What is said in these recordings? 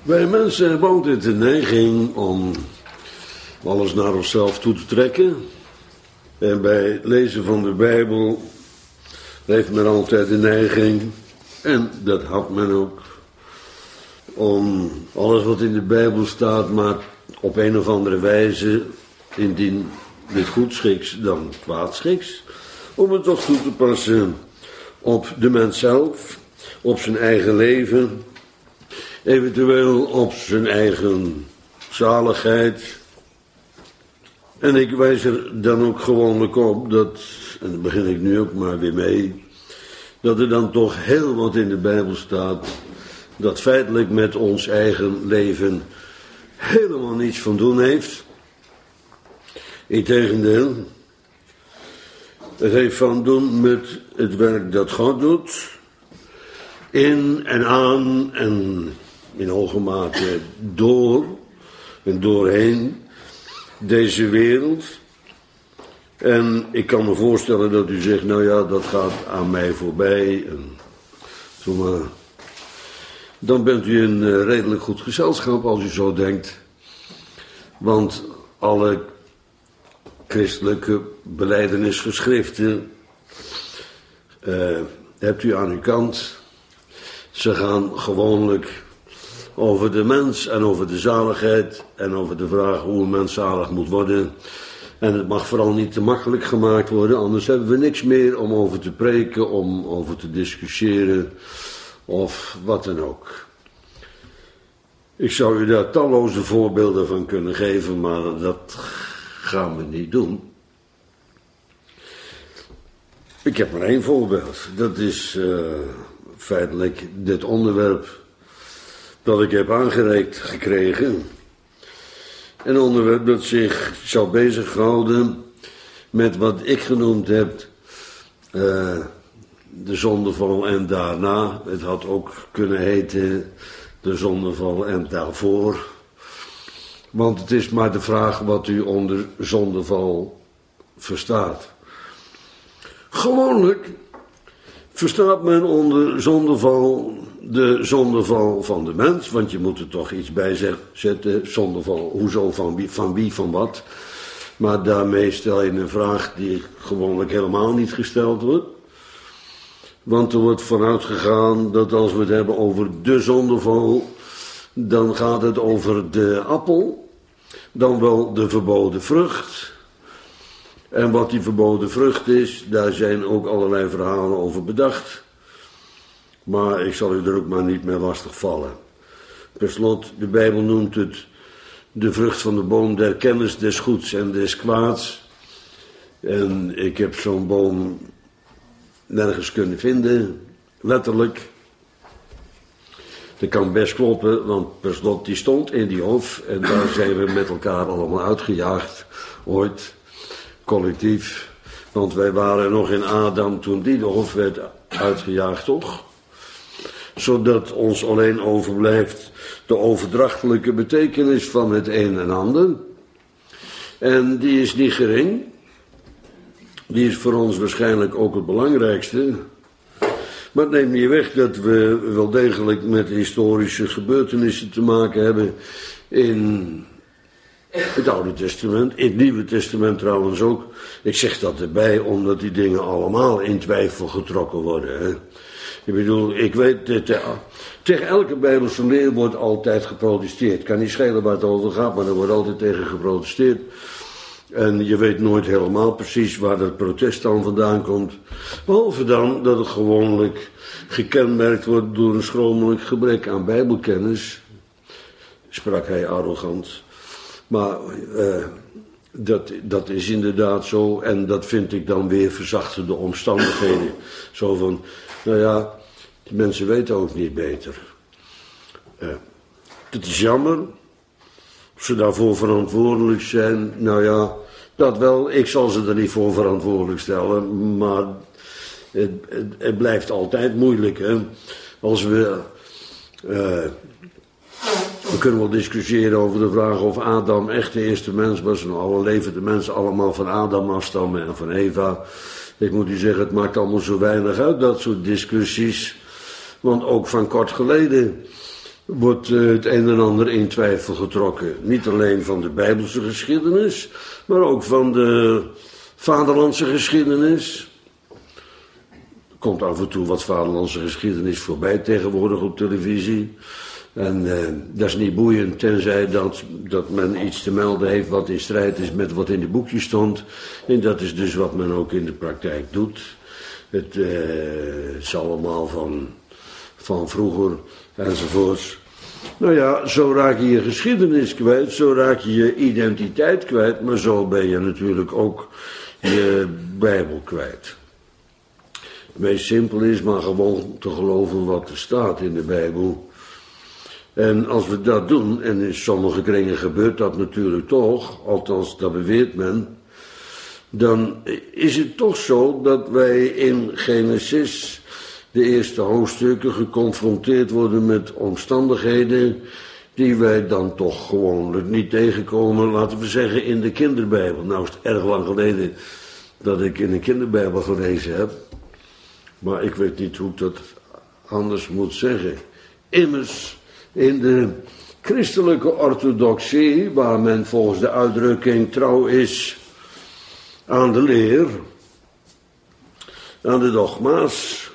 Wij mensen hebben altijd de neiging om alles naar onszelf toe te trekken. En bij het lezen van de Bijbel heeft men altijd de neiging, en dat had men ook, om alles wat in de Bijbel staat, maar op een of andere wijze, indien dit goedschiks dan kwaadschiks, om het toch toe te passen op de mens zelf, op zijn eigen leven, eventueel op zijn eigen zaligheid. En ik wijs er dan ook gewoonlijk op dat, en daar begin ik nu ook maar weer mee, dat er dan toch heel wat in de Bijbel staat dat feitelijk met ons eigen leven helemaal niets van doen heeft. Integendeel, het heeft van doen met het werk dat God doet, in en aan en in hoge mate door en doorheen deze wereld. En ik kan me voorstellen dat u zegt, nou ja, dat gaat aan mij voorbij. En zomaar. Dan bent u in redelijk goed gezelschap als u zo denkt. Want alle christelijke belijdenisgeschriften hebt u aan uw kant. Ze gaan gewoonlijk over de mens en over de zaligheid en over de vraag hoe een mens zalig moet worden. En het mag vooral niet te makkelijk gemaakt worden, anders hebben we niks meer om over te preken, om over te discussiëren of wat dan ook. Ik zou u daar talloze voorbeelden van kunnen geven, maar dat gaan we niet doen. Ik heb maar één voorbeeld. Dat is feitelijk dit onderwerp dat ik heb aangereikt gekregen. Een onderwerp dat zich zou bezighouden met wat ik genoemd heb de zondeval en daarna. Het had ook kunnen heten de zondeval en daarvoor. Want het is maar de vraag wat u onder zondeval verstaat. Gewoonlijk verstaat men onder zondeval de zondeval van de mens, want je moet er toch iets bij zetten, zondeval, hoezo, van wie, van wat. Maar daarmee stel je een vraag die gewoonlijk helemaal niet gesteld wordt. Want er wordt vanuit gegaan dat als we het hebben over de zondeval, dan gaat het over de appel, dan wel de verboden vrucht. En wat die verboden vrucht is, daar zijn ook allerlei verhalen over bedacht. Maar ik zal u er ook maar niet mee lastig vallen. Per slot, de Bijbel noemt het de vrucht van de boom der kennis des goeds en des kwaads. En ik heb zo'n boom nergens kunnen vinden, letterlijk. Dat kan best kloppen, want per slot die stond in die hof en daar zijn we met elkaar allemaal uitgejaagd, ooit, collectief. Want wij waren nog in Adam toen die de hof werd uitgejaagd, toch? Zodat ons alleen overblijft de overdrachtelijke betekenis van het een en ander. En die is niet gering. Die is voor ons waarschijnlijk ook het belangrijkste. Maar het neemt niet weg dat we wel degelijk met historische gebeurtenissen te maken hebben in het Oude Testament, in het Nieuwe Testament trouwens ook. Ik zeg dat erbij omdat die dingen allemaal in twijfel getrokken worden. Hè. Ik bedoel, ik weet dat tegen elke Bijbelse leer wordt altijd geprotesteerd. Het kan niet schelen waar het over gaat, maar er wordt altijd tegen geprotesteerd. En je weet nooit helemaal precies waar dat protest dan vandaan komt. Behalve dan dat het gewoonlijk gekenmerkt wordt door een schromelijk gebrek aan bijbelkennis. Sprak hij arrogant. Maar dat is inderdaad zo. En dat vind ik dan weer verzachtende omstandigheden. Zo van, nou ja, die mensen weten ook niet beter. Het is jammer. Of ze daarvoor verantwoordelijk zijn, nou ja, dat wel. Ik zal ze er niet voor verantwoordelijk stellen, maar het blijft altijd moeilijk. Hè? Als we kunnen wel discussiëren over de vraag of Adam echt de eerste mens was. En alle levende mensen allemaal van Adam afstammen en van Eva. Ik moet u zeggen, het maakt allemaal zo weinig uit, dat soort discussies. Want ook van kort geleden wordt het een en ander in twijfel getrokken. Niet alleen van de Bijbelse geschiedenis, maar ook van de vaderlandse geschiedenis. Er komt af en toe wat vaderlandse geschiedenis voorbij tegenwoordig op televisie. En dat is niet boeiend, tenzij dat men iets te melden heeft wat in strijd is met wat in de boekjes stond. En dat is dus wat men ook in de praktijk doet. Het is allemaal van vroeger enzovoorts. Nou ja, zo raak je je geschiedenis kwijt, zo raak je je identiteit kwijt, maar zo ben je natuurlijk ook je Bijbel kwijt. Het meest simpel is maar gewoon te geloven wat er staat in de Bijbel. En als we dat doen, en in sommige kringen gebeurt dat natuurlijk toch, althans dat beweert men, dan is het toch zo dat wij in Genesis, de eerste hoofdstukken, geconfronteerd worden met omstandigheden die wij dan toch gewoon niet tegenkomen, laten we zeggen, in de kinderbijbel. Nou is het erg lang geleden dat ik in een kinderbijbel gelezen heb, maar ik weet niet hoe ik dat anders moet zeggen. Immers, in de christelijke orthodoxie, waar men volgens de uitdrukking trouw is aan de leer, aan de dogma's,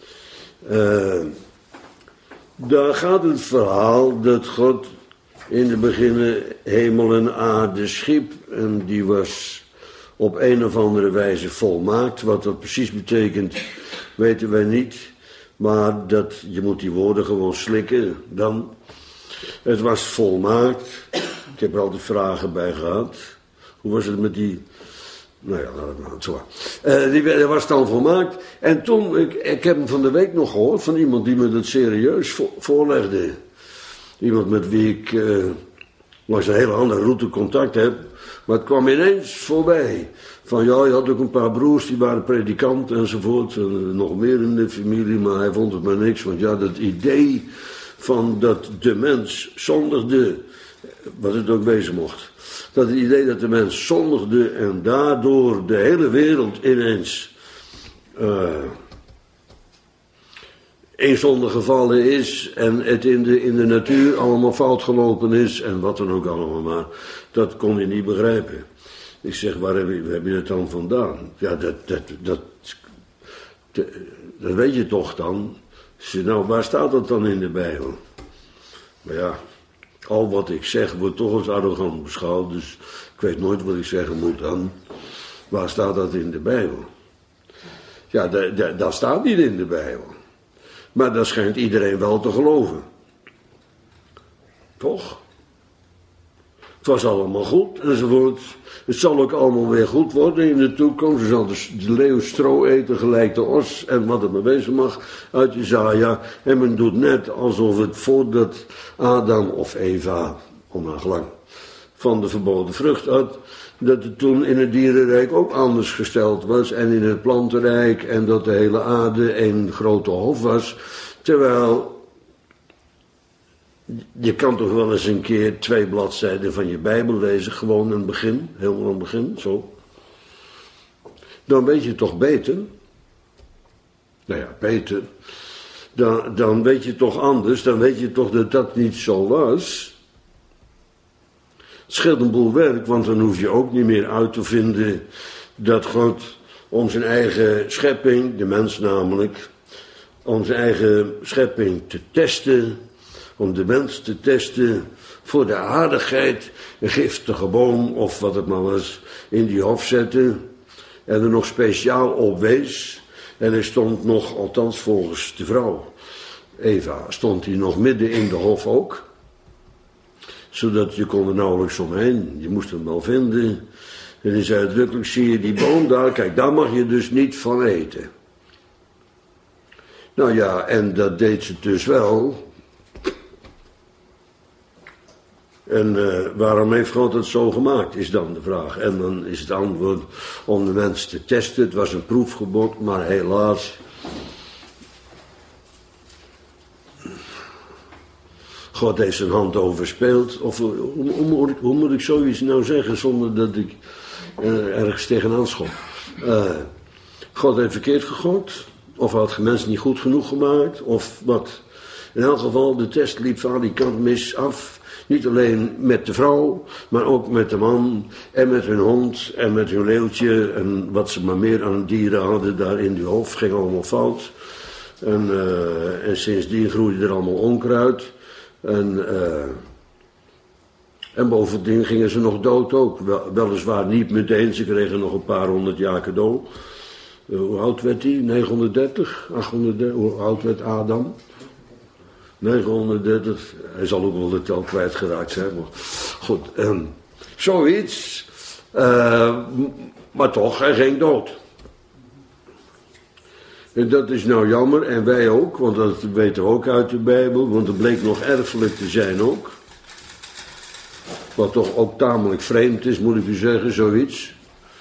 daar gaat het verhaal dat God in de beginnen hemel en aarde schiep en die was op een of andere wijze volmaakt. Wat dat precies betekent, weten wij niet. Maar je moet die woorden gewoon slikken dan. Het was volmaakt. Ik heb er altijd vragen bij gehad. Hoe was het met die... Nou ja, zo. Die was dan volmaakt. En toen, ik heb hem van de week nog gehoord van iemand die me dat serieus voorlegde. Iemand met wie ik langs een hele andere route contact heb. Maar het kwam ineens voorbij. Van ja, je had ook een paar broers die waren predikant enzovoort. En nog meer in de familie, maar hij vond het maar niks. Want ja, dat idee van dat de mens zondigde, wat het ook wezen mocht. Dat het idee dat de mens zondigde en daardoor de hele wereld ineens in zonde gevallen is en het in de natuur allemaal fout gelopen is en wat dan ook allemaal, maar dat kon hij niet begrijpen. Ik zeg, waar heb je het dan vandaan? Ja, dat weet je toch dan? Ik zeg, nou, waar staat dat dan in de Bijbel? Maar ja, al wat ik zeg wordt toch als arrogant beschouwd, dus ik weet nooit wat ik zeggen moet dan. Waar staat dat in de Bijbel? Ja, dat staat niet in de Bijbel. Maar dat schijnt iedereen wel te geloven. Toch? Het was allemaal goed enzovoort. Het zal ook allemaal weer goed worden in de toekomst. Er zal de leeuw stro eten gelijk de os en wat het maar wezen mag uit Jesaja. En men doet net alsof het voordat Adam of Eva, onnagelang, van de verboden vrucht had, dat het toen in het dierenrijk ook anders gesteld was en in het plantenrijk en dat de hele aarde een grote hof was. Terwijl je kan toch wel eens een keer 2 bladzijden van je Bijbel lezen, gewoon aan het begin, helemaal aan het begin, zo. Dan weet je toch beter. Nou ja, beter. Dan weet je toch anders, dan weet je toch dat dat niet zo was. Het scheelt een boel werk, want dan hoef je ook niet meer uit te vinden dat God om zijn eigen schepping, de mens namelijk, om zijn eigen schepping te testen, om de mens te testen voor de aardigheid, een giftige boom of wat het maar was, in die hof zette en er nog speciaal op wees. En hij stond nog, althans volgens de vrouw Eva, stond hij nog midden in de hof ook. Zodat je kon er nauwelijks omheen. Je moest hem wel vinden. En hij zei uitdrukkelijk, zie je die boom daar? Kijk, daar mag je dus niet van eten. Nou ja, en dat deed ze dus wel. En waarom heeft God het zo gemaakt, is dan de vraag. En dan is het antwoord om de mens te testen. Het was een proefgebod, maar helaas. God heeft zijn hand overspeeld. Of hoe moet ik zoiets nou zeggen zonder dat ik ergens tegenaan schop. God heeft verkeerd gegooid. Of had de mens niet goed genoeg gemaakt. Of wat. In elk geval, de test liep valikant mis af. Niet alleen met de vrouw, maar ook met de man en met hun hond en met hun leeuwtje. En wat ze maar meer aan dieren hadden daar in die hof, ging allemaal fout. En sindsdien groeide er allemaal onkruid. En bovendien gingen ze nog dood ook. Weliswaar niet meteen, ze kregen nog een paar 100 jaar cadeau. Hoe oud werd hij? 930? 830? Hoe oud werd Adam? 930. Hij zal ook wel de tel kwijtgeraakt zijn. Maar goed, zoiets. Maar toch, hij ging dood. En dat is nou jammer, en wij ook, want dat weten we ook uit de Bijbel, want het bleek nog erfelijk te zijn ook. Wat toch ook tamelijk vreemd is, moet ik u zeggen, zoiets.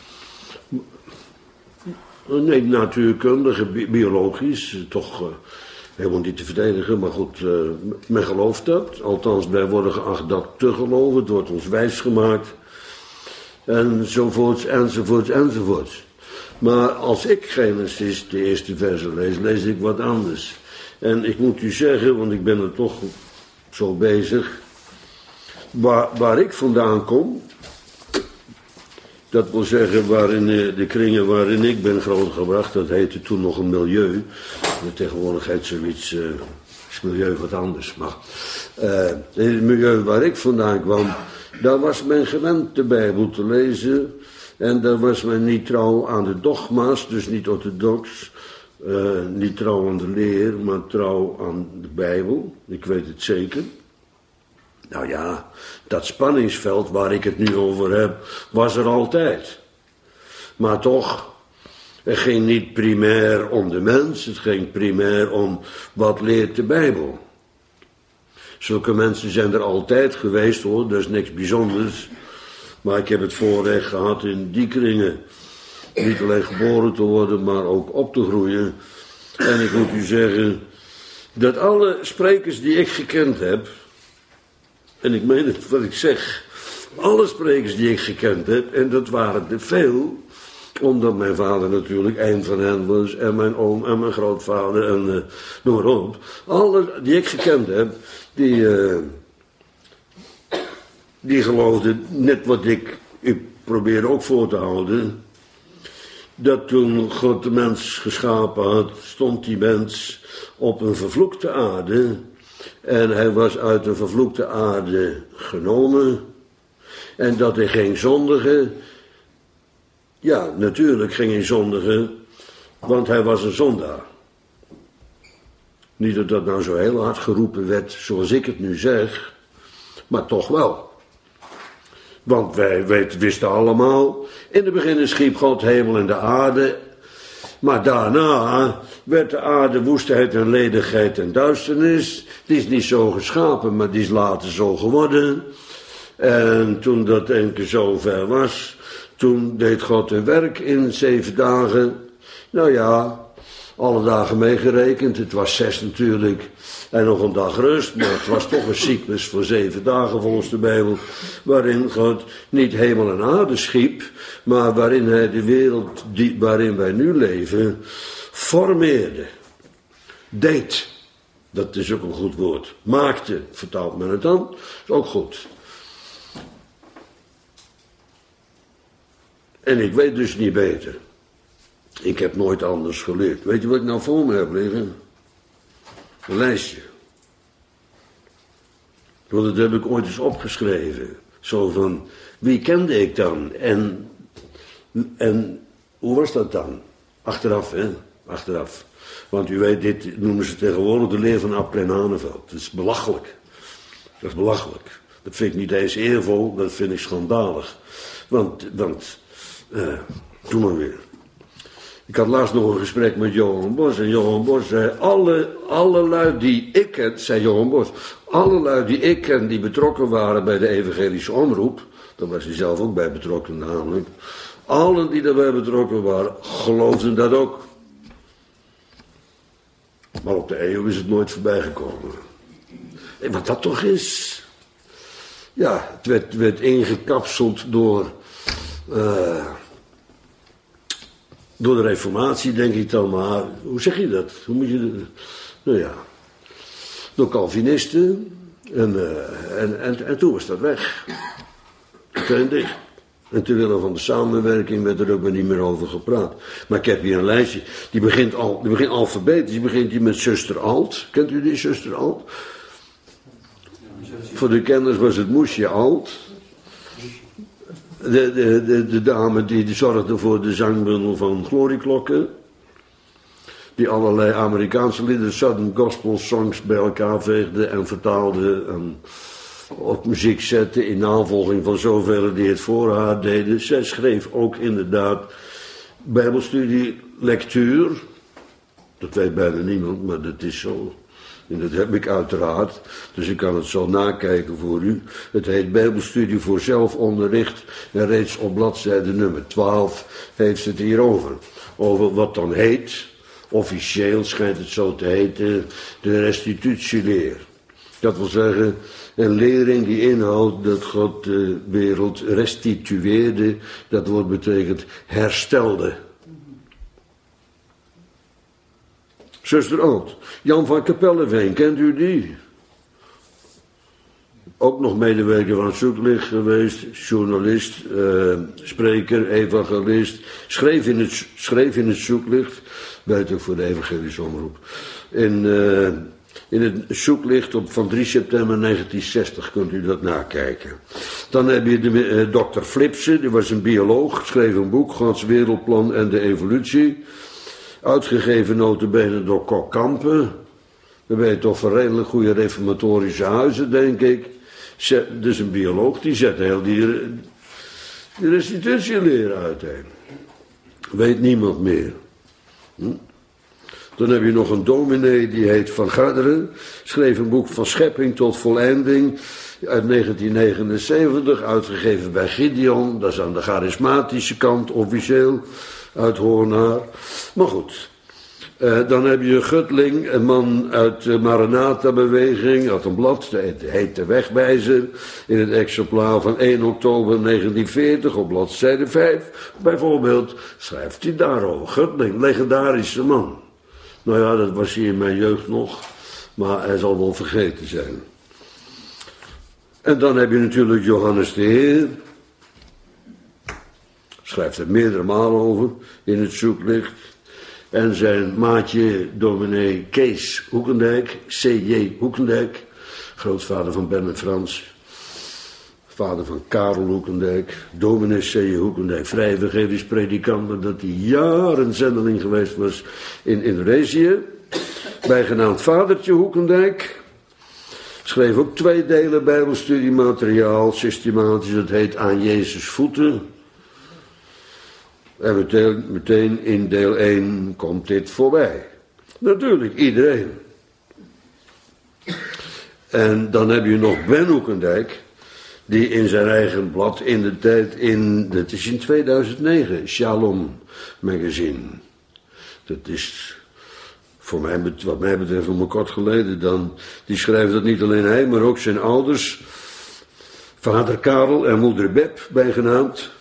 Nee, natuurkundig, biologisch, toch helemaal niet te verdedigen, maar goed, men gelooft dat. Althans, wij worden geacht dat te geloven, het wordt ons wijsgemaakt. Enzovoorts, enzovoorts, enzovoorts. Maar als ik Genesis, de eerste versen lees ik wat anders. En ik moet u zeggen, want ik ben er toch zo bezig, waar ik vandaan kom, dat wil zeggen waarin de kringen waarin ik ben grootgebracht, dat heette toen nog een milieu. Tegenwoordig heet zoiets, is milieu wat anders. Maar in het milieu waar ik vandaan kwam, daar was men gewend de Bijbel te lezen. En daar was men niet trouw aan de dogma's, dus niet orthodox, niet trouw aan de leer, maar trouw aan de Bijbel. Ik weet het zeker. Nou ja, dat spanningsveld waar ik het nu over heb, was er altijd. Maar toch, het ging niet primair om de mens, het ging primair om wat leert de Bijbel. Zulke mensen zijn er altijd geweest hoor, dat is niks bijzonders. Maar ik heb het voorrecht gehad in die kringen niet alleen geboren te worden, maar ook op te groeien. En ik moet u zeggen, dat alle sprekers die ik gekend heb, en ik meen het wat ik zeg, alle sprekers die ik gekend heb, en dat waren er veel, omdat mijn vader natuurlijk een van hen was, en mijn oom en mijn grootvader, en noem maar op. Alle die ik gekend heb, die geloofden, net wat ik probeerde ook voor te houden, dat toen God de mens geschapen had, stond die mens op een vervloekte aarde. En hij was uit een vervloekte aarde genomen. En dat hij ging zondigen. Ja, natuurlijk ging hij zondigen, want hij was een zondaar. Niet dat dat nou zo heel hard geroepen werd, zoals ik het nu zeg, maar toch wel. Want wij wisten allemaal, in het begin schiep God hemel en de aarde, maar daarna werd de aarde woestheid en ledigheid en duisternis. Die is niet zo geschapen, maar die is later zo geworden. En toen dat een keer zo ver was, toen deed God een werk in 7 dagen. Nou ja, alle dagen meegerekend, het was 6 natuurlijk. En nog een dag rust, maar het was toch een cyclus voor 7 dagen volgens de Bijbel, waarin God niet hemel en aarde schiep, maar waarin hij de wereld waarin wij nu leven, formeerde. Deed, dat is ook een goed woord. Maakte, vertaalt men het dan, is ook goed. En ik weet dus niet beter. Ik heb nooit anders geleerd. Weet je wat ik nou voor me heb liggen? Een lijstje. Want dat heb ik ooit eens opgeschreven. Zo van, wie kende ik dan? En hoe was dat dan? Achteraf, hè? Achteraf. Want u weet, dit noemen ze tegenwoordig de leer van Appel-Haneveld. Dat is belachelijk. Dat is belachelijk. Dat vind ik niet eens eervol, dat vind ik schandalig. Want doe maar weer. Ik had laatst nog een gesprek met Johan Bos. En Johan Bos zei, alle lui die ik ken, zei Johan Bos, alle lui die ik ken die betrokken waren bij de evangelische omroep, daar was hij zelf ook bij betrokken namelijk, alle die daarbij betrokken waren, geloofden dat ook. Maar op de eeuw is het nooit voorbij gekomen. En wat dat toch is? Ja, het werd ingekapseld door de reformatie, denk ik dan, maar hoe zeg je dat? Hoe moet je dat? Nou ja. door Calvinisten. En toen was dat weg. Meteen dicht. En terwille van de samenwerking werd er ook maar niet meer over gepraat. Maar ik heb hier een lijstje. Die begint alfabetisch. Die begint hier met zuster Alt. Kent u die zuster Alt? Voor de kenners was het Moesje Alt. De dame die zorgde voor de zangbundel van Glorieklokken. Die allerlei Amerikaanse liederen, Southern Gospel songs bij elkaar veegde en vertaalde en op muziek zette in navolging van zoveel die het voor haar deden. Zij schreef ook inderdaad bijbelstudie, lectuur. Dat weet bijna niemand, maar dat is zo. En dat heb ik uiteraard, dus ik kan het zo nakijken voor u. Het heet Bijbelstudie voor zelfonderricht en reeds op bladzijde nummer 12 heeft het hierover. Over wat dan heet, officieel schijnt het zo te heten, de restitutieleer. Dat wil zeggen, een lering die inhoudt dat God de wereld restitueerde, dat woord betekent herstelde. Zuster Alt, Jan van Kapelleveen, kent u die? Ook nog medewerker van Zoeklicht geweest, journalist, spreker, evangelist. Schreef in het Zoeklicht, weet ook voor de evangelische omroep. In het Zoeklicht van 3 september 1960 kunt u dat nakijken. Dan heb je de dokter Flipsen, die was een bioloog, schreef een boek, Gods wereldplan en de evolutie. Uitgegeven nota bene door Kok Kampen. Dan ben je toch van redelijk goede reformatorische huizen, denk ik. Dus een bioloog, die zet heel die restitutieleer uiteen. Weet niemand meer. Dan heb je nog een dominee, die heet Van Garderen. Schreef een boek Van Schepping tot Volleinding uit 1979, uitgegeven bij Gideon. Dat is aan de charismatische kant, officieel, uit Hoornaar. Maar goed. Dan heb je Gutling, een man uit de Maranatha-beweging, had een blad, dat heet De Wegwijzer, in het exemplaar van 1 oktober 1940 op bladzijde 5. Bijvoorbeeld schrijft hij daarover. Gutling, legendarische man. Nou ja, dat was hij in mijn jeugd nog, maar hij zal wel vergeten zijn. En dan heb je natuurlijk Johannes de Heer. Schrijft er meerdere malen over in het Zoeklicht. En zijn maatje, dominee Kees Hoekendijk, C.J. Hoekendijk, grootvader van Ben en Frans, vader van Karel Hoekendijk, dominee C.J. Hoekendijk, vrij evangelisch predikant, maar dat hij jaren zendeling geweest was in Indonesië, bijgenaamd Vadertje Hoekendijk, schreef ook 2 delen bijbelstudiemateriaal, systematisch, dat heet Aan Jezus voeten. En meteen in deel 1 komt dit voorbij. Natuurlijk, iedereen. En dan heb je nog Ben Hoekendijk, die in zijn eigen blad in de tijd, dat is in 2009, Shalom magazine. Dat is, wat mij betreft, nog maar kort geleden dan. Die schrijft dat niet alleen hij, maar ook zijn ouders. Vader Karel en moeder Beb, bijgenaamd.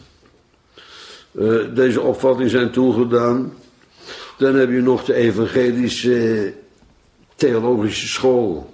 Deze opvatting zijn toegedaan. Dan heb je nog de evangelische theologische school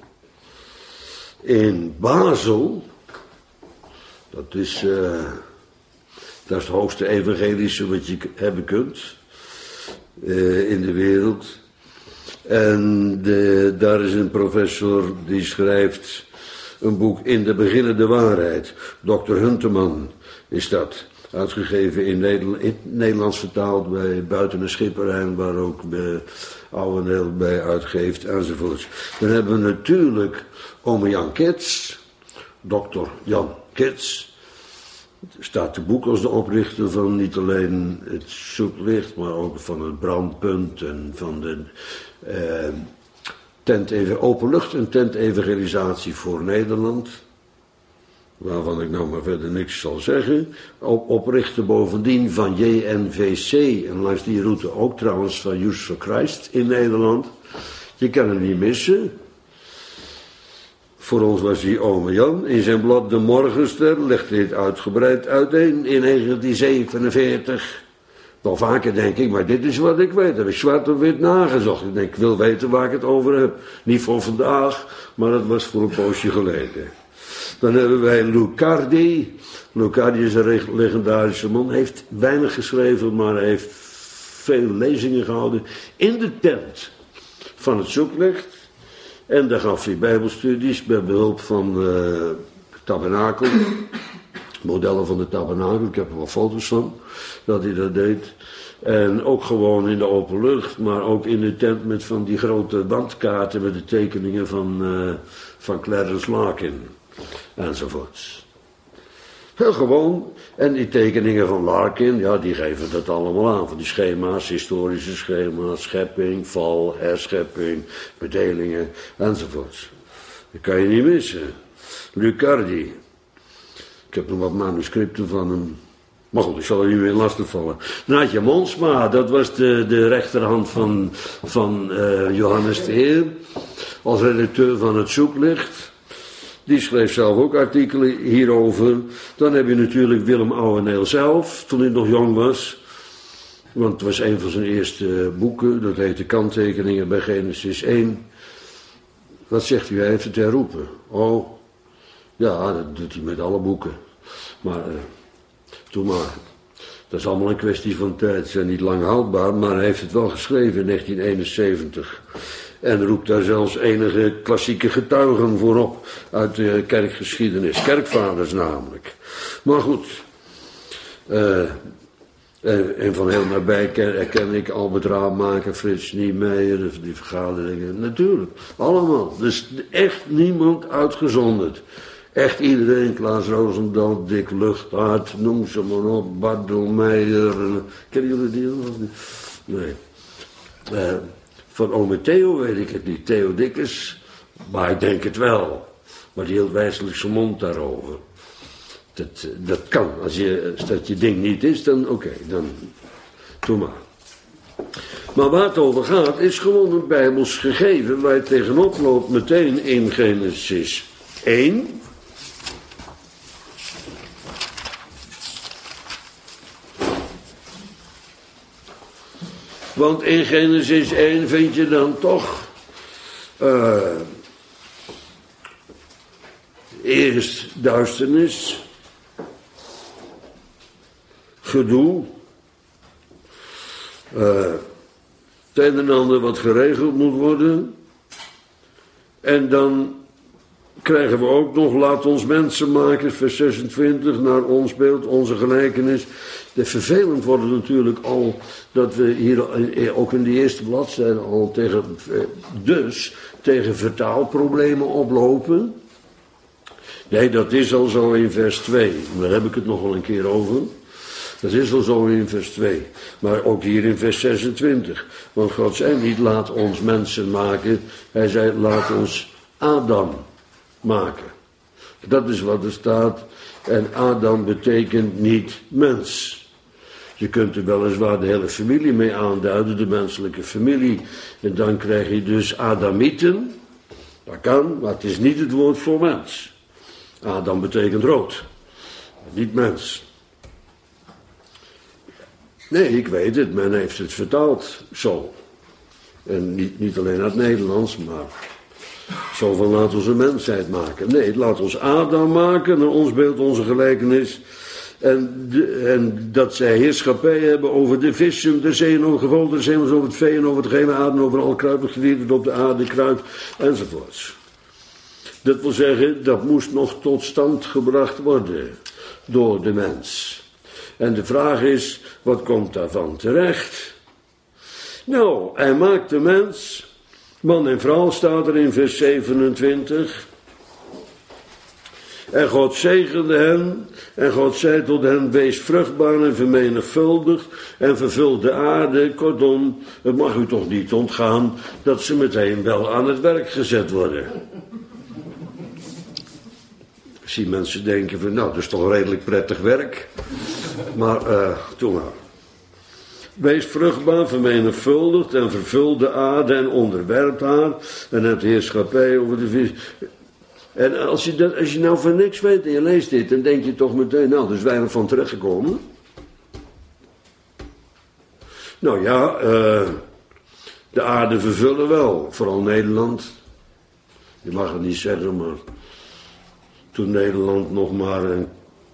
in Basel. Dat is het hoogste evangelische wat je hebben kunt in de wereld. En daar is een professor die schrijft een boek In de beginnende waarheid. Dr. Hunteman is dat. Uitgegeven in Nederlands vertaald bij Buiten en Schipperijn, waar ook de Ouweneel bij uitgeeft, enzovoorts. Dan hebben we natuurlijk ome Jan Kits, dokter Jan Kits. Staat te boek als de oprichter van niet alleen het Zoeklicht, maar ook van het Brandpunt en van de openlucht- en tentevangelisatie voor Nederland. Waarvan ik nou maar verder niks zal zeggen. Oprichter bovendien van JNVC. En langs die route ook trouwens van Youth for Christ in Nederland. Je kan hem niet missen. Voor ons was hij ome Jan. In zijn blad De Morgenster legt hij het uitgebreid uiteen in 1947. Wel vaker denk ik, maar dit is wat ik weet. Dat heb ik zwart op wit nagezocht. Ik denk, ik wil weten waar ik het over heb. Niet voor vandaag, maar dat was voor een poosje geleden. Dan hebben wij Lucardi. Lucardi is een legendarische man. Hij heeft weinig geschreven, maar hij heeft veel lezingen gehouden. In de tent van het zoeklicht. En daar gaf hij bijbelstudies bij behulp van het tabernakel. Modellen van de tabernakel, ik heb er wel foto's van, dat hij dat deed. En ook gewoon in de open lucht, maar ook in de tent met van die grote bandkaarten met de tekeningen van Clarence Larkin. Enzovoorts. Heel gewoon. En die tekeningen van Larkin, ja, die geven dat allemaal aan. Van die schema's, historische schema's, schepping, val, herschepping, bedelingen, enzovoorts. Dat kan je niet missen. Lucardi. Ik heb nog wat manuscripten van hem. Maar goed, ik zal er niet meer lastig vallen. Naatje Monsma, dat was de rechterhand van Johannes de Heer. Als redacteur van het Zoeklicht. Die schreef zelf ook artikelen hierover. Dan heb je natuurlijk Willem Ouweneel zelf, toen hij nog jong was. Want het was een van zijn eerste boeken. Dat heette Kanttekeningen bij Genesis 1. Wat zegt u? Hij heeft het herroepen. Oh, ja, dat doet hij met alle boeken. Maar, doe maar. Dat is allemaal een kwestie van tijd. Ze zijn niet lang houdbaar, maar hij heeft het wel geschreven in 1971. En roept daar zelfs enige klassieke getuigen voor op uit de kerkgeschiedenis. Kerkvaders namelijk. Maar goed. En van heel nabij ken ik Albert Raammaker, Frits Niemeyer, die vergaderingen. Natuurlijk, allemaal. Dus echt niemand uitgezonderd. Echt iedereen, Klaas Roosendaal, Dick Luchthart, noem ze maar op, Bart Dolmeijer. Kennen jullie die nog? Nee. Van ome Theo weet ik het niet, Theo Dikkers, maar ik denk het wel. Maar die hield wijselijk zijn mond daarover. Dat kan, als dat je ding niet is, dan oké, dan doe maar. Maar waar het over gaat, is gewoon een bijbels gegeven waar je tegenop loopt meteen in Genesis 1. Want in Genesis 1 vind je dan toch eerst duisternis, gedoe, het een en ander wat geregeld moet worden. En dan krijgen we ook nog, laat ons mensen maken, vers 26, naar ons beeld, onze gelijkenis. De vervelend wordt het natuurlijk al dat we hier ook in de eerste bladzijde al tegen vertaalproblemen oplopen. Nee, dat is al zo in vers 2. Daar heb ik het nog wel een keer over. Dat is al zo in vers 2. Maar ook hier in vers 26. Want God zei niet, laat ons mensen maken. Hij zei, laat ons Adam maken. Dat is wat er staat. En Adam betekent niet mens. Je kunt er weliswaar de hele familie mee aanduiden, de menselijke familie. En dan krijg je dus Adamieten. Dat kan, maar het is niet het woord voor mens. Adam betekent rood. Niet mens. Nee, ik weet het. Men heeft het vertaald zo. En niet alleen uit het Nederlands, maar zo van laat ons een mensheid maken. Nee, laat ons Adam maken, naar ons beeld, onze gelijkenis. En dat zij heerschappij hebben over de vissen, de zeeën, over gevolgde zeeën, over het vee en over het gehele aarde, over al kruipig gedierte dat op de aarde kruipt, enzovoorts. Dat wil zeggen, dat moest nog tot stand gebracht worden door de mens. En de vraag is, wat komt daarvan terecht? Nou, hij maakt de mens, man en vrouw staat er in vers 27. En God zegende hen, en God zei tot hen, wees vruchtbaar en vermenigvuldigd en vervul de aarde. Kortom, het mag u toch niet ontgaan dat ze meteen wel aan het werk gezet worden. Ik zie mensen denken van, nou, dat is toch redelijk prettig werk. Maar, doe maar. Wees vruchtbaar, vermenigvuldigd en vervul de aarde en onderwerpt haar en het heerschappij over de vis. En als je nou van niks weet en je leest dit, dan denk je toch meteen, nou, er is weinig van terechtgekomen. Nou ja, de aarde vervullen wel, vooral Nederland. Je mag het niet zeggen, maar toen Nederland nog maar een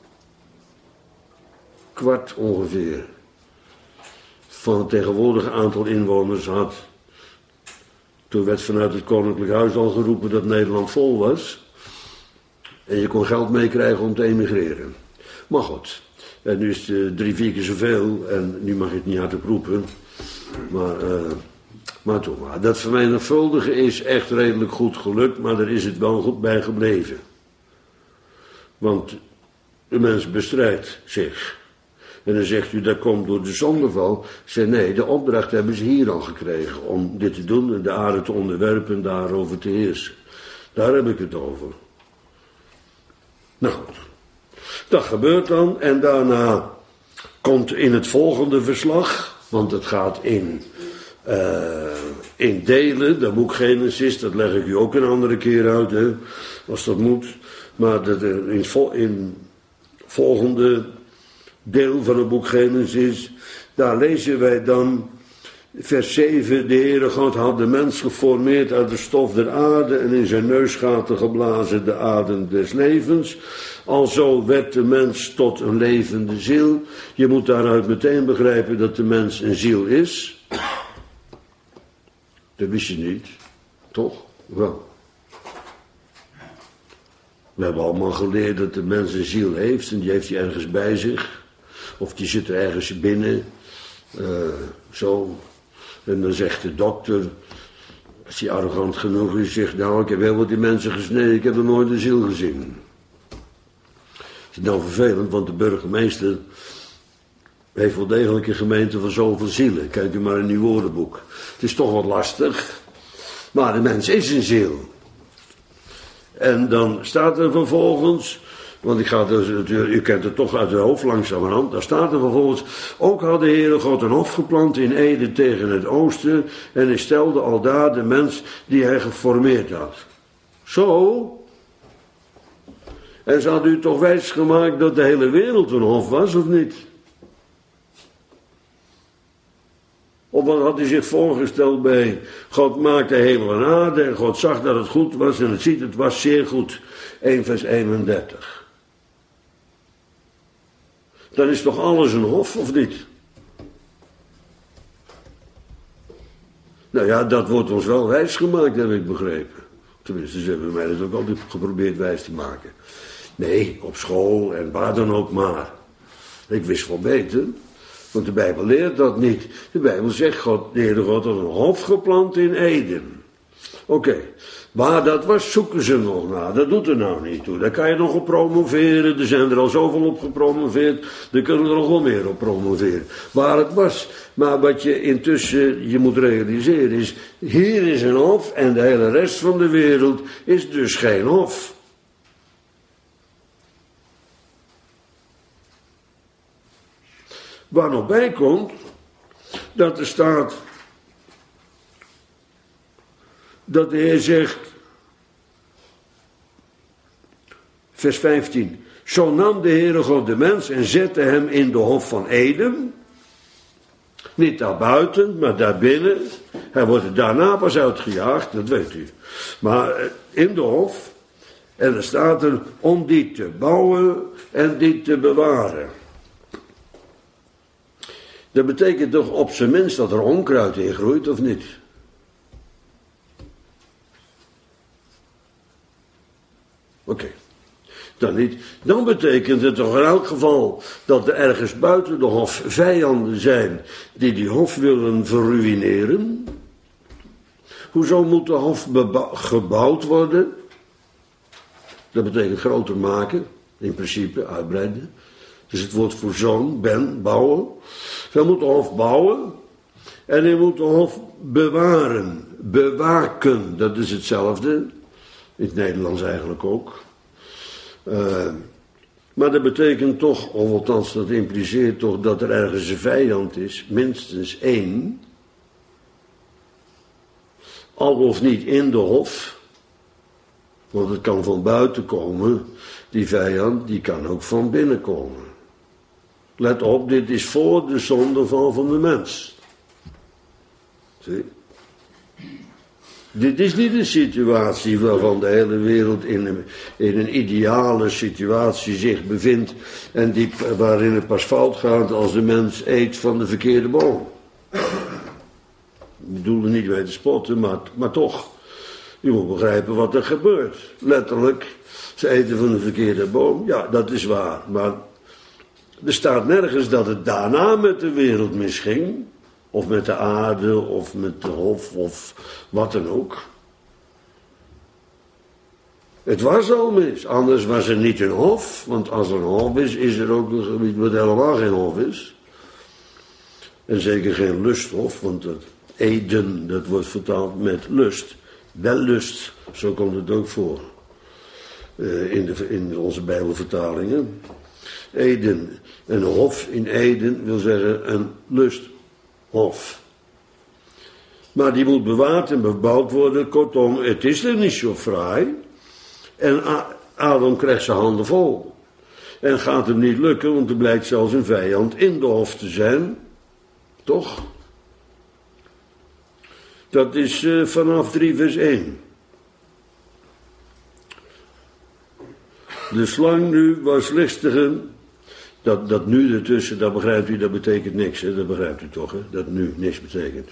kwart ongeveer van het tegenwoordige aantal inwoners had. Toen werd vanuit het Koninklijk Huis al geroepen dat Nederland vol was. En je kon geld meekrijgen om te emigreren. Maar goed, en nu is het 3-4 keer zoveel en nu mag ik het niet hardop roepen. Maar toch maar. Dat vermenigvuldigen is echt redelijk goed gelukt, maar daar is het wel goed bij gebleven. Want de mens bestrijdt zich. En dan zegt u, dat komt door de zondeval. Zeg nee, de opdracht hebben ze hier al gekregen om dit te doen en de aarde te onderwerpen en daarover te heersen. Daar heb ik het over. Nou goed, dat gebeurt dan en daarna komt in het volgende verslag, want het gaat in delen, dat boek Genesis, dat leg ik u ook een andere keer uit, hè, als dat moet. Maar in het volgende deel van het boek Genesis, daar lezen wij dan vers 7, de Heere God had de mens geformeerd uit de stof der aarde en in zijn neusgaten geblazen de adem des levens. Alzo werd de mens tot een levende ziel. Je moet daaruit meteen begrijpen dat de mens een ziel is. Dat wist je niet, toch? Wel. We hebben allemaal geleerd dat de mens een ziel heeft en die heeft hij ergens bij zich. Of die zit er ergens binnen, zo. En dan zegt de dokter, als hij arrogant genoeg is, zegt nou, ik heb heel wat die mensen gesneden, ik heb nog nooit een ziel gezien. Dat is nou vervelend, want de burgemeester heeft wel degelijk een gemeente van zoveel zielen. Kijk u maar in uw woordenboek. Het is toch wat lastig, maar de mens is een ziel. En dan staat er vervolgens, want ik ga dus natuurlijk, u kent het toch uit de hoofd langzamerhand, daar staat er vervolgens, ook had de Heere God een hof geplant in Eden tegen het oosten en hij stelde aldaar de mens die hij geformeerd had. Zo. En ze had u toch wijsgemaakt dat de hele wereld een hof was, of niet? Of wat had hij zich voorgesteld bij God maakte hemel en aarde en God zag dat het goed was en het was zeer goed. 1 vers 31. Dan is toch alles een hof, of niet? Nou ja, dat wordt ons wel wijsgemaakt, heb ik begrepen. Tenminste, ze hebben mij dat ook altijd geprobeerd wijs te maken. Nee, op school en waar dan ook maar. Ik wist wel beter, want de Bijbel leert dat niet. De Bijbel zegt, de Heere God had een hof geplant in Eden. Oké. Maar dat was, zoeken ze nog naar. Dat doet er nou niet toe. Daar kan je nog op promoveren. Er zijn er al zoveel op gepromoveerd. Daar kunnen we er nog wel meer op promoveren. Waar het was. Maar wat je intussen je moet realiseren is, hier is een hof en de hele rest van de wereld is dus geen hof. Waar nog bij komt, dat er staat dat de Heer zegt, vers 15, zo nam de Heere God de mens en zette hem in de hof van Eden, niet daarbuiten, maar daarbinnen. Hij wordt er daarna pas uitgejaagd, dat weet u. Maar in de hof, en er staat er om die te bouwen en die te bewaren. Dat betekent toch op zijn minst dat er onkruid in groeit, of niet? Oké. Dan niet. Dan betekent het toch in elk geval dat er ergens buiten de hof vijanden zijn die hof willen verruïneren. Hoezo moet de hof gebouwd worden? Dat betekent groter maken, in principe uitbreiden. Dus het woord voor zoon, bouwen. Hij moet de hof bouwen en hij moet de hof bewaren, bewaken. Dat is hetzelfde, in het Nederlands eigenlijk ook. Maar dat betekent toch, of althans dat impliceert toch dat er ergens een vijand is, minstens één. Al of niet in de hof, want het kan van buiten komen, die vijand, die kan ook van binnen komen. Let op, dit is voor de zondeval van de mens. Zie? Dit is niet een situatie waarvan de hele wereld in een ideale situatie zich bevindt en waarin het pas fout gaat als de mens eet van de verkeerde boom. Ik bedoel er niet mee te spotten, maar toch. Je moet begrijpen wat er gebeurt. Letterlijk, ze eten van de verkeerde boom. Ja, dat is waar. Maar er staat nergens dat het daarna met de wereld misging. Of met de aarde, of met de hof, of wat dan ook. Het was al mis. Anders was er niet een hof. Want als er een hof is, is er ook een gebied wat helemaal geen hof is. En zeker geen lusthof, want het Eden, dat wordt vertaald met lust. Wel lust, zo komt het ook voor. In onze Bijbelvertalingen. Eden. Een hof in Eden wil zeggen een lusthof. Maar die moet bewaard en bebouwd worden. Kortom, het is er niet zo fraai. En Adam krijgt zijn handen vol. En gaat hem niet lukken, want er blijkt zelfs een vijand in de hof te zijn. Toch? Dat is vanaf 3 vers 1. De slang nu was listiger. Dat nu ertussen, dat begrijpt u, dat betekent niks. Hè? Dat begrijpt u toch, hè? Dat nu niks betekent.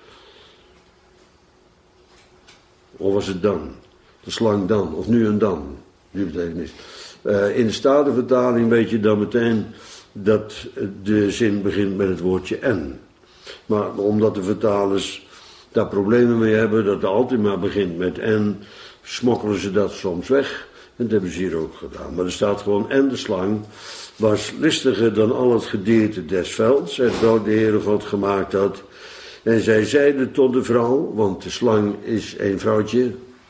Of was het dan? De slang dan, of nu en dan. Nu betekent niks. In de Statenvertaling weet je dan meteen dat de zin begint met het woordje en. Maar omdat de vertalers daar problemen mee hebben, dat het altijd maar begint met en, smokkelen ze dat soms weg. En dat hebben ze hier ook gedaan. Maar er staat gewoon, en de slang was listiger dan al het gedierte des velds, hetwelk de Heere God gemaakt had. En zij zeiden tot de vrouw, want de slang is een vrouwtje.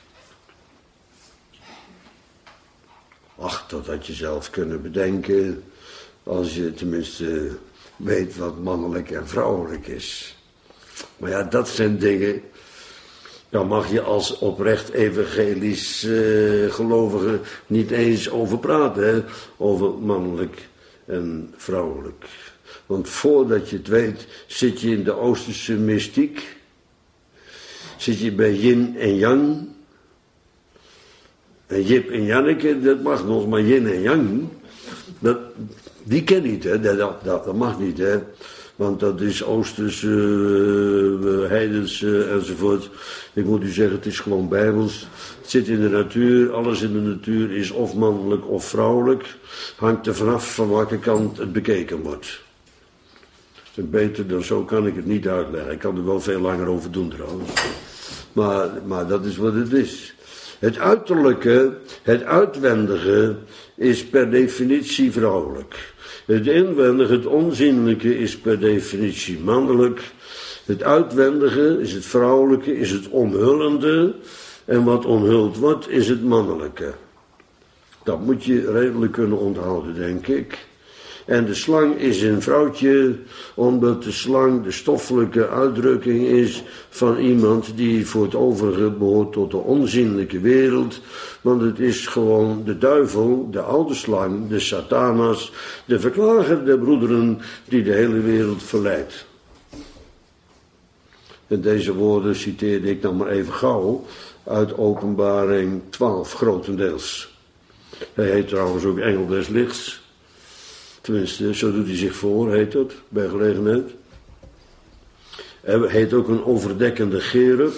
Ach, dat had je zelf kunnen bedenken, als je tenminste weet wat mannelijk en vrouwelijk is. Maar ja, dat zijn dingen, daar mag je als oprecht evangelisch gelovige niet eens over praten, hè? Over mannelijk en vrouwelijk. Want voordat je het weet, zit je in de Oosterse mystiek, zit je bij yin en yang. En Jip en Janneke, dat mag nog, maar yin en yang, die ken niet, hè? Dat mag niet, hè? Want dat is Oosterse, heidense enzovoort. Ik moet u zeggen, het is gewoon bijbels. Het zit in de natuur, alles in de natuur is of mannelijk of vrouwelijk. Hangt er vanaf van welke kant het bekeken wordt. En beter dan zo kan ik het niet uitleggen. Ik kan er wel veel langer over doen trouwens. Maar dat is wat het is. Het uiterlijke, het uitwendige, is per definitie vrouwelijk. Het inwendige, het onzienlijke, is per definitie mannelijk. Het uitwendige is het vrouwelijke, is het omhullende. En wat omhuld wordt, is het mannelijke. Dat moet je redelijk kunnen onthouden, denk ik. En de slang is een vrouwtje, omdat de slang de stoffelijke uitdrukking is van iemand die voor het overige behoort tot de onzienlijke wereld. Want het is gewoon de duivel, de oude slang, de Satanas, de verklager der broederen die de hele wereld verleidt. En deze woorden citeerde ik dan maar even gauw uit Openbaring 12 grotendeels. Hij heet trouwens ook Engel des Lichts. Tenminste, zo doet hij zich voor, heet dat, bij gelegenheid. Hij heet ook een overdekkende cherub.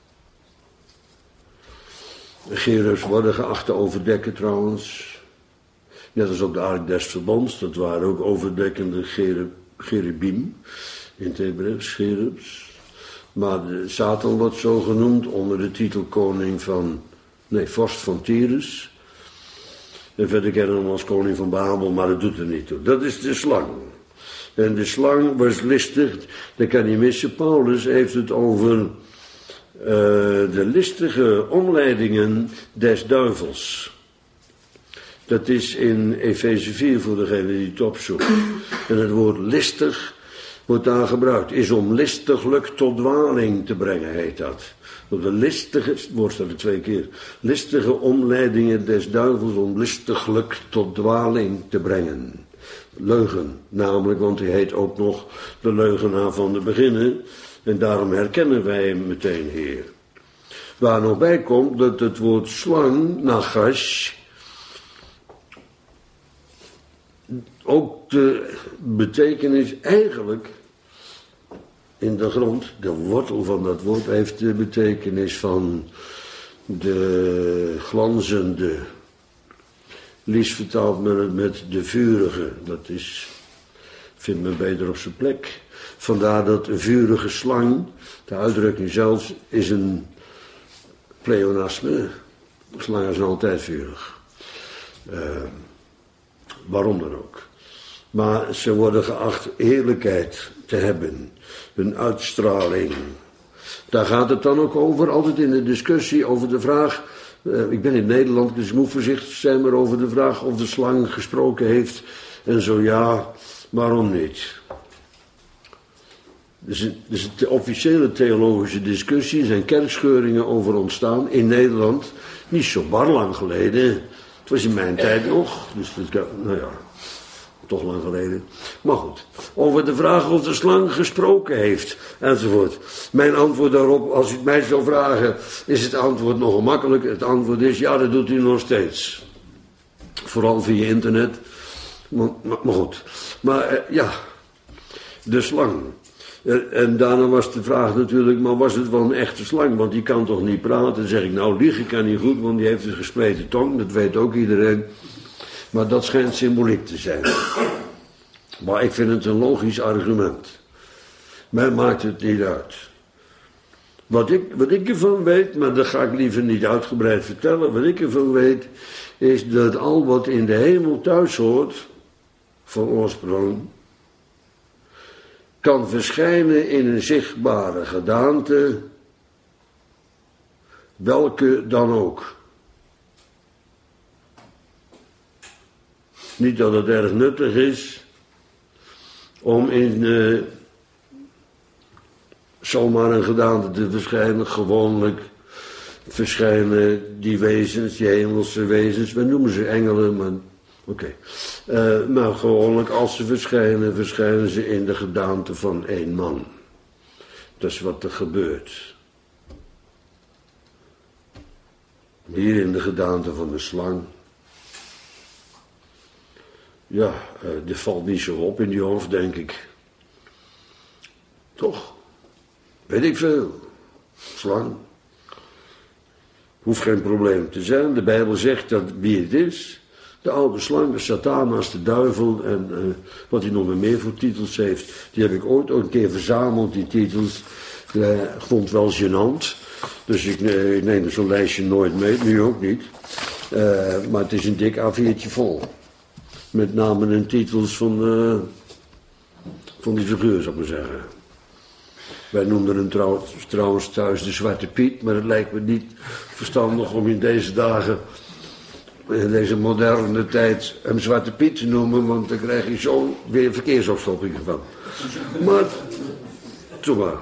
Cherubs worden geacht te overdekken trouwens. Net als ook de Ark des Verbonds, dat waren ook overdekkende cherubim. In het Hebreeuws, cherubs. Maar Satan wordt zo genoemd onder de titel vorst van Tyrus. En verder kennen we hem als koning van Babel, maar dat doet er niet toe. Dat is de slang. En de slang was listig, dat kan je missen. Paulus heeft het over de listige omleidingen des duivels. Dat is in Efeze 4 voor degene die het opzoekt. En het woord listig wordt daar gebruikt. Is om listiglijk tot dwaling te brengen, heet dat. De listige, het woord staat er 2 keer. Listige omleidingen des duivels om listiglijk tot dwaling te brengen. Leugen, namelijk, want hij heet ook nog de leugenaar van de beginnen. En daarom herkennen wij hem meteen, Heer. Waar nog bij komt dat het woord slang, nagash, ook de betekenis eigenlijk in de grond, de wortel van dat woord heeft de betekenis van de glanzende. Lies vertaalt men het met de vurige, dat is, vindt men beter op zijn plek. Vandaar dat een vurige slang, de uitdrukking zelfs, is een pleonasme. Slangen zijn altijd vurig. Waarom dan ook. Maar ze worden geacht heerlijkheid te hebben. Hun uitstraling. Daar gaat het dan ook over, altijd in de discussie over de vraag. Ik ben in Nederland, dus ik moet voorzichtig zijn, maar over de vraag of de slang gesproken heeft. En zo ja, waarom niet? Dus de officiële theologische discussie zijn kerkscheuringen over ontstaan in Nederland. Niet zo bar lang geleden. Het was in mijn tijd nog. Dus nou ja, toch lang geleden. Maar goed, over de vraag of de slang gesproken heeft, enzovoort. Mijn antwoord daarop, als u het mij zou vragen, is het antwoord nog gemakkelijk. Het antwoord is, ja, dat doet u nog steeds. Vooral via internet. Maar goed. Maar ja, de slang. En daarna was de vraag natuurlijk, maar was het wel een echte slang? Want die kan toch niet praten? Dan zeg ik, nou, liegen kan niet goed, want die heeft een gespleten tong. Dat weet ook iedereen. Maar dat schijnt symboliek te zijn. Maar ik vind het een logisch argument. Mij maakt het niet uit. Wat ik ervan weet, maar dat ga ik liever niet uitgebreid vertellen. Wat ik ervan weet, is dat al wat in de hemel thuis hoort, van oorsprong, kan verschijnen in een zichtbare gedaante, welke dan ook. Niet dat het erg nuttig is om in zomaar een gedaante te verschijnen. Gewoonlijk verschijnen die wezens, die hemelse wezens, we noemen ze engelen, maar oké. Maar gewoonlijk als ze verschijnen, verschijnen ze in de gedaante van één man. Dat is wat er gebeurt. Hier in de gedaante van de slang. Ja, dit valt niet zo op in die hoofd, denk ik. Toch? Weet ik veel. Slang. Hoeft geen probleem te zijn. De Bijbel zegt dat wie het is. De oude slang, de Satanas, de duivel en wat hij nog meer voor titels heeft. Die heb ik ooit ook een keer verzameld, die titels. Ik vond het wel gênant. Dus ik neem zo'n lijstje nooit mee, nu ook niet. Maar het is een dik A4'tje vol. Met namen en titels van die figuur, zou ik maar zeggen. Wij noemden hem trouwens thuis de Zwarte Piet, maar het lijkt me niet verstandig om in deze dagen, in deze moderne tijd, hem Zwarte Piet te noemen, want dan krijg je zo weer verkeersopstoppingen van. Maar, toen maar.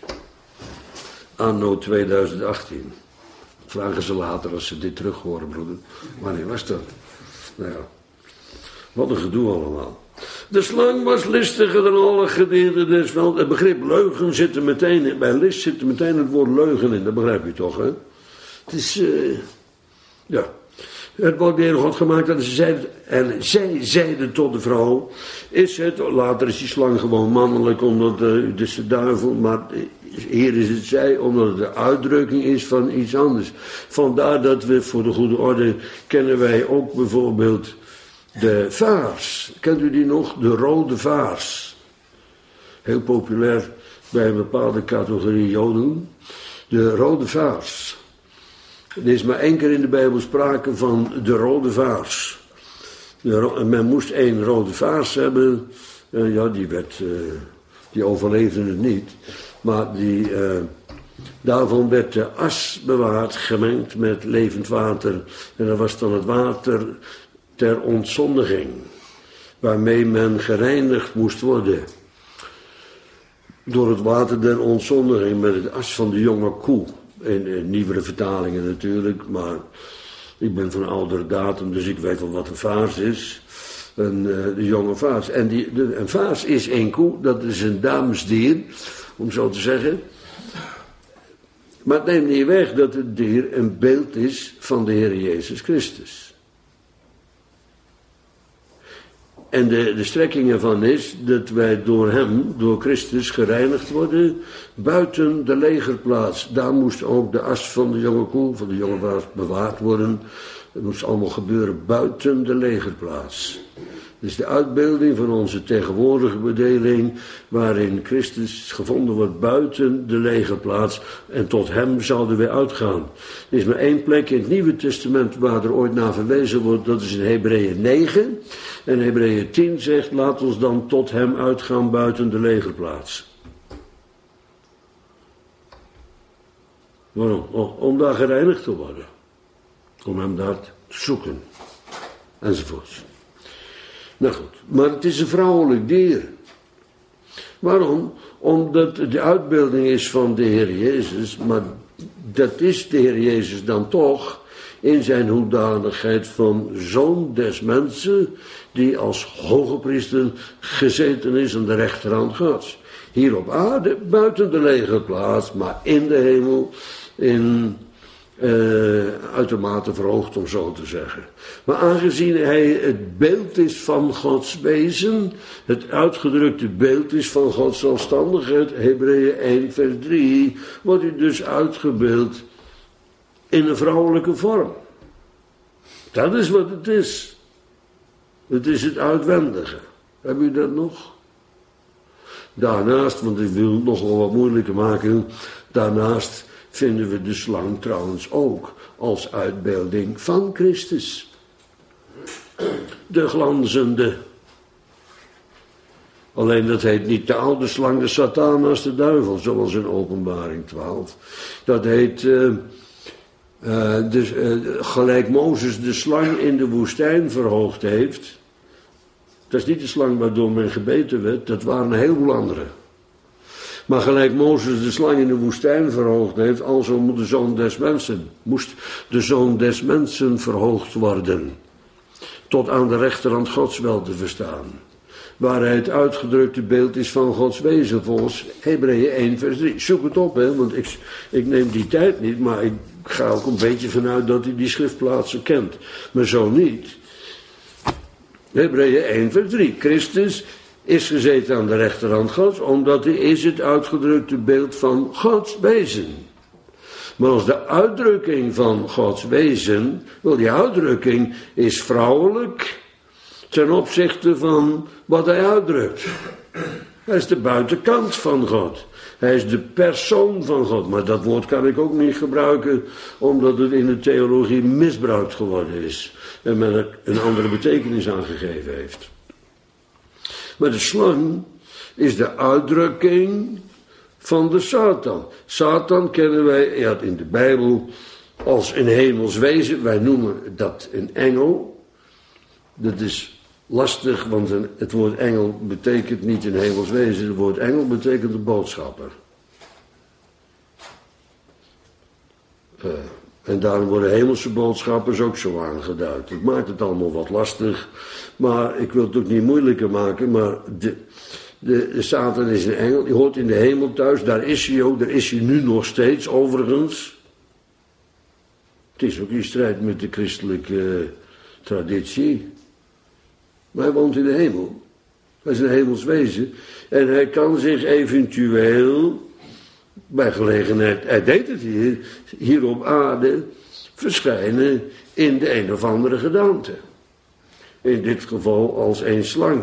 Anno 2018. Vragen ze later als ze dit terug horen, broeder. Wanneer was dat? Nou ja. Wat een gedoe allemaal. De slang was listiger dan alle gedieren des velds. Het begrip leugen zit er meteen in. Bij list zit er meteen het woord leugen in. Dat begrijp je toch, hè? Het is, ja. Het wordt weer God gemaakt dat ze zeiden, en zij zeiden tot de vrouw, is het, later is die slang gewoon mannelijk, omdat dus de duivel, maar hier is het zij, omdat het de uitdrukking is van iets anders. Vandaar dat we, voor de goede orde, kennen wij ook bijvoorbeeld de vaars. Kent u die nog? De rode vaars. Heel populair bij een bepaalde categorie Joden. De rode vaars. Er is maar één keer in de Bijbel sprake van de rode vaars. Men moest één rode vaars hebben. Ja, die overleefde het niet. Maar daarvan werd de as bewaard, gemengd met levend water. En dat was dan het water ter ontzondiging, waarmee men gereinigd moest worden. Door het water der ontzondiging met het as van de jonge koe. In nieuwere vertalingen natuurlijk, maar ik ben van oudere datum, dus ik weet wel wat een vaars is. De jonge vaars. En een vaars is één koe, dat is een damesdier. om zo te zeggen. Maar het neemt niet weg dat het dier een beeld is van de Heer Jezus Christus. En de strekking ervan is dat wij door hem, door Christus, gereinigd worden buiten de legerplaats. Daar moest ook de as van de jonge koe, van de jonge waas bewaard worden. Dat moest allemaal gebeuren buiten de legerplaats. Dus de uitbeelding van onze tegenwoordige bedeling, waarin Christus gevonden wordt buiten de legerplaats, en tot hem zouden we uitgaan. Er is maar één plek in het Nieuwe Testament waar er ooit naar verwezen wordt, dat is in Hebreeën 9. En Hebreeën 10 zegt, laat ons dan tot hem uitgaan buiten de legerplaats. Waarom? Om daar gereinigd te worden. Om hem daar te zoeken. Enzovoorts. Nou goed, maar het is een vrouwelijk dier. Waarom? Omdat het de uitbeelding is van de Heer Jezus, maar dat is de Heer Jezus dan toch in zijn hoedanigheid van zoon des mensen, die als hoge priester gezeten is aan de rechterhand Gods. Hier op aarde, buiten de legerplaats, maar in de hemel, uitermate verhoogd, om zo te zeggen. Maar aangezien hij het beeld is van Gods wezen, het uitgedrukte beeld is van Gods zelfstandigheid, Hebreeën 1 vers 3, wordt hij dus uitgebeeld in een vrouwelijke vorm. Dat is wat het is. Het is het uitwendige. Heb u dat nog? Daarnaast, want ik wil het nog wel wat moeilijker maken, daarnaast vinden we de slang trouwens ook als uitbeelding van Christus. De glanzende. Alleen dat heet niet de oude slang, de Satanas, de duivel, zoals in Openbaring 12. Dat heet, gelijk Mozes de slang in de woestijn verhoogd heeft. Dat is niet de slang waardoor men gebeten werd, dat waren een heleboel andere. Maar gelijk Mozes de slang in de woestijn verhoogd heeft, alzo moest de zoon des mensen verhoogd worden. Tot aan de rechterhand Gods wel te verstaan. Waar hij het uitgedrukte beeld is van Gods wezen, volgens Hebreeën 1 vers 3. Zoek het op, want ik neem die tijd niet, maar ik ga ook een beetje vanuit dat hij die schriftplaatsen kent. Maar zo niet. Hebreeën 1 vers 3. Christus is gezeten aan de rechterhand Gods, omdat hij is het uitgedrukte beeld van Gods wezen. Maar als de uitdrukking van Gods wezen, wel die uitdrukking is vrouwelijk ten opzichte van wat hij uitdrukt. Hij is de buitenkant van God. Hij is de persoon van God. Maar dat woord kan ik ook niet gebruiken, omdat het in de theologie misbruikt geworden is. En men er een andere betekenis aan gegeven heeft. Maar de slang is de uitdrukking van de Satan. Satan kennen wij in de Bijbel als een hemels wezen. Wij noemen dat een engel. Dat is lastig, want het woord engel betekent niet een hemels wezen. Het woord engel betekent een boodschapper. En daarom worden hemelse boodschappers ook zo aangeduid. Het maakt het allemaal wat lastig. Maar ik wil het ook niet moeilijker maken. Maar de Satan is een engel. Die hoort in de hemel thuis. Daar is hij ook. Daar is hij nu nog steeds overigens. Het is ook in strijd met de christelijke traditie. Maar hij woont in de hemel. Hij is een hemels wezen. En hij kan zich eventueel, bij gelegenheid, hij deed het hier op aarde, verschijnen in de een of andere gedaante. In dit geval als een slang.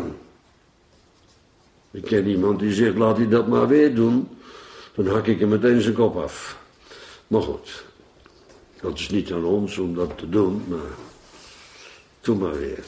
Ik ken iemand die zegt, laat hij dat maar weer doen. Dan hak ik hem meteen zijn kop af. Maar goed, dat is niet aan ons om dat te doen, maar doe maar weer.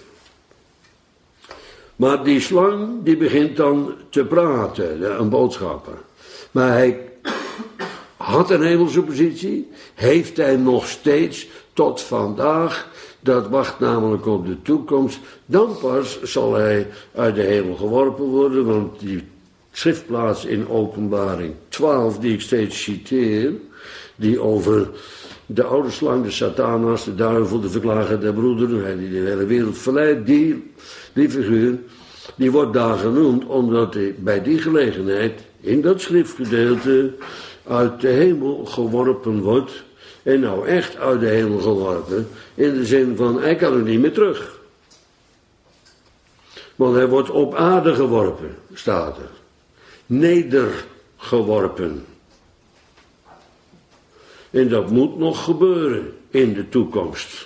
Maar die slang, die begint dan te praten, een boodschapper. Maar hij had een hemelse positie, heeft hij nog steeds tot vandaag. Dat wacht namelijk op de toekomst. Dan pas zal hij uit de hemel geworpen worden, want die schriftplaats in Openbaring 12, die ik steeds citeer, die over de oude slang, de Satanas, de duivel, de verklager der broederen, hij die de hele wereld verleidt, die figuur, Die wordt daar genoemd omdat hij bij die gelegenheid in dat schriftgedeelte uit de hemel geworpen wordt. En nou echt uit de hemel geworpen, in de zin van hij kan er niet meer terug. Want hij wordt op aarde geworpen, staat er. Nedergeworpen. En dat moet nog gebeuren in de toekomst.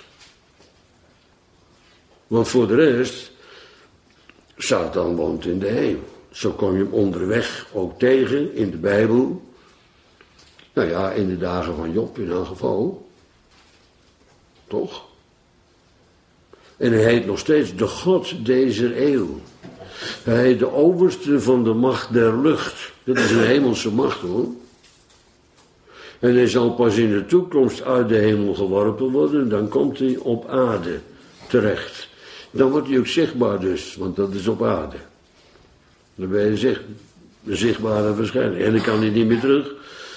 Want voor de rest, Satan woont in de hemel. Zo kom je hem onderweg ook tegen in de Bijbel. Nou ja, in de dagen van Job in elk geval. Toch? En hij heet nog steeds de God deze eeuw. Hij heet de overste van de macht der lucht. Dat is een hemelse macht hoor. En hij zal pas in de toekomst uit de hemel geworpen worden. Dan komt hij op aarde terecht. Dan wordt hij ook zichtbaar dus, want dat is op aarde. Dan ben je een zichtbare verschijning. En dan kan hij niet meer terug.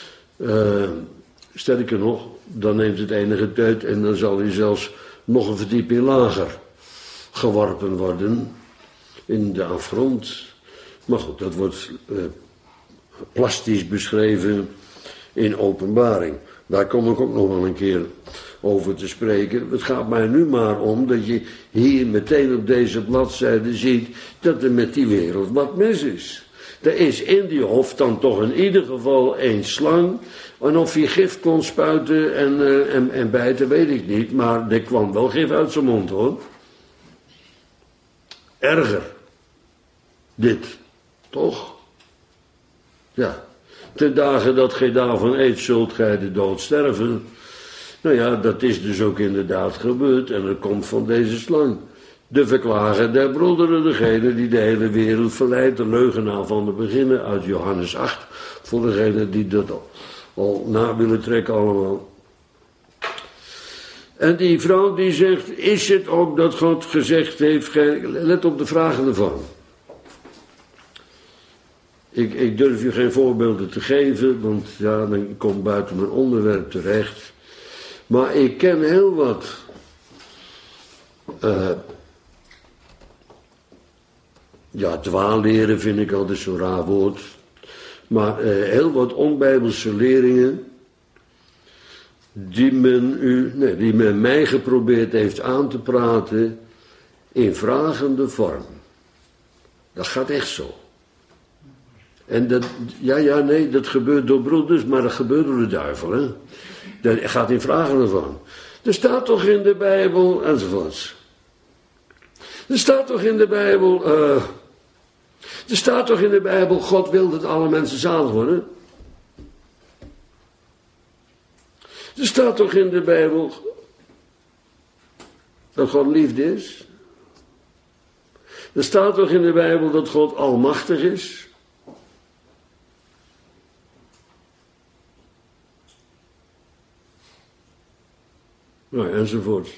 Sterker nog, dan neemt het enige tijd en dan zal hij zelfs nog een verdieping lager geworpen worden in de afgrond. Maar goed, dat wordt plastisch beschreven in Openbaring. Daar kom ik ook nog wel een keer over te spreken. Het gaat mij nu maar om dat je hier meteen op deze bladzijde ziet dat er met die wereld wat mis is. Er is in die hof dan toch in ieder geval één slang. En of hij gif kon spuiten en bijten, weet ik niet. Maar er kwam wel gif uit zijn mond hoor. Erger. Dit. Toch? Ja. Ten dagen dat gij daarvan eet, zult gij de dood sterven. Nou ja, dat is dus ook inderdaad gebeurd. En dat komt van deze slang. De verklager der broederen, degene die de hele wereld verleidt, de leugenaar van het beginnen, uit Johannes 8. Voor degene die dat al na willen trekken allemaal. En die vrouw die zegt, is het ook dat God gezegd heeft, let op de vragen ervan. Ik durf je geen voorbeelden te geven, want ja, dan komt buiten mijn onderwerp terecht. Maar ik ken heel wat dwaalleren vind ik altijd zo'n raar woord. Maar heel wat onbijbelse leringen die men mij geprobeerd heeft aan te praten in vragende vorm. Dat gaat echt zo. En dat gebeurt door broeders, maar dat gebeurt door de duivel. Hè? Dat gaat in vragende vorm. Er staat toch in de Bijbel, enzovoorts. Er staat toch in de Bijbel, God wil dat alle mensen zalig worden. Er staat toch in de Bijbel dat God liefde is. Er staat toch in de Bijbel dat God almachtig is. Nou, enzovoort.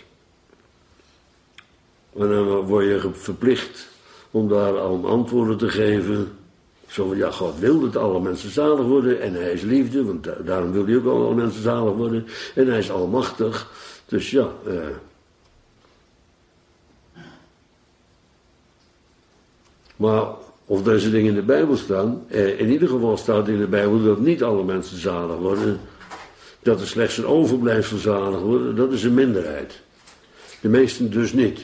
En dan word je verplicht om daar al antwoorden te geven. Zo van, ja, God wil dat alle mensen zalig worden en hij is liefde, want daarom wil hij ook alle mensen zalig worden. En hij is almachtig, dus ja. Maar of deze dingen in de Bijbel staan, in ieder geval staat in de Bijbel dat niet alle mensen zalig worden. Dat er slechts een overblijfsel zalig worden, dat is een minderheid. De meesten dus niet.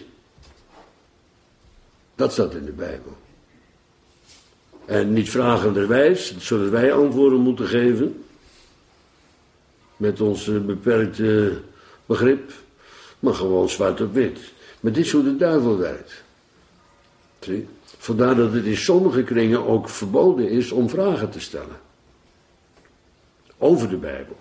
Dat staat in de Bijbel. En niet vragenderwijs, zodat wij antwoorden moeten geven. Met ons beperkte begrip. Maar gewoon zwart op wit. Maar dit is hoe de duivel werkt. Zie? Vandaar dat het in sommige kringen ook verboden is om vragen te stellen. Over de Bijbel.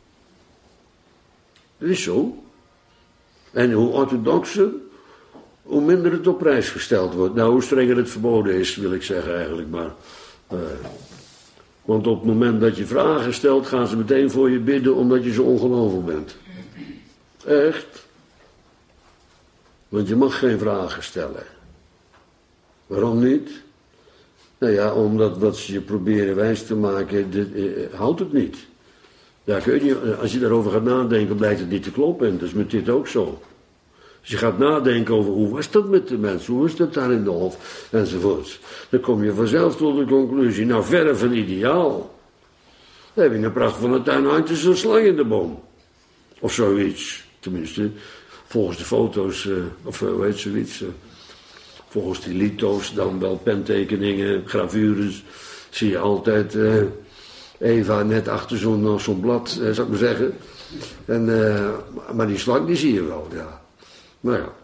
Dat is zo. En hoe orthodoxer, hoe minder het op prijs gesteld wordt. Nou, hoe strenger het verboden is, wil ik zeggen eigenlijk. Maar, want op het moment dat je vragen stelt, gaan ze meteen voor je bidden omdat je zo ongelovig bent. Echt. Want je mag geen vragen stellen. Waarom niet? Nou ja, omdat wat ze je proberen wijs te maken, houdt het niet. Ja, als je daarover gaat nadenken, blijkt het niet te kloppen. En dat is met dit ook zo. Als je gaat nadenken over hoe was dat met de mens, hoe was dat daar in de hof, enzovoorts. Dan kom je vanzelf tot de conclusie, nou verre van ideaal. Dan heb je een pracht van een tuin, hangt er zo'n slang in de boom. Of zoiets, tenminste, volgens de foto's, of hoe heet zoiets, volgens die litho's, dan wel pentekeningen, gravures, zie je altijd Eva net achter zo'n blad, zou ik maar zeggen. En, maar die slang, die zie je wel, ja. Maar ja,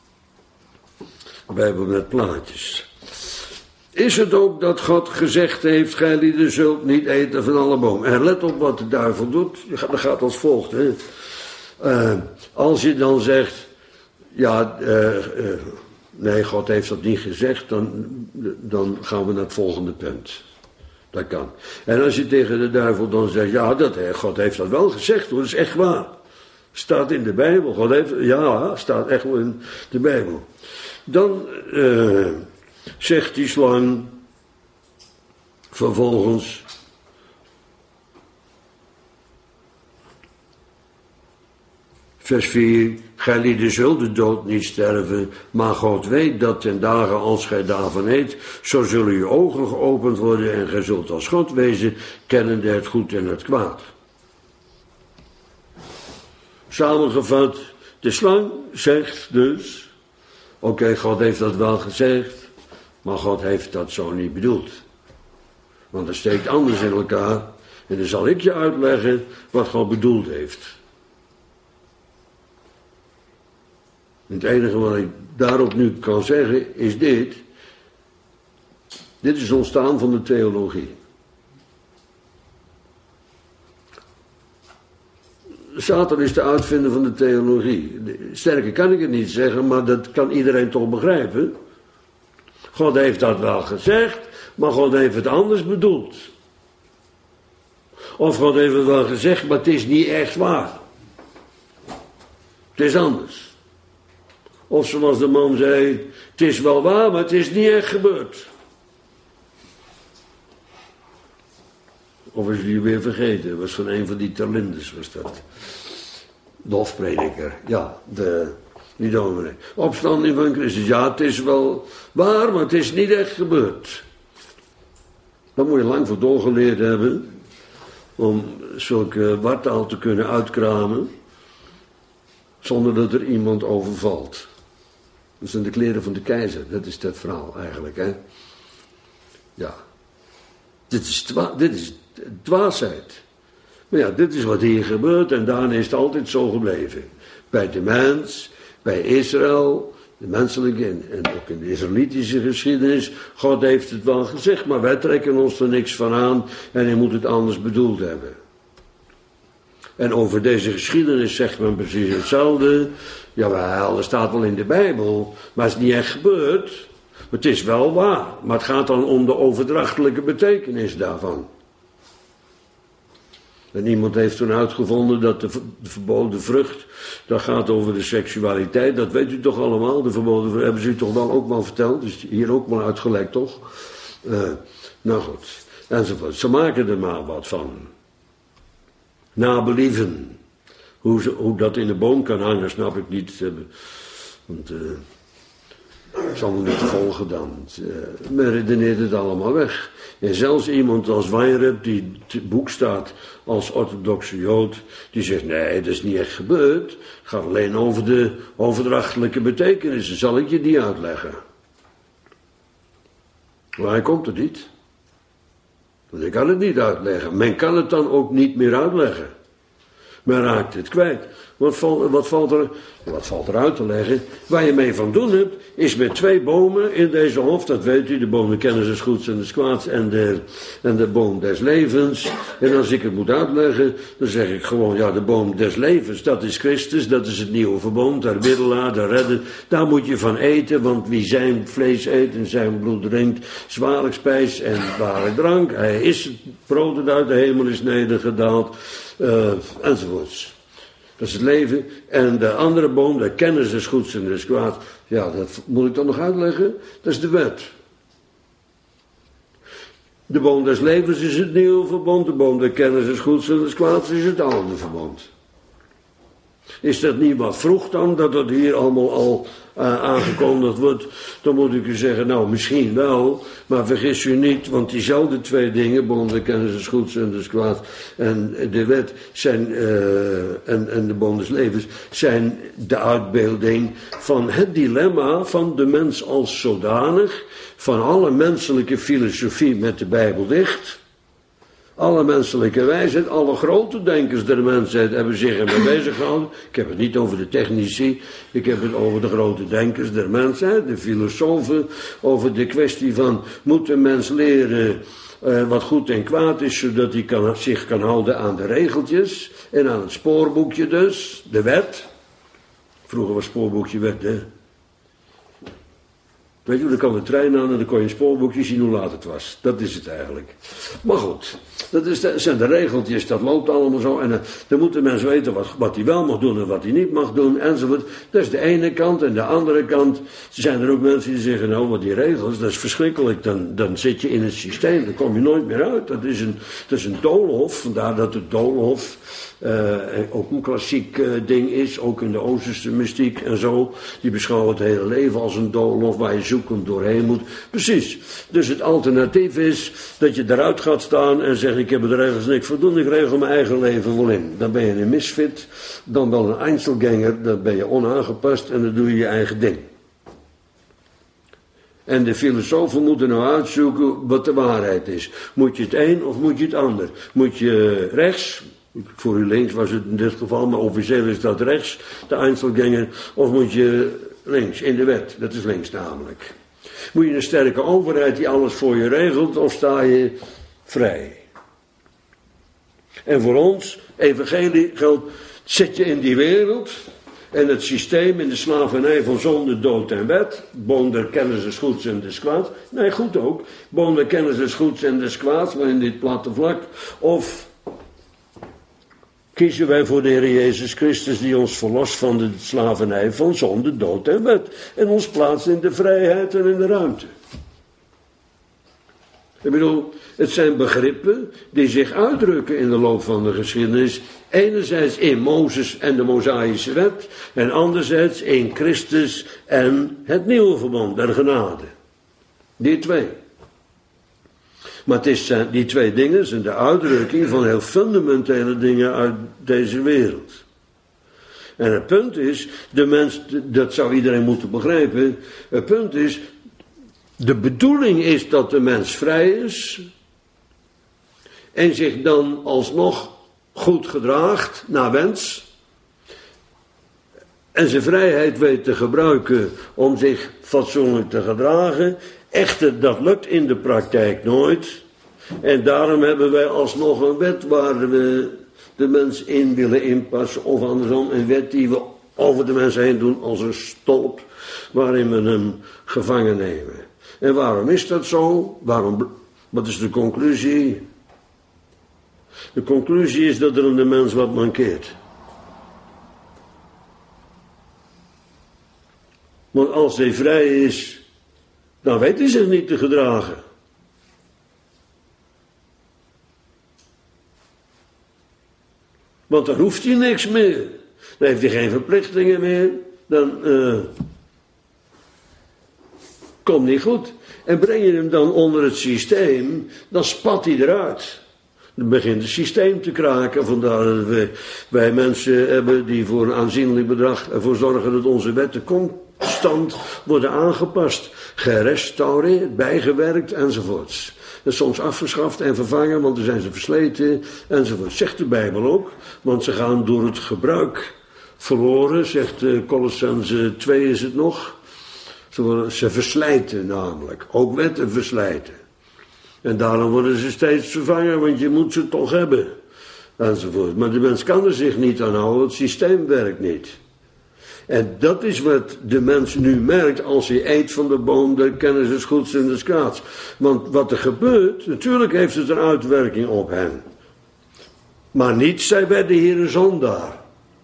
Bijbel met plaatjes. Is het ook dat God gezegd heeft, gij lieden zult niet eten van alle bomen? En let op wat de duivel doet, dat gaat als volgt. Hè. Als je dan zegt, ja, nee, God heeft dat niet gezegd, dan gaan we naar het volgende punt. Dat kan. En als je tegen de duivel dan zegt, ja, God heeft dat wel gezegd, hoor, dat is echt waar. Staat in de Bijbel. Staat echt wel in de Bijbel. Dan zegt die slang vervolgens, vers 4, gij lieden zult de dood niet sterven, maar God weet dat ten dagen als gij daarvan eet, zo zullen uw ogen geopend worden en gij zult als God wezen, kennende het goed en het kwaad. Samengevat, de slang zegt dus, oké, God heeft dat wel gezegd, maar God heeft dat zo niet bedoeld. Want dat steekt anders in elkaar en dan zal ik je uitleggen wat God bedoeld heeft. Het enige wat ik daarop nu kan zeggen is dit. Dit is ontstaan van de theologie. Satan is de uitvinder van de theologie. Sterker kan ik het niet zeggen, maar dat kan iedereen toch begrijpen. God heeft dat wel gezegd, maar God heeft het anders bedoeld. Of God heeft het wel gezegd, maar het is niet echt waar. Het is anders. Of zoals de man zei, het is wel waar, maar het is niet echt gebeurd. Of is die weer vergeten? Dat was van een van die Terlinders, was dat. De hofprediker, ja, die dominee. Opstanding van Christus, ja, het is wel waar, maar het is niet echt gebeurd. Daar moet je lang voor doorgeleerd hebben, om zulke wartaal te kunnen uitkramen, zonder dat er iemand overvalt. Dat zijn de kleren van de keizer, dat is dat verhaal eigenlijk, hè. Ja. Dit is dwaasheid. Maar ja, dit is wat hier gebeurt en daarna is het altijd zo gebleven. Bij de mens, bij Israël, de menselijke en ook in de Israëlitische geschiedenis. God heeft het wel gezegd, maar wij trekken ons er niks van aan en hij moet het anders bedoeld hebben. En over deze geschiedenis zegt men precies hetzelfde. Jawel, dat staat wel in de Bijbel, maar het is niet echt gebeurd. Het is wel waar, maar het gaat dan om de overdrachtelijke betekenis daarvan. En iemand heeft toen uitgevonden dat de verboden vrucht, dat gaat over de seksualiteit, dat weet u toch allemaal, de verboden vrucht, hebben ze u toch wel ook wel verteld, dus hier ook maar uitgelegd toch? Nou goed, enzovoort. Ze maken er maar wat van. Nabelieven. Hoe dat in de boom kan hangen, snap ik niet. Want ik zal me niet volgen dan. Men redeneert het allemaal weg. En zelfs iemand als Weinreb, die het boek staat als orthodoxe Jood, die zegt, nee, dat is niet echt gebeurd. Het gaat alleen over de overdrachtelijke betekenissen. Zal ik je die uitleggen? Maar hij komt er niet. Want ik kan het niet uitleggen. Men kan het dan ook niet meer uitleggen. Men raakt het kwijt. Wat valt er uit te leggen? Waar je mee van doen hebt, is met 2 bomen in deze hof, dat weet u, de boom de kennis des goeds en des kwaads en de boom des levens. En als ik het moet uitleggen, dan zeg ik gewoon, ja, de boom des levens, dat is Christus, dat is het nieuwe verbond, de middelaar, de redder. Daar moet je van eten, want wie zijn vlees eet en zijn bloed drinkt, zwaarlijk spijs en ware drank. Hij is het brood dat uit de hemel is nedergedaald, enzovoorts. Dat is het leven. En de andere boom, de kennis des goeds en des kwaads. Ja, dat moet ik dan nog uitleggen. Dat is de wet. De boom des levens is het nieuwe verbond. De boom der kennis des goeds en des kwaads is het oude verbond. Is dat niet wat vroeg dan, dat het hier allemaal al aangekondigd wordt? Dan moet ik u zeggen, nou misschien wel, maar vergis u niet, want diezelfde twee dingen, boom der kennis des goeds en des kwaads, en de wet zijn, en de boom des levens, zijn de uitbeelding van het dilemma van de mens als zodanig, van alle menselijke filosofie met de Bijbel dicht. Alle menselijke wijsheid, alle grote denkers der mensheid hebben zich ermee bezig gehouden. Ik heb het niet over de technici, ik heb het over de grote denkers der mensheid, de filosofen, over de kwestie van, moet een mens leren wat goed en kwaad is, zodat hij zich kan houden aan de regeltjes en aan het spoorboekje dus, de wet. Vroeger was spoorboekje wet, hè. Weet je, dan kwam de trein aan en dan kon je een spoorboekje zien hoe laat het was. Dat is het eigenlijk. Maar goed, dat zijn de regeltjes, dat loopt allemaal zo. En dan moet de mens weten wat hij wel mag doen en wat hij niet mag doen, enzovoort. Dat is de ene kant. En de andere kant zijn er ook mensen die zeggen, nou, wat die regels, dat is verschrikkelijk. Dan zit je in het systeem, dan kom je nooit meer uit. Dat is een doolhof, vandaar dat het doolhof ook een klassiek ding is, ook in de Oosterse mystiek en zo. Die beschouwen het hele leven als een doolhof waar je zoekend doorheen moet. Precies. Dus het alternatief is dat je eruit gaat staan en zegt, ik heb er regels niks voor doen, ik regel mijn eigen leven wel in. Dan ben je een misfit, dan wel een Einzelganger, dan ben je onaangepast en dan doe je je eigen ding. En de filosofen moeten nou uitzoeken wat de waarheid is. Moet je het een of moet je het ander? Moet je rechts, voor u links was het in dit geval, maar officieel is dat rechts, de Einzelganger, of moet je links, in de wet, dat is links namelijk. Moet je een sterke overheid die alles voor je regelt, of sta je vrij? En voor ons, evangelie geldt, zit je in die wereld en het systeem in de slavernij van zonde, dood en wet, boom der kennis des goeds en des kwaads, nee goed ook, boom der kennis des goeds en des kwaads, maar in dit platte vlak, of kiezen wij voor de Heer Jezus Christus die ons verlost van de slavernij van zonde, dood en wet. En ons plaatst in de vrijheid en in de ruimte. Ik bedoel, het zijn begrippen die zich uitdrukken in de loop van de geschiedenis. Enerzijds in Mozes en de Mosaïsche wet. En anderzijds in Christus en het nieuwe verbond der genade. Die twee. Maar die twee dingen zijn de uitdrukking van heel fundamentele dingen uit deze wereld. En het punt is, de mens, dat zou iedereen moeten begrijpen, het punt is, de bedoeling is dat de mens vrij is en zich dan alsnog goed gedraagt naar wens en zijn vrijheid weet te gebruiken om zich fatsoenlijk te gedragen. Echter, dat lukt in de praktijk nooit. En daarom hebben wij alsnog een wet waar we de mens in willen inpassen. Of andersom, een wet die we over de mens heen doen als een stolp waarin we hem gevangen nemen. En waarom is dat zo? Wat is de conclusie? De conclusie is dat er in de mens wat mankeert. Want als hij vrij is, dan weet hij zich niet te gedragen. Want dan hoeft hij niks meer. Dan heeft hij geen verplichtingen meer. Dan komt niet goed. En breng je hem dan onder het systeem, dan spat hij eruit. Dan begint het systeem te kraken. Vandaar dat wij mensen hebben die voor een aanzienlijk bedrag ervoor zorgen dat onze wetten constant worden aangepast, gerestaureerd, bijgewerkt enzovoorts. En soms afgeschaft en vervangen, want dan zijn ze versleten enzovoort. Zegt de Bijbel ook, want ze gaan door het gebruik verloren, zegt Colossense 2 is het nog. Ze verslijten namelijk, ook wetten verslijten. En daarom worden ze steeds vervangen, want je moet ze toch hebben. Enzovoort. Maar de mens kan er zich niet aan houden, het systeem werkt niet. En dat is wat de mens nu merkt als hij eet van de boom der kennis des goeds en des kwaads. Want wat er gebeurt, natuurlijk heeft het een uitwerking op hen. Maar niet, zij werden hier een zondaar.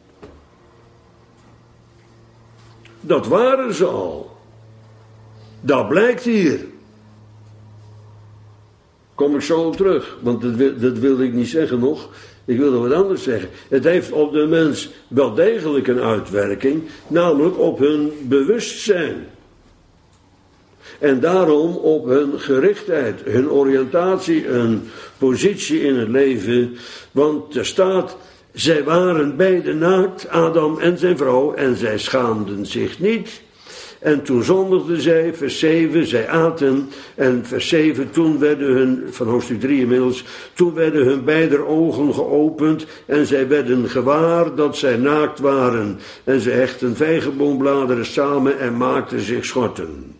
Dat waren ze al. Dat blijkt hier. Kom ik zo op terug, want dat wilde ik niet zeggen nog. Ik wil nog wat anders zeggen. Het heeft op de mens wel degelijk een uitwerking, namelijk op hun bewustzijn. En daarom op hun gerichtheid, hun oriëntatie, hun positie in het leven. Want er staat, zij waren beide naakt, Adam en zijn vrouw, en zij schaamden zich niet. En toen zondigden zij, vers 7, zij aten. En vers 7, toen werden hun, van hoofdstuk 3 inmiddels, toen werden hun beider ogen geopend. En zij werden gewaar dat zij naakt waren. En ze hechten vijgenboombladeren samen en maakten zich schorten.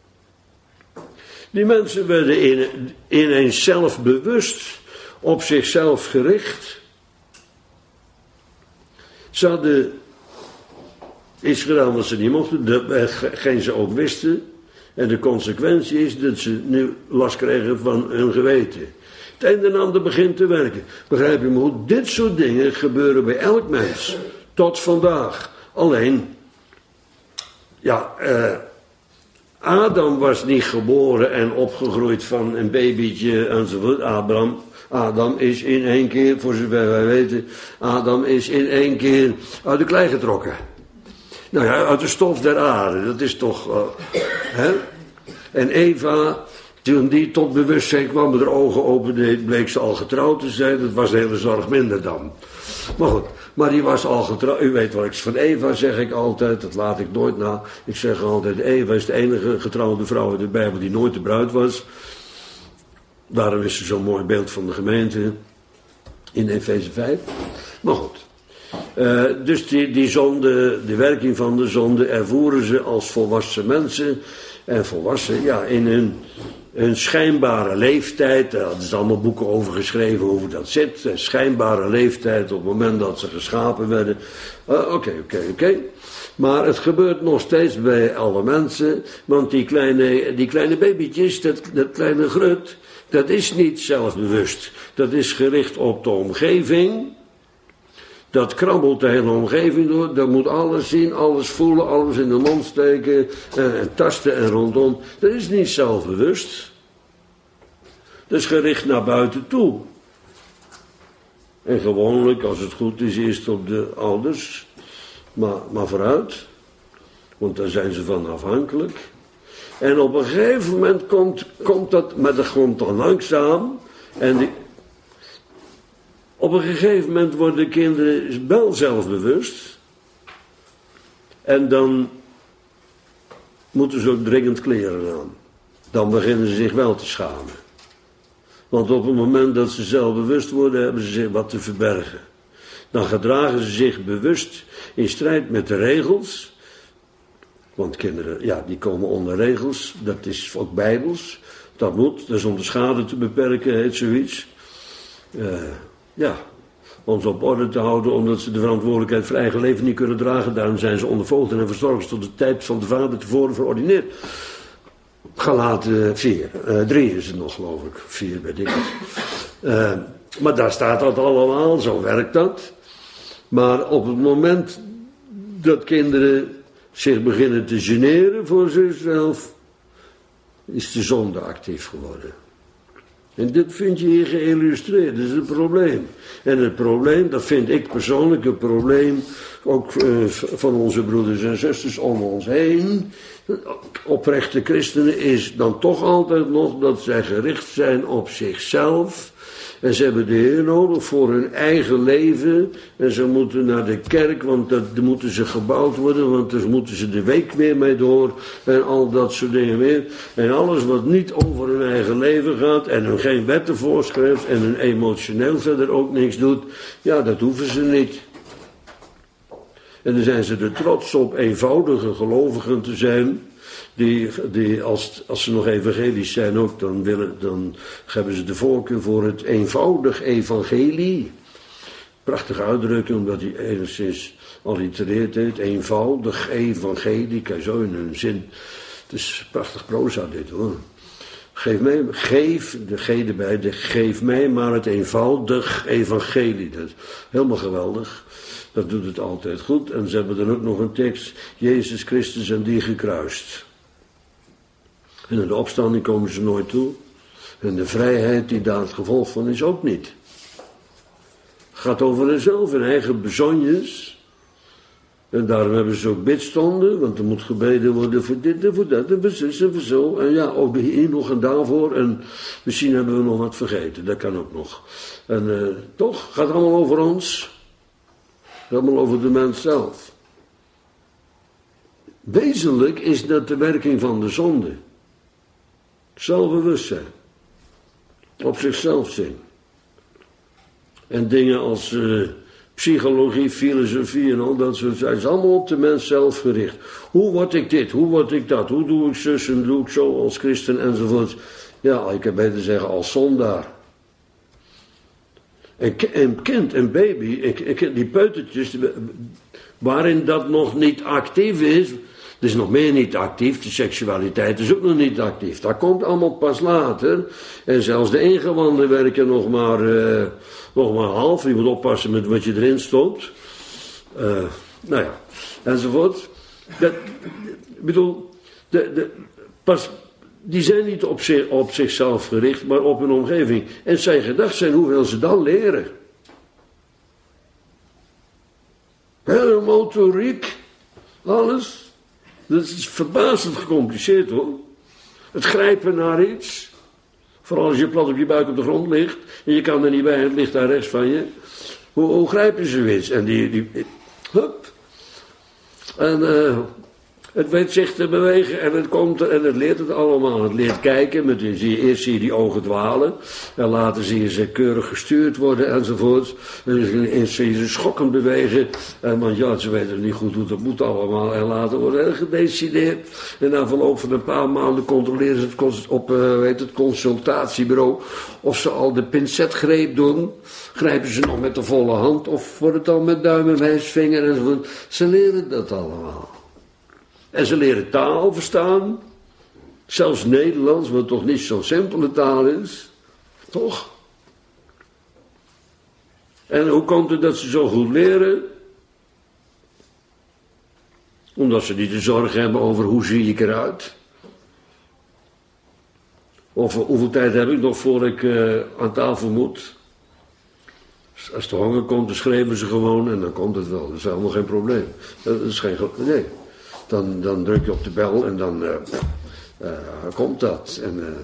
Die mensen werden ineens zelfbewust, op zichzelf gericht. Ze hadden iets gedaan wat ze niet mochten, geen ze ook wisten. En de consequentie is dat ze nu last krijgen van hun geweten. Het een en ander begint te werken. Begrijp je me goed? Dit soort dingen gebeuren bij elk mens. Tot vandaag. Alleen, ja, Adam was niet geboren en opgegroeid van een babytje enzovoort. Adam is in één keer, voor zover wij weten, Adam is in één keer uit de klei getrokken. Nou ja, uit de stof der aarde, dat is toch, hè? En Eva, toen die tot bewustzijn kwam, met haar ogen opendeed, bleek ze al getrouwd te zijn. Dat was de hele zorg minder dan. Maar goed, maar die was al getrouwd. U weet wat ik van Eva zeg ik altijd, dat laat ik nooit na. Ik zeg altijd, Eva is de enige getrouwde vrouw in de Bijbel die nooit de bruid was. Daarom is ze zo'n mooi beeld van de gemeente in Efeze 5. Maar goed. Dus die zonde, de werking van de zonde, ervoeren ze als volwassen mensen. En volwassen, ja, in hun schijnbare leeftijd. Daar hadden ze allemaal boeken over geschreven hoe dat zit. Schijnbare leeftijd op het moment dat ze geschapen werden. Oké. Maar het gebeurt nog steeds bij alle mensen. Want die kleine babytjes, dat kleine grut, dat is niet zelfbewust. Dat is gericht op de omgeving. Dat krabbelt de hele omgeving door. Dat moet alles zien, alles voelen, alles in de mond steken. En tasten en rondom. Dat is niet zelfbewust. Dat is gericht naar buiten toe. En gewoonlijk, als het goed is, eerst op de ouders. Maar vooruit. Want daar zijn ze van afhankelijk. En op een gegeven moment komt dat, maar dat komt dan langzaam. En op een gegeven moment worden de kinderen wel zelfbewust. En dan moeten ze ook dringend kleren aan. Dan beginnen ze zich wel te schamen. Want op het moment dat ze zelfbewust worden, hebben ze zich wat te verbergen. Dan gedragen ze zich bewust in strijd met de regels. Want kinderen, ja, die komen onder regels. Dat is ook bijbels. Dat moet, dat is om de schade te beperken, heet zoiets. Ja, om ze op orde te houden, omdat ze de verantwoordelijkheid voor eigen leven niet kunnen dragen. Daarom zijn ze onder voogden en verzorgers tot de tijd van de vader tevoren verordineerd. Galaten 3 is het nog, geloof ik. 4 weet ik het. Maar daar staat dat allemaal, zo werkt dat. Maar op het moment dat kinderen zich beginnen te generen voor zichzelf, is de zonde actief geworden. En dit vind je hier geïllustreerd, dat is het probleem. En het probleem, dat vind ik persoonlijk een probleem, ook van onze broeders en zusters om ons heen. Oprechte christenen is dan toch altijd nog dat zij gericht zijn op zichzelf. En ze hebben de Heer nodig voor hun eigen leven. En ze moeten naar de kerk, want daar moeten ze gebouwd worden. Want daar moeten ze de week weer mee door. En al dat soort dingen meer. En alles wat niet over hun eigen leven gaat. En hun geen wetten voorschrijft. En hun emotioneel verder ook niks doet. Ja, dat hoeven ze niet. En dan zijn ze er trots op eenvoudige gelovigen te zijn. Die als ze nog evangelisch zijn ook, dan hebben ze de voorkeur voor het eenvoudig evangelie. Prachtige uitdrukking, omdat hij enigszins allitereerd heet. Eenvoudig evangelie, kijk zo in een zin. Het is prachtig proza dit hoor. Geef mij maar het eenvoudig evangelie. Dat is helemaal geweldig. Dat doet het altijd goed. En ze hebben dan ook nog een tekst. Jezus Christus en die gekruist. En in de opstanding komen ze nooit toe. En de vrijheid die daar het gevolg van is ook niet. gaat over henzelf, hun eigen bezonjes. En daarom hebben ze ook bidstonden, want er moet gebeden worden voor dit en voor dat en voor zus en voor zo. En ja, ook hier nog en daarvoor. En misschien hebben we nog wat vergeten, dat kan ook nog. En toch, gaat het allemaal over ons. Het allemaal over de mens zelf. Wezenlijk is dat de werking van de zonde. Zelfbewustzijn. Op zichzelf zien. En dingen als psychologie, filosofie en al dat soort zaken. Is allemaal op de mens zelf gericht. Hoe word ik dit? Hoe word ik dat? Hoe doe ik zus en doe ik zo als christen enzovoort. Ja, ik heb beter zeggen als zondaar. En kind en baby, die peutertjes, waarin dat nog niet actief is. Het is nog meer niet actief, de seksualiteit is ook nog niet actief. Dat komt allemaal pas later. En zelfs de ingewanden werken nog maar half. Je moet oppassen met wat je erin stopt. Nou ja, enzovoort. Ik bedoel, die zijn niet op zichzelf gericht, maar op hun omgeving. En zij gedacht zijn hoeveel ze dan leren. Hele motoriek, alles. Dat is verbazend gecompliceerd hoor. Het grijpen naar iets. Vooral als je plat op je buik op de grond ligt. En je kan er niet bij, het ligt daar rechts van je. Hoe grijpen ze iets? En hup. En het weet zich te bewegen en het komt er en het leert het allemaal. Het leert kijken, eerst zie je die ogen dwalen. En later zie je ze keurig gestuurd worden enzovoort. En eerst zie je ze schokkend bewegen. Want ja, ze weten niet goed hoe dat moet allemaal. En later worden ze gedecideerd. En na verloop van een paar maanden controleren ze het op het consultatiebureau. Of ze al de pincetgreep doen. Grijpen ze nog met de volle hand. Of wordt het dan met duim en wijsvinger enzovoort. Ze leren dat allemaal. En ze leren taal verstaan. Zelfs Nederlands, wat toch niet zo'n simpele taal is. Toch? En hoe komt het dat ze zo goed leren? Omdat ze niet de zorg hebben over hoe zie ik eruit. Of hoeveel tijd heb ik nog voor ik aan tafel moet. Als de honger komt, dan schreven ze gewoon en dan komt het wel. Dat is helemaal geen probleem. Dat is geen nee. Dan druk je op de bel en dan komt dat.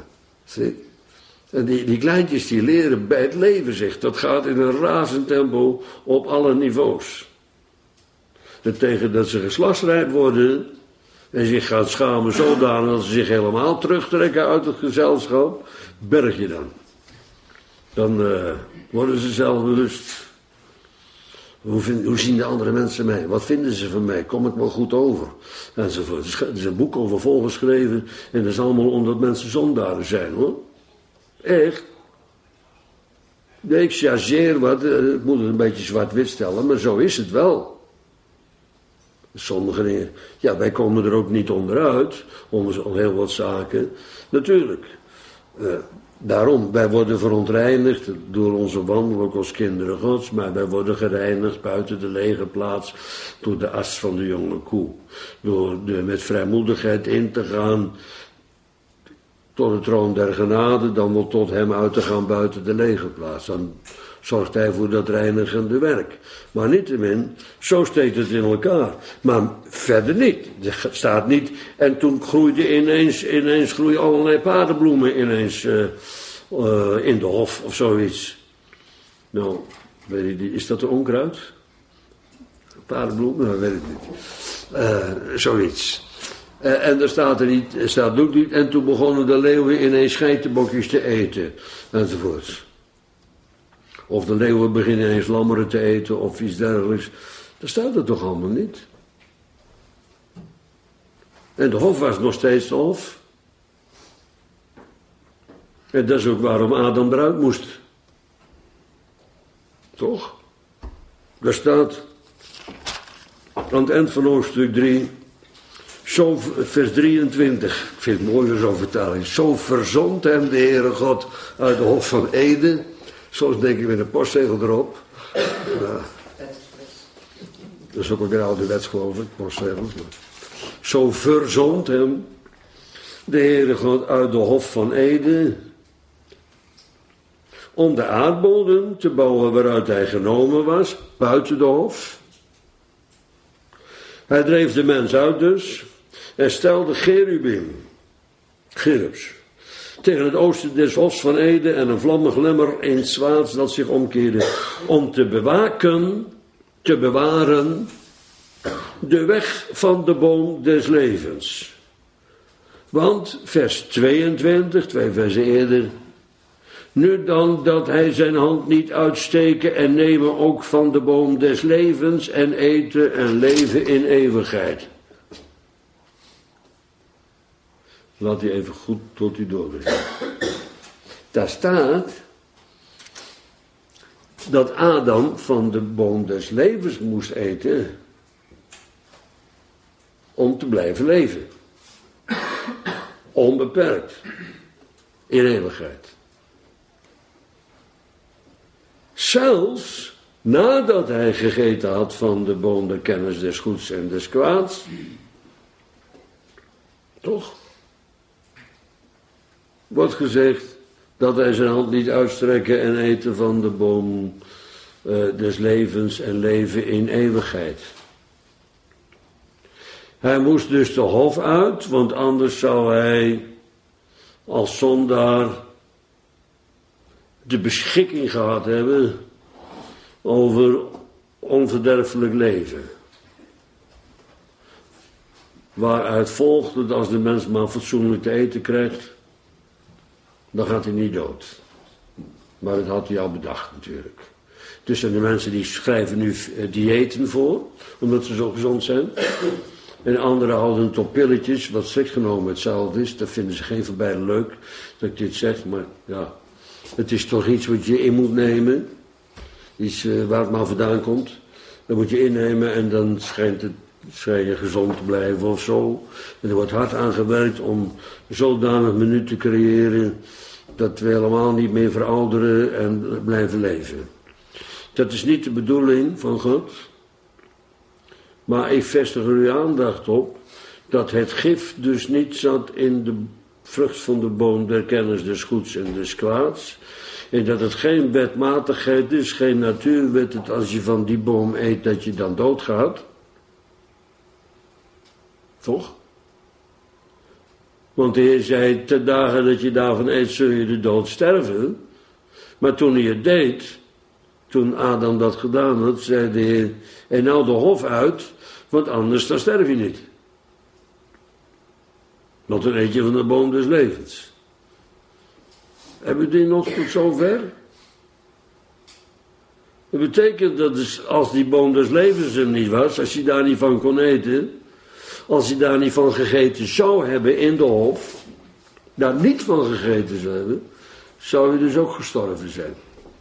En die kleintjes die leren bij het leven zich. Dat gaat in een razend tempo op alle niveaus. Tegen dat ze geslachtsrijp worden en zich gaan schamen zodanig dat ze zich helemaal terugtrekken uit het gezelschap, berg je dan. Dan worden ze zelfbewust. Hoe zien de andere mensen mij? Wat vinden ze van mij? Kom ik wel goed over? Enzovoort. Er is een boek over volgeschreven. En dat is allemaal omdat mensen zondaren zijn hoor. Echt. Nee, ik chargeer wat. Ik moet het een beetje zwart-wit stellen. Maar zo is het wel. Sommige dingen. Ja, wij komen er ook niet onderuit. Om heel wat zaken. Natuurlijk. Daarom, wij worden verontreinigd door onze wandel ook als kinderen Gods, maar wij worden gereinigd buiten de lege plaats door de as van de jonge koe. Door met vrijmoedigheid in te gaan tot de troon der genade, dan wel tot hem uit te gaan buiten de lege plaats. Dan zorgt hij voor dat reinigende werk. Maar niettemin, zo steekt het in elkaar. Maar verder niet. Er staat niet. En toen groeide ineens groeien allerlei paardenbloemen ineens in de hof of zoiets. Nou, weet ik niet. Is dat een onkruid? Paardenbloem? Nou, weet ik niet. Zoiets. En er staat ook niet. En toen begonnen de leeuwen ineens geitenbokjes te eten. Enzovoorts. Of de leeuwen beginnen ineens lammeren te eten of iets dergelijks. Dat staat er toch allemaal niet. En de hof was nog steeds de hof. En dat is ook waarom Adam eruit moest. Toch? Daar staat aan het eind van hoofdstuk 3, zo, vers 23, ik vind het mooi zo'n vertaling. Zo verzond hem de Heere God uit de hof van Eden. Soms denk ik met een postzegel erop. Dat is ook een ouderwets geloof ik, postzegels. Zo verzond hem de Heere God uit de hof van Eden. om de aardbodem te bouwen waaruit hij genomen was, buiten de hof. Hij dreef de mens uit dus en stelde cherubs, tegen het oosten des hofs van Eden en een vlammig lemmer in zwaards dat zich omkeerde, om te bewaren, de weg van de boom des levens. Want, vers 22, 2 versen eerder, nu dan dat hij zijn hand niet uitsteken en nemen ook van de boom des levens en eten en leven in eeuwigheid. Laat u even goed tot u doorbrengen. Daar staat dat Adam van de boom des levens moest eten om te blijven leven. Onbeperkt. In eeuwigheid. Zelfs nadat hij gegeten had van de boom der kennis des goeds en des kwaads. Toch? Wordt gezegd dat hij zijn hand niet uitstrekken en eten van de boom des levens en leven in eeuwigheid. Hij moest dus de hof uit, want anders zou hij als zondaar de beschikking gehad hebben over onverderfelijk leven. Waaruit volgt dat als de mens maar fatsoenlijk te eten krijgt, dan gaat hij niet dood. Maar dat had hij al bedacht natuurlijk. Dus de mensen die schrijven nu diëten voor, omdat ze zo gezond zijn. En anderen houden het op pilletjes, wat strikt genomen hetzelfde is. Dat vinden ze geen van beiden leuk, dat ik dit zeg. Maar ja, het is toch iets wat je in moet nemen. Iets waar het maar vandaan komt. Dat moet je innemen en dan schijnt je gezond te blijven of zo. En er wordt hard aan gewerkt om zodanig menu te creëren dat we helemaal niet meer verouderen en blijven leven. Dat is niet de bedoeling van God. Maar ik vestig er uw aandacht op dat het gif dus niet zat in de vrucht van de boom der kennis des goeds en des kwaads. En dat het geen wetmatigheid is, geen natuurwet, dat als je van die boom eet dat je dan doodgaat. Toch? Want de Heer zei, te dagen dat je daarvan eet, zul je de dood sterven. Maar toen hij het deed, toen Adam dat gedaan had, zei de Heer, en nou de hof uit, want anders dan sterf je niet. Want dan eet je van de boom des levens. Hebben we die nog tot zover? Dat betekent dat dus als die boom des levens er niet was, als je daar niet van kon eten, als je daar niet van gegeten zou hebben in de hof, daar niet van gegeten zou hebben, zou je dus ook gestorven zijn.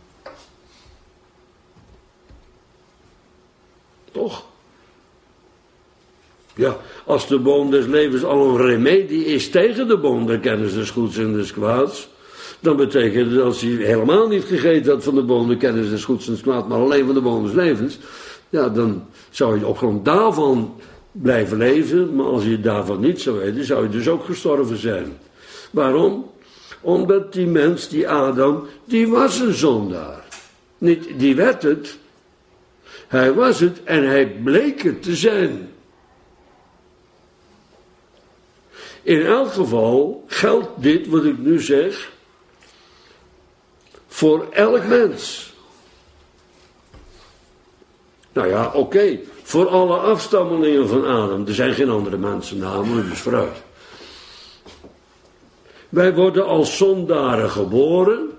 Toch? Ja, als de boom des levens al een remedie is tegen de boom der kennis des goeds en des kwaads, dan betekent het als hij helemaal niet gegeten had van de boom der kennis des goeds en des kwaads, maar alleen van de boom des levens, ja, dan zou je op grond daarvan blijven leven, maar als je daarvan niet zou eten, zou je dus ook gestorven zijn. Waarom? Omdat die mens, die Adam, die was een zondaar. Niet, die werd het. Hij was het en hij bleek het te zijn. In elk geval geldt dit wat ik nu zeg voor elk mens. Nou ja, oké, voor alle afstammelingen van Adam. Er zijn geen andere mensen namelijk, dus vooruit. Wij worden als zondaren geboren,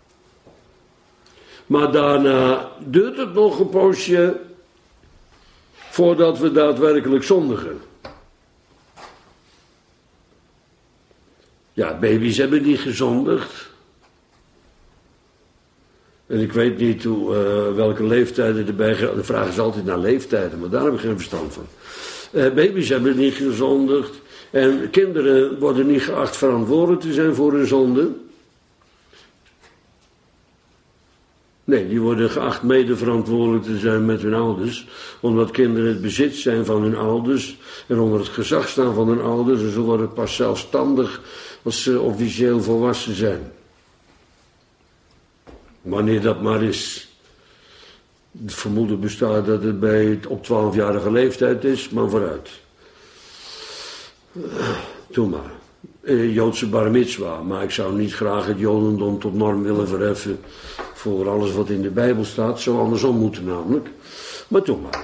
maar daarna duurt het nog een poosje voordat we daadwerkelijk zondigen. Ja, baby's hebben niet gezondigd. En ik weet niet welke leeftijden erbij gaan. De vraag is altijd naar leeftijden, maar daar heb ik geen verstand van. Baby's hebben niet gezondigd. En kinderen worden niet geacht verantwoordelijk te zijn voor hun zonde. Nee, die worden geacht mede verantwoordelijk te zijn met hun ouders. Omdat kinderen het bezit zijn van hun ouders. En onder het gezag staan van hun ouders. En zo worden het pas zelfstandig als ze officieel volwassen zijn. Wanneer dat maar is. Het vermoeden bestaat dat het op 12-jarige leeftijd is, maar vooruit. Doe maar. Joodse bar mitzwa, maar ik zou niet graag het jodendom tot norm willen verheffen voor alles wat in de Bijbel staat. Zo andersom moeten namelijk. Maar doe maar.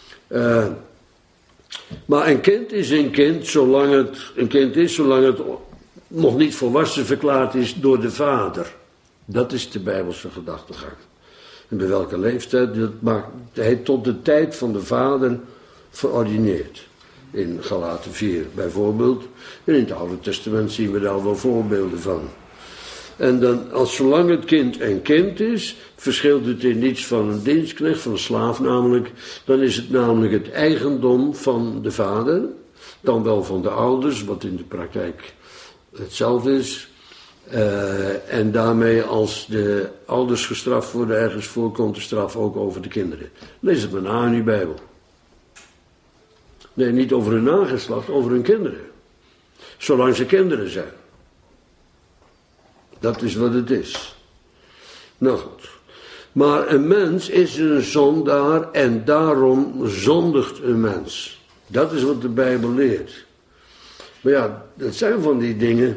Maar een kind is een kind zolang het nog niet volwassen verklaard is door de vader. Dat is de Bijbelse gedachtegang. En bij welke leeftijd, dat maakt hij tot de tijd van de vader verordineerd. In Galaten 4 bijvoorbeeld. En in het Oude Testament zien we daar wel voorbeelden van. En dan, zolang het kind een kind is, verschilt het in niets van een dienstknecht, van een slaaf namelijk. Dan is het namelijk het eigendom van de vader, dan wel van de ouders, wat in de praktijk hetzelfde is. En daarmee als de ouders gestraft worden ergens voor, komt de straf ook over de kinderen. Lees het maar na in uw Bijbel. Nee, niet over hun nageslacht, over hun kinderen. Zolang ze kinderen zijn. Dat is wat het is. Nou goed. Maar een mens is een zondaar en daarom zondigt een mens. Dat is wat de Bijbel leert. Maar ja, dat zijn van die dingen.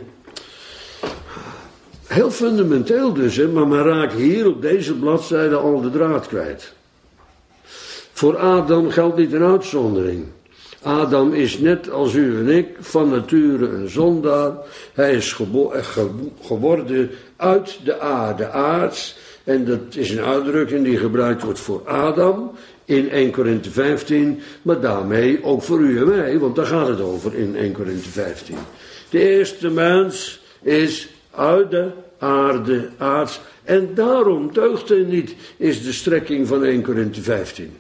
Heel fundamenteel dus, hè, maar men raakt hier op deze bladzijde al de draad kwijt. Voor Adam geldt niet een uitzondering. Adam is net als u en ik van nature een zondaar. Hij is geworden uit de aarde, aards. En dat is een uitdrukking die gebruikt wordt voor Adam in 1 Korinthe 15. Maar daarmee ook voor u en mij, want daar gaat het over in 1 Korinthe 15. De eerste mens is uit de aarde, aards. En daarom deugt hij niet, is de strekking van 1 Korinthe 15.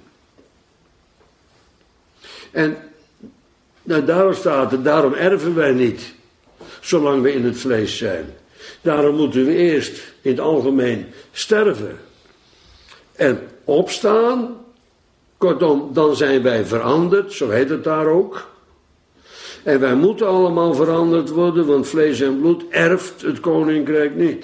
En daarom staat het, daarom erven wij niet, zolang we in het vlees zijn. Daarom moeten we eerst in het algemeen sterven en opstaan. Kortom, dan zijn wij veranderd, zo heet het daar ook. En wij moeten allemaal veranderd worden, want vlees en bloed erft het koninkrijk niet.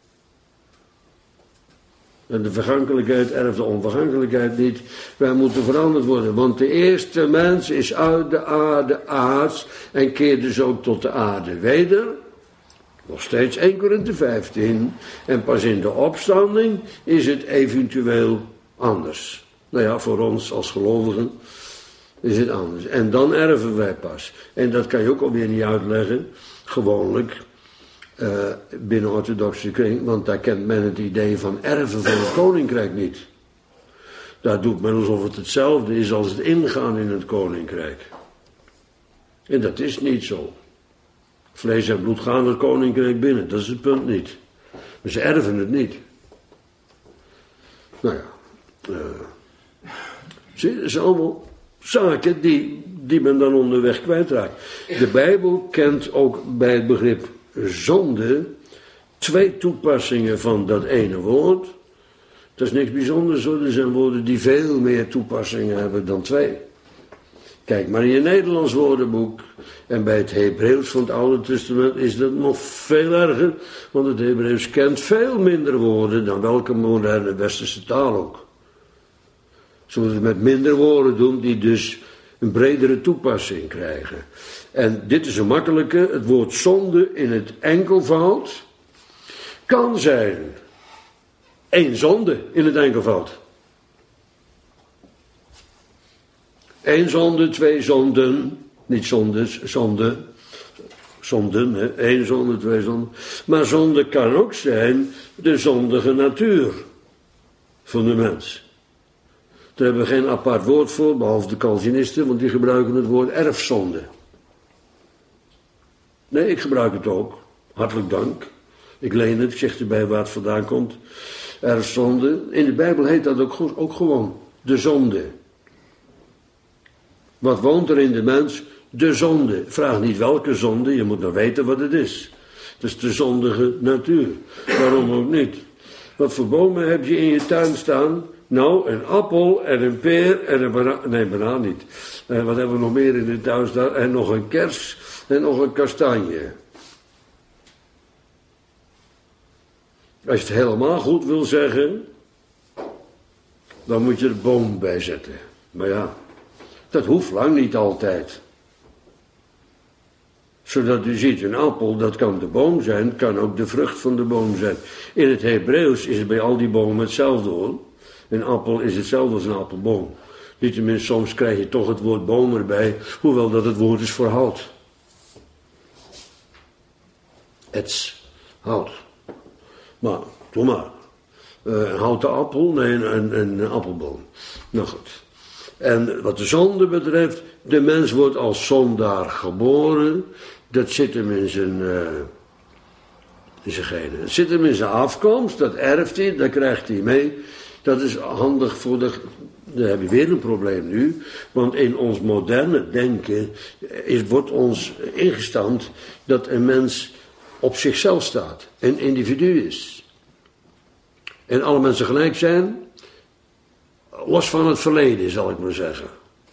En de vergankelijkheid erft de onvergankelijkheid niet. Wij moeten veranderd worden, want de eerste mens is uit de aarde aards en keert dus ook tot de aarde weder. Nog steeds 1 Korinthe 15. En pas in de opstanding is het eventueel anders. Nou ja, voor ons als gelovigen is het anders. En dan erven wij pas. En dat kan je ook alweer niet uitleggen, gewoonlijk, binnen orthodoxe kring, want daar kent men het idee van erven van het koninkrijk niet. Daar doet men alsof het hetzelfde is als het ingaan in het koninkrijk. En dat is niet zo. Vlees en bloed gaan het koninkrijk binnen, dat is het punt niet. Maar ze erven het niet. Nou ja, zie je, dat zijn allemaal zaken die men dan onderweg kwijtraakt. De Bijbel kent ook bij het begrip zonde 2 toepassingen van dat ene woord. Dat is niks bijzonders hoor, er zijn woorden die veel meer toepassingen hebben dan 2. Kijk maar in je Nederlands woordenboek. En bij het Hebreeuws van het Oude Testament is dat nog veel erger. Want het Hebreeuws kent veel minder woorden dan welke moderne westerse taal ook. Zullen we het met minder woorden doen die dus een bredere toepassing krijgen. En dit is een makkelijke. Het woord zonde in het enkelvoud kan zijn 1 zonde in het enkelvoud. 1 zonde, 2 zonden, niet zondes, zonden, hè? 1 zonde, 2 zonden. Maar zonde kan ook zijn de zondige natuur van de mens. Daar hebben we geen apart woord voor, behalve de Calvinisten, want die gebruiken het woord erfzonde. Nee, ik gebruik het ook. Hartelijk dank. Ik leen het, ik zeg erbij waar het vandaan komt. Erfzonde. In de Bijbel heet dat ook gewoon de zonde. Wat woont er in de mens? De zonde. Vraag niet welke zonde, je moet nou weten wat het is. Het is de zondige natuur. Waarom ook niet? Wat voor bomen heb je in je tuin staan? Nou, een appel en een peer en een banaan. Nee, banaan niet. Wat hebben we nog meer in de tuin staan? En nog een kers en nog een kastanje. Als je het helemaal goed wil zeggen, dan moet je er boom bij zetten. Maar ja, dat hoeft lang niet altijd. Zodat u ziet, een appel, dat kan de boom zijn, kan ook de vrucht van de boom zijn. In het Hebreeuws is het bij al die bomen hetzelfde hoor. Een appel is hetzelfde als een appelboom. Niettemin, soms krijg je toch het woord boom erbij, hoewel dat het woord is voor hout. Ets, hout. Maar, doe maar. Een houten appel, nee, een appelboom. Nou goed. En wat de zonde betreft, de mens wordt als zondaar geboren. Dat zit hem in zijn genen. Het zit hem in zijn afkomst, dat erft hij, dat krijgt hij mee. Dat is handig voor de... Dan heb je weer een probleem nu. Want in ons moderne denken wordt ons ingestampt dat een mens op zichzelf staat. Een individu is. En alle mensen gelijk zijn. Los van het verleden, zal ik maar zeggen.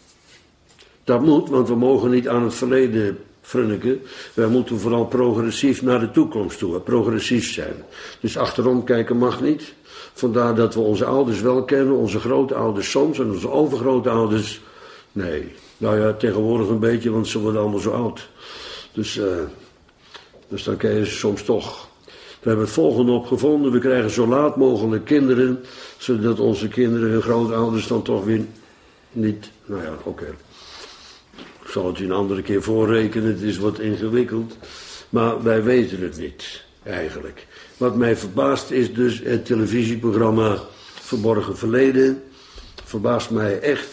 Dat moet, want we mogen niet aan het verleden frunniken. Wij moeten vooral progressief naar de toekomst toe. Progressief zijn. Dus achterom kijken mag niet. Vandaar dat we onze ouders wel kennen, onze grootouders soms en onze overgrootouders. Nee, nou ja, tegenwoordig een beetje, want ze worden allemaal zo oud. Dus dan ken je ze soms toch. We hebben het volgende opgevonden. We krijgen zo laat mogelijk kinderen, zodat onze kinderen hun grootouders dan toch weer niet... Nou ja, oké. Ik zal het u een andere keer voorrekenen, het is wat ingewikkeld. Maar wij weten het niet, eigenlijk. Wat mij verbaast is dus het televisieprogramma Verborgen Verleden. Verbaast mij echt.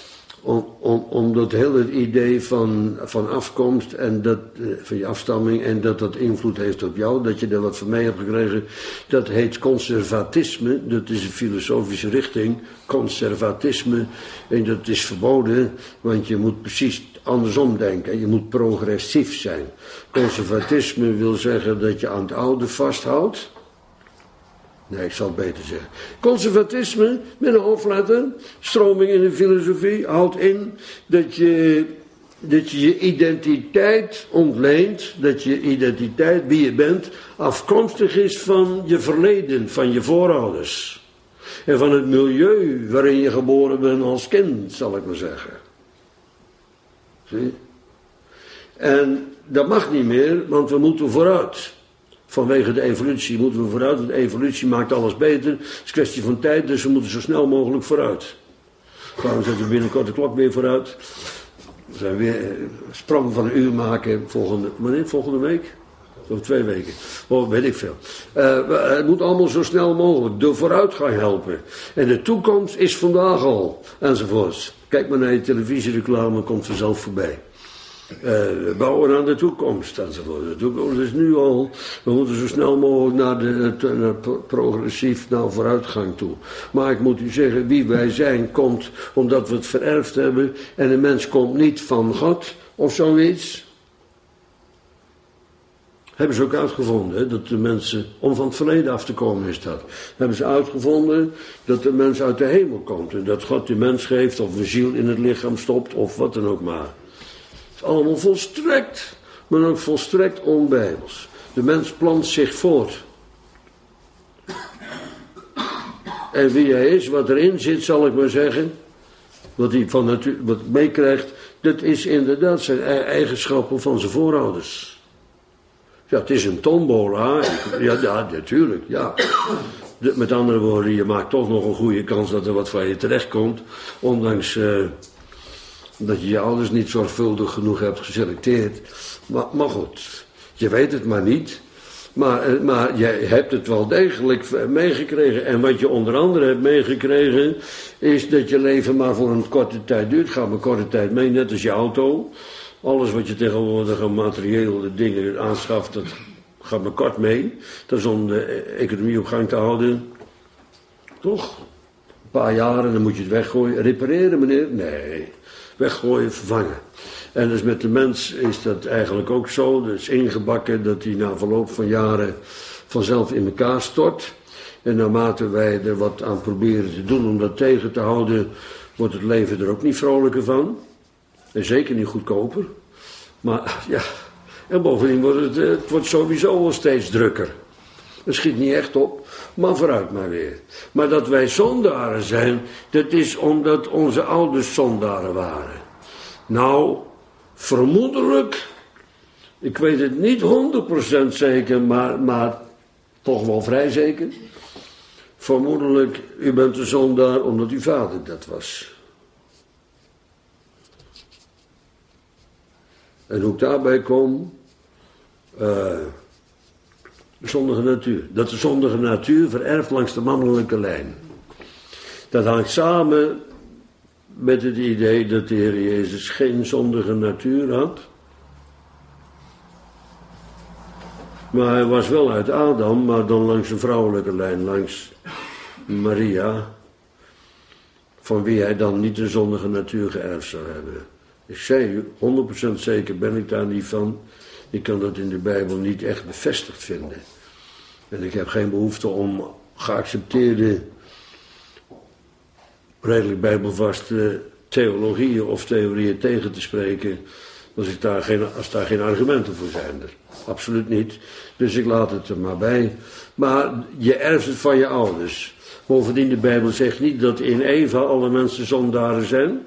Om dat hele idee van afkomst en dat, van je afstamming en dat invloed heeft op jou, dat je er wat van mee hebt gekregen, dat heet conservatisme, dat is een filosofische richting, conservatisme, en dat is verboden, want je moet precies andersom denken, je moet progressief zijn. Conservatisme wil zeggen dat je aan het oude vasthoudt. Nee, ik zal het beter zeggen. Conservatisme, met een hoofdletter, stroming in de filosofie, houdt in dat je je identiteit ontleent, dat je identiteit, wie je bent, afkomstig is van je verleden, van je voorouders. En van het milieu waarin je geboren bent als kind, zal ik maar zeggen. Zie? En dat mag niet meer, want we moeten vooruit. Vanwege de evolutie moeten we vooruit, want de evolutie maakt alles beter. Het is een kwestie van tijd, dus we moeten zo snel mogelijk vooruit. Daarom zetten we binnenkort de klok weer vooruit. We zijn weer een sprong van een uur maken volgende week? Of 2 weken. Oh, weet ik veel. Het moet allemaal zo snel mogelijk de vooruitgang helpen. En de toekomst is vandaag al, enzovoorts. Kijk maar naar je televisiereclame, komt vanzelf voorbij. Bouwen aan de toekomst enzovoort. De toekomst is nu al. We moeten zo snel mogelijk naar progressief naar vooruitgang toe. Maar ik moet u zeggen, wie wij zijn komt omdat we het vererfd hebben. En een mens komt niet van God of zoiets. Hebben ze ook uitgevonden, hè, dat de mensen, om van het verleden af te komen is dat. Hebben ze uitgevonden dat de mens uit de hemel komt. En dat God de mens geeft of een ziel in het lichaam stopt of wat dan ook maar. Het is allemaal volstrekt, maar ook volstrekt onbijbels. De mens plant zich voort. En wie hij is, wat erin zit, zal ik maar zeggen, wat hij van natuur wat meekrijgt, dat is inderdaad zijn eigenschappen van zijn voorouders. Ja, het is een tombola. Ja, natuurlijk, ja. Met andere woorden, je maakt toch nog een goede kans dat er wat van je terechtkomt, ondanks dat je je ouders niet zorgvuldig genoeg hebt geselecteerd. Maar goed, je weet het maar niet. Maar jij hebt het wel degelijk meegekregen. En wat je onder andere hebt meegekregen, is dat je leven maar voor een korte tijd duurt. Ga maar korte tijd mee, net als je auto. Alles wat je tegenwoordig aan materiële dingen aanschaft, dat gaat maar kort mee. Dat is om de economie op gang te houden. Toch? Een paar jaar en dan moet je het weggooien. Repareren, meneer? Nee. Weggooien, vervangen. En dus met de mens is dat eigenlijk ook zo. Dat is ingebakken dat hij na verloop van jaren vanzelf in elkaar stort. En naarmate wij er wat aan proberen te doen om dat tegen te houden, wordt het leven er ook niet vrolijker van. En zeker niet goedkoper. Maar ja, en bovendien wordt het wordt sowieso wel steeds drukker. Dat schiet niet echt op, maar vooruit maar weer. Maar dat wij zondaren zijn, dat is omdat onze ouders zondaren waren. Nou, vermoedelijk, ik weet het niet 100% zeker, maar toch wel vrij zeker. Vermoedelijk, u bent een zondaar omdat uw vader dat was. En hoe ik daarbij kom, de zondige natuur. Dat de zondige natuur vererft langs de mannelijke lijn. Dat hangt samen met het idee dat de Heer Jezus geen zondige natuur had. Maar hij was wel uit Adam, maar dan langs een vrouwelijke lijn, langs Maria, van wie hij dan niet een zondige natuur geërfd zou hebben. Ik zei u, 100% zeker ben ik daar niet van. Ik kan dat in de Bijbel niet echt bevestigd vinden. En ik heb geen behoefte om geaccepteerde, redelijk bijbelvaste theologieën of theorieën tegen te spreken, als daar geen argumenten voor zijn. Absoluut niet. Dus ik laat het er maar bij. Maar je erft het van je ouders. Bovendien, de Bijbel zegt niet dat in Eva alle mensen zondaren zijn.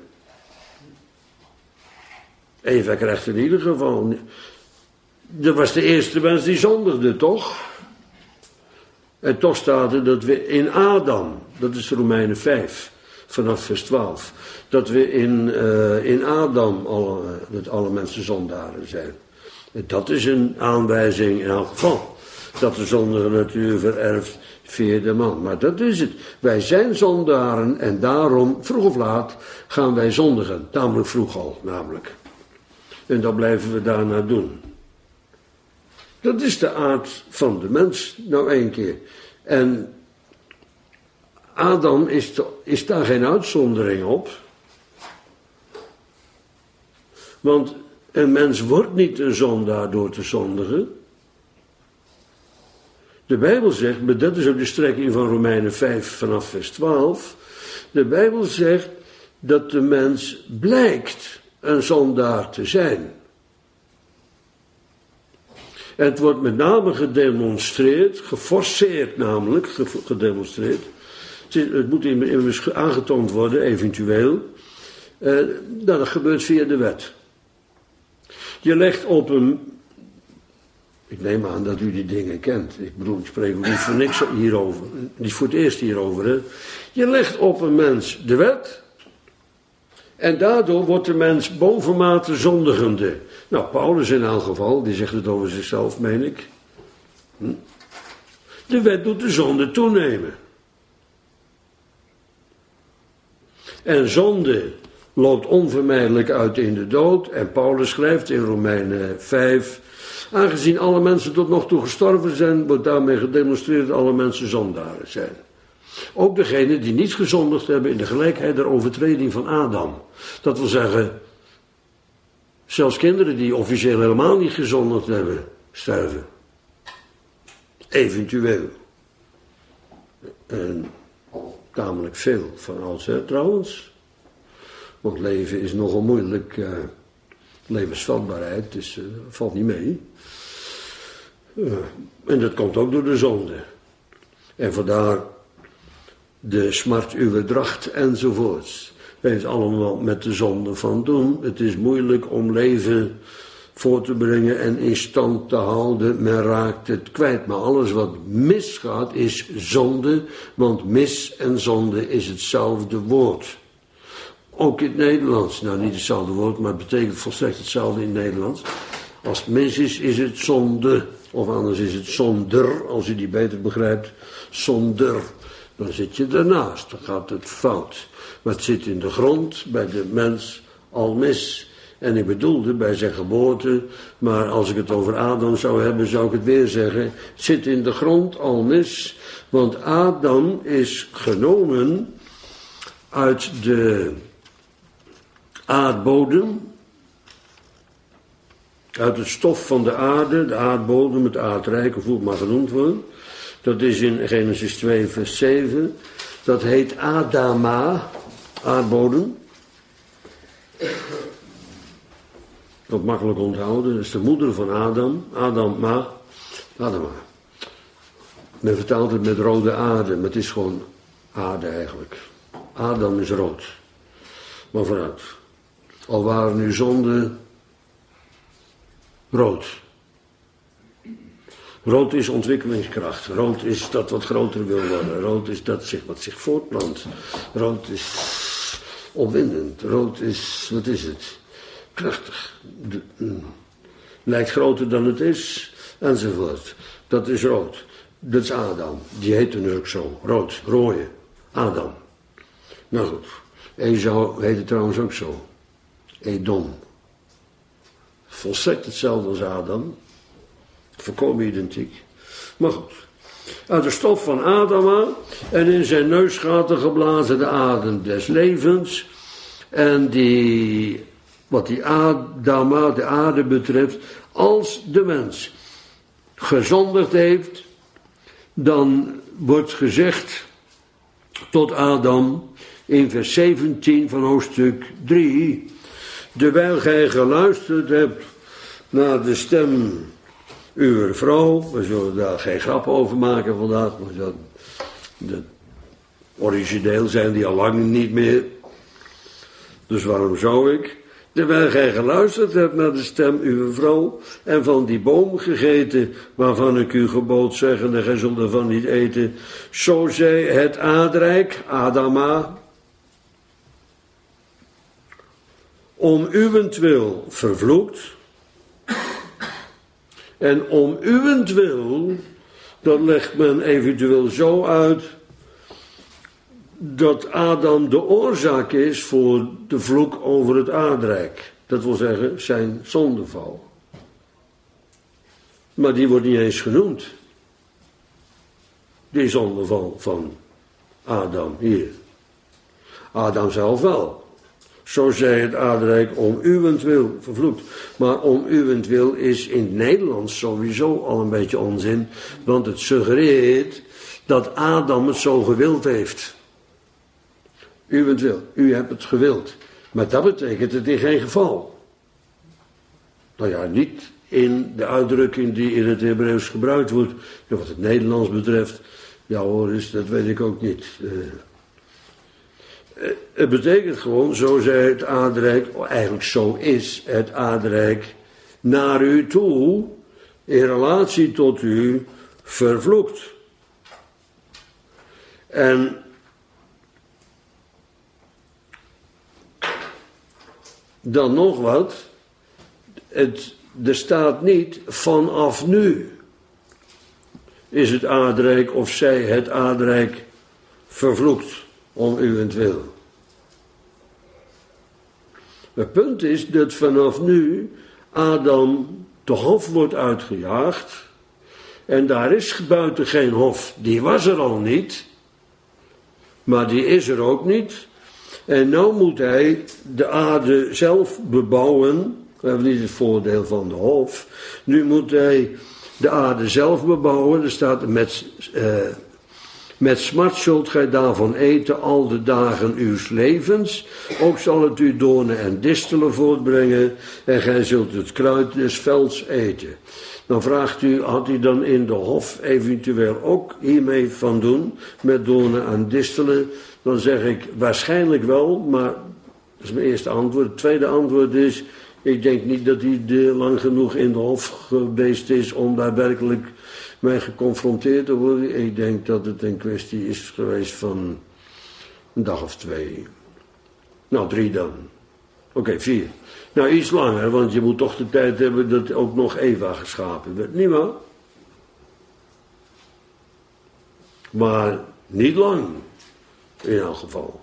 Eva krijgt in ieder geval. Dat was de eerste mens die zondigde, toch? En toch staat er dat we in Adam, dat is Romeinen 5, vanaf vers 12, dat we in Adam dat alle mensen zondaren zijn. En dat is een aanwijzing in elk geval, dat de zondige natuur vererft via de man. Maar dat is het. Wij zijn zondaren en daarom, vroeg of laat, gaan wij zondigen. Tamelijk vroeg al, namelijk. En dat blijven we daarna doen. Dat is de aard van de mens, nou één keer. En Adam is daar geen uitzondering op. Want een mens wordt niet een zondaar door te zondigen. De Bijbel zegt, maar dat is ook de strekking van Romeinen 5 vanaf vers 12. De Bijbel zegt dat de mens blijkt een zondaar te zijn. En het wordt met name gedemonstreerd, geforceerd namelijk, gedemonstreerd. Het moet immers aangetoond worden, eventueel. Dat gebeurt via de wet. Je legt op een... Ik neem aan dat u die dingen kent. Ik bedoel, ik spreek ook niet voor niks hierover. Niet voor het eerst hierover, hè. Je legt op een mens de wet. En daardoor wordt de mens bovenmate zondigende. Nou, Paulus in elk geval, die zegt het over zichzelf, meen ik. De wet doet de zonde toenemen. En zonde loopt onvermijdelijk uit in de dood. En Paulus schrijft in Romeinen 5... Aangezien alle mensen tot nog toe gestorven zijn, wordt daarmee gedemonstreerd dat alle mensen zondaren zijn. Ook degenen die niet gezondigd hebben in de gelijkheid der overtreding van Adam. Dat wil zeggen, zelfs kinderen die officieel helemaal niet gezondigd hebben, sterven. Eventueel. En tamelijk veel van oudsher trouwens. Want leven is nogal moeilijk. Levensvatbaarheid, dus valt niet mee. En dat komt ook door de zonde. En vandaar de smart uwe dracht enzovoorts. Het heeft allemaal met de zonde van doen. Het is moeilijk om leven voor te brengen en in stand te houden. Men raakt het kwijt. Maar alles wat misgaat is zonde. Want mis en zonde is hetzelfde woord. Ook in het Nederlands. Nou, niet hetzelfde woord, maar het betekent volstrekt hetzelfde in het Nederlands. Als het mis is het zonde. Of anders is het zonder, als u die beter begrijpt. Zonder. Dan zit je ernaast, dan gaat het fout. Maar het zit in de grond, bij de mens, al mis. En ik bedoelde bij zijn geboorte, maar als ik het over Adam zou hebben, zou ik het weer zeggen. Het zit in de grond, al mis. Want Adam is genomen uit de aardbodem, uit het stof van de aarde, de aardbodem, het aardrijk, of hoe het maar genoemd wordt. Dat is in Genesis 2 vers 7. Dat heet Adama, aardbodem. Dat makkelijk onthouden, dat is de moeder van Adam, Adama. Men vertaalt het met rode aarde, maar het is gewoon aarde eigenlijk. Adam is rood. Maar vooruit. Al waren nu zonden rood. Rood is ontwikkelingskracht. Rood is dat wat groter wil worden. Rood is dat wat zich voortplant. Rood is opwindend. Rood is, wat is het? Krachtig. Lijkt groter dan het is. Enzovoort. Dat is rood. Dat is Adam. Die heette nu ook zo. Rood, rooie. Adam. Nou goed. Esau heette trouwens ook zo. Edom. Volstrekt hetzelfde als Adam. Volkomen identiek. Maar goed. Uit de stof van Adama en in zijn neusgaten geblazen de adem des levens. En wat die Adama, de aarde betreft, als de mens gezondigd heeft, dan wordt gezegd tot Adam in vers 17 van hoofdstuk 3, terwijl gij geluisterd hebt naar de stem uw vrouw, we zullen daar geen grap over maken vandaag, maar origineel zijn die al lang niet meer. Dus waarom zou ik? Terwijl gij geluisterd hebt naar de stem uw vrouw en van die boom gegeten, waarvan ik u gebood zeggende, gij zult ervan niet eten, zo zij het aardrijk, Adama, om uwentwil vervloekt. En om uwentwil, dat legt men eventueel zo uit, dat Adam de oorzaak is voor de vloek over het aardrijk. Dat wil zeggen, zijn zondeval. Maar die wordt niet eens genoemd. Die zondeval van Adam hier. Adam zelf wel. Zo zij het aardrijk om uwentwil vervloekt. Maar om uwentwil is in het Nederlands sowieso al een beetje onzin. Want het suggereert dat Adam het zo gewild heeft. Uwentwil, u hebt het gewild. Maar dat betekent het in geen geval. Nou ja, niet in de uitdrukking die in het Hebreeuws gebruikt wordt. En wat het Nederlands betreft, ja hoor eens, dat weet ik ook niet. Het betekent gewoon, zo zij het aardrijk, eigenlijk zo is het aardrijk, naar u toe, in relatie tot u, vervloekt. En dan nog wat, er staat niet vanaf nu is het aardrijk of zij het aardrijk vervloekt om uwentwil. Het punt is dat vanaf nu Adam de hof wordt uitgejaagd en daar is buiten geen hof, die was er al niet, maar die is er ook niet. En nou moet hij de aarde zelf bebouwen. We hebben niet het voordeel van de hof. Nu moet hij de aarde zelf bebouwen. Er staat met smart zult gij daarvan eten al de dagen uws levens. Ook zal het u doornen en distelen voortbrengen. En gij zult het kruid des velds eten. Dan vraagt u, had hij dan in de hof eventueel ook hiermee van doen? Met doornen en distelen? Dan zeg ik waarschijnlijk wel, maar dat is mijn eerste antwoord. Het tweede antwoord is, ik denk niet dat hij lang genoeg in de hof geweest is om daar werkelijk mee geconfronteerd te worden. Ik denk dat het een kwestie is geweest van een dag of 2. Nou, 3 dan. Oké, 4. Nou, iets langer, want je moet toch de tijd hebben dat ook nog Eva geschapen werd. Niet waar? Maar niet lang. In elk geval.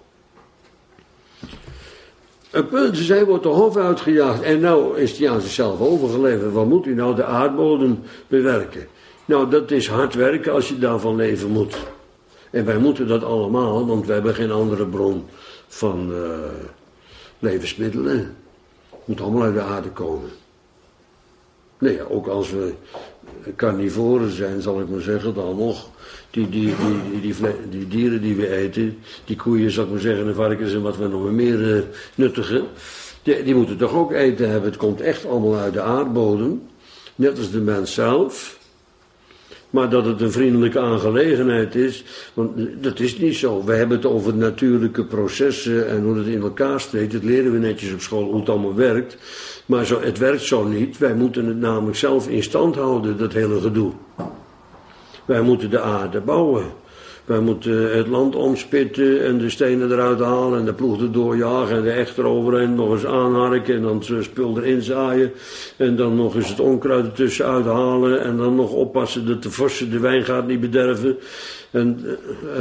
Het punt is, hij wordt de hof uitgejaagd. En nou is hij aan zichzelf overgeleverd. Wat moet hij nou? De aardbodem bewerken. Nou, dat is hard werken als je daarvan leven moet. En wij moeten dat allemaal, want we hebben geen andere bron van levensmiddelen. Het moet allemaal uit de aarde komen. Nee, ja, ook als we carnivoren zijn, zal ik maar zeggen, dan nog. Die dieren die we eten, die koeien, zal ik maar zeggen, de varkens en wat we nog meer nuttigen, die moeten toch ook eten hebben. Het komt echt allemaal uit de aardbodem, net als de mens zelf. Maar dat het een vriendelijke aangelegenheid is, want dat is niet zo. We hebben het over natuurlijke processen en hoe het in elkaar steekt. Dat leren we netjes op school, hoe het allemaal werkt. Maar het werkt zo niet. Wij moeten het namelijk zelf in stand houden, dat hele gedoe. Wij moeten de aarde bouwen. Wij moeten het land omspitten en de stenen eruit halen en de ploeg erdoor jagen en de echt eroverheen nog eens aanharken en dan het spul erin zaaien. En dan nog eens het onkruid ertussen uithalen en dan nog oppassen dat de vossen de wijngaard niet bederven. En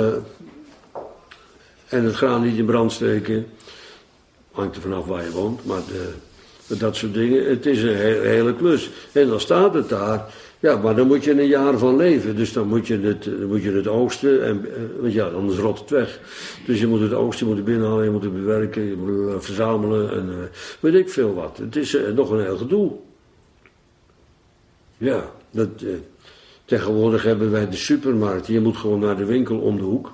het graan niet in brand steken. Hangt er vanaf waar je woont, maar dat soort dingen. Het is een hele klus. En dan staat het daar. Ja, maar dan moet je een jaar van leven. Dus dan moet je het oogsten. Want ja, anders rot het weg. Dus je moet het oogsten, je moet het binnenhalen, je moet het bewerken, je moet het verzamelen. En weet ik veel wat. Het is nog een heel gedoe. Ja, tegenwoordig hebben wij de supermarkt. Je moet gewoon naar de winkel om de hoek.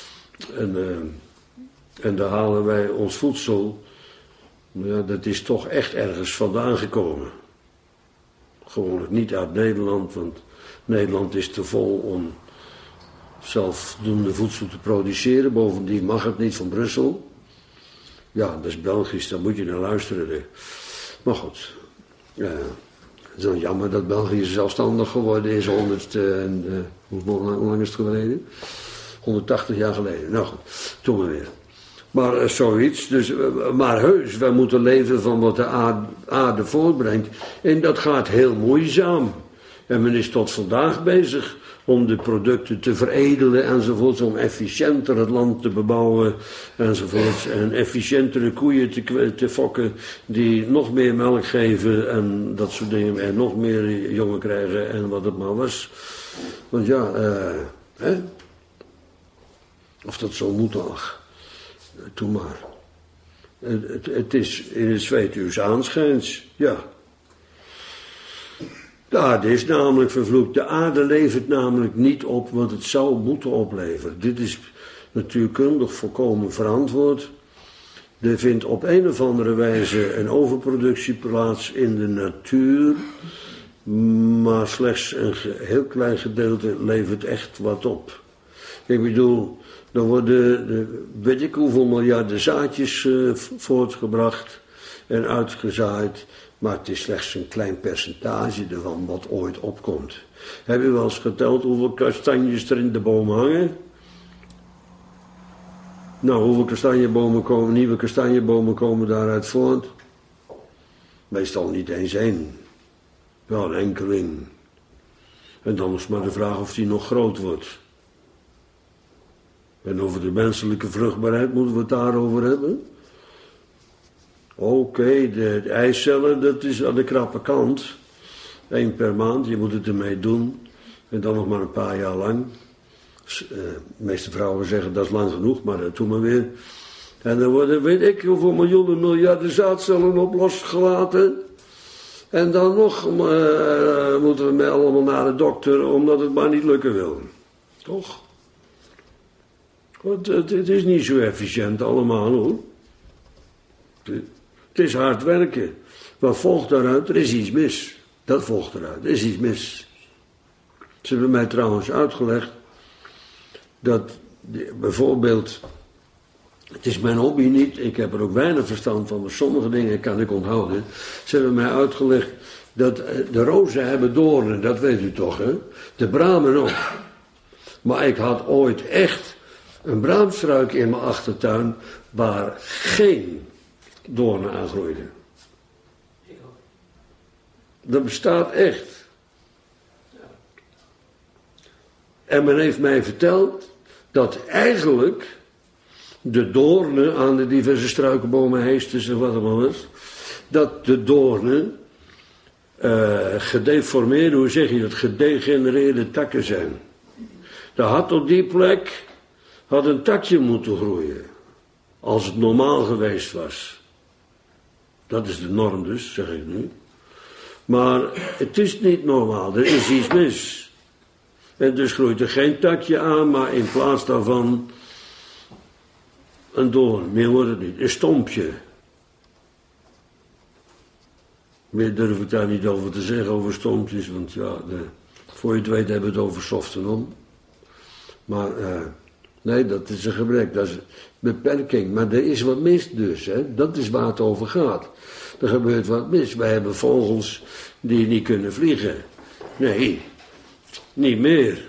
En daar halen wij ons voedsel. Ja, dat is toch echt ergens vandaan gekomen. Gewoon niet uit Nederland, want Nederland is te vol om zelfvoldoende voedsel te produceren. Bovendien mag het niet van Brussel. Ja, dat is Belgisch, daar moet je naar luisteren. Maar goed, het is dan jammer dat België zelfstandig geworden is. Hoe lang is het geleden? 180 jaar geleden. Nou goed, toen maar weer. Maar zoiets, maar heus, wij moeten leven van wat de aarde voortbrengt. En dat gaat heel moeizaam. En men is tot vandaag bezig om de producten te veredelen enzovoorts. Om efficiënter het land te bebouwen enzovoorts. En efficiëntere koeien te fokken die nog meer melk geven en dat soort dingen. En nog meer jongen krijgen en wat het maar was. Want ja, of dat zo moet ach. Doe maar. Het is in het zweet uws aanschijns, ja. De aarde is namelijk vervloekt. De aarde levert namelijk niet op wat het zou moeten opleveren. Dit is natuurkundig volkomen verantwoord. Er vindt op een of andere wijze een overproductie plaats in de natuur. Maar slechts een heel klein gedeelte levert echt wat op. Ik bedoel, dan worden weet ik hoeveel miljarden zaadjes voortgebracht en uitgezaaid. Maar het is slechts een klein percentage ervan wat ooit opkomt. Heb je wel eens geteld hoeveel kastanjes er in de bomen hangen? Nou, hoeveel nieuwe kastanjebomen komen daaruit voort? Meestal niet eens één. Wel een enkeling. En dan is maar de vraag of die nog groot wordt. En over de menselijke vruchtbaarheid moeten we het daarover hebben. Oké, de eicellen, dat is aan de krappe kant. 1 per maand, je moet het ermee doen. En dan nog maar een paar jaar lang. De meeste vrouwen zeggen dat is lang genoeg, maar dat doen we weer. En dan worden weet ik hoeveel miljoenen, miljarden zaadcellen op losgelaten. En dan nog moeten we allemaal naar de dokter, omdat het maar niet lukken wil. Toch? Want het is niet zo efficiënt allemaal hoor. Het is hard werken. Wat volgt daaruit? Er is iets mis. Dat volgt eruit. Er is iets mis. Ze hebben mij trouwens uitgelegd dat bijvoorbeeld, het is mijn hobby niet, ik heb er ook weinig verstand van, maar sommige dingen kan ik onthouden. Ze hebben mij uitgelegd dat de rozen hebben doornen, dat weet u toch hè? De bramen ook. Maar ik had ooit echt een braamstruik in mijn achtertuin waar geen doornen aan groeiden. Dat bestaat echt. En men heeft mij verteld dat eigenlijk de doornen aan de diverse struikenbomen, heesters en wat er maar was, dat de doornen gedeformeerde, hoe zeg je dat, gedegenereerde takken zijn. Er had op die plek een takje moeten groeien, als het normaal geweest was. Dat is de norm dus, zeg ik nu. Maar het is niet normaal, er is iets mis. En dus groeit er geen takje aan, maar in plaats daarvan een doorn. Meer wordt het niet, een stompje. Meer durf ik daar niet over te zeggen, over stompjes, want ja, Voor je het weet hebben we het over softenom. Maar nee, dat is een gebrek, dat is een beperking. Maar er is wat mis dus, hè? Dat is waar het over gaat. Er gebeurt wat mis. Wij hebben vogels die niet kunnen vliegen. Nee, niet meer.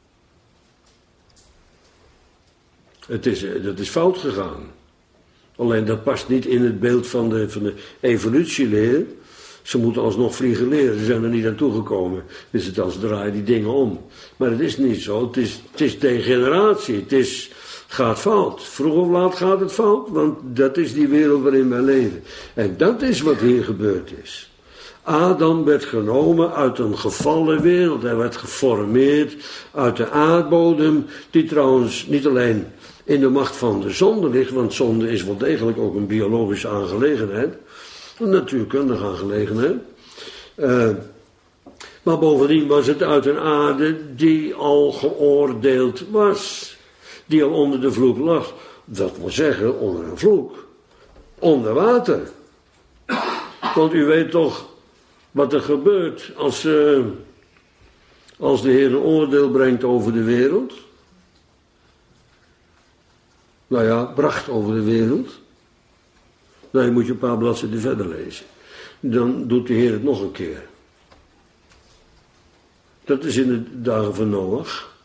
Dat is fout gegaan. Alleen dat past niet in het beeld van de evolutieleer. Ze moeten alsnog vliegen leren. Ze zijn er niet aan toegekomen. Dus het als draaien die dingen om. Maar het is niet zo. Het is degeneratie. Het gaat fout. Vroeg of laat gaat het fout. Want dat is die wereld waarin wij leven. En dat is wat hier gebeurd is. Adam werd genomen uit een gevallen wereld. Hij werd geformeerd uit de aardbodem. Die trouwens niet alleen in de macht van de zonde ligt. Want zonde is wel degelijk ook een biologische aangelegenheid. Een natuurkundige aangelegenheid. Maar bovendien was het uit een aarde die al geoordeeld was. Die al onder de vloek lag. Dat wil zeggen, onder een vloek. Onder water. Want u weet toch wat er gebeurt als de Heer een oordeel brengt over de wereld. Nou ja, bracht over de wereld. Nou, je moet je een paar bladzijden verder lezen. Dan doet de Heer het nog een keer. Dat is in de dagen van Noach.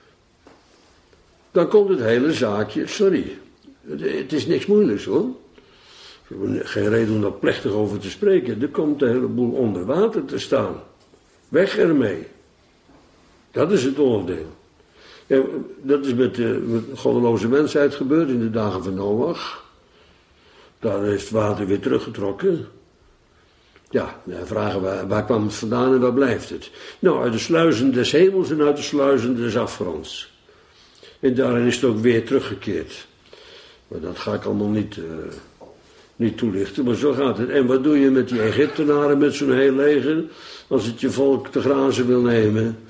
Dan komt het hele zaakje, sorry. Het is niks moeilijks hoor. Ik heb geen reden om daar plechtig over te spreken. Er komt een heleboel onder water te staan. Weg ermee. Dat is het oordeel. En dat is met de goddeloze mensheid gebeurd in de dagen van Noach. Daar heeft het water weer teruggetrokken. Ja, dan vragen we, waar kwam het vandaan en waar blijft het? Nou, uit de sluizen des hemels en uit de sluizen des afgronds. En daarin is het ook weer teruggekeerd. Maar dat ga ik allemaal niet toelichten, maar zo gaat het. En wat doe je met die Egyptenaren met zo'n heel leger, als het je volk te grazen wil nemen?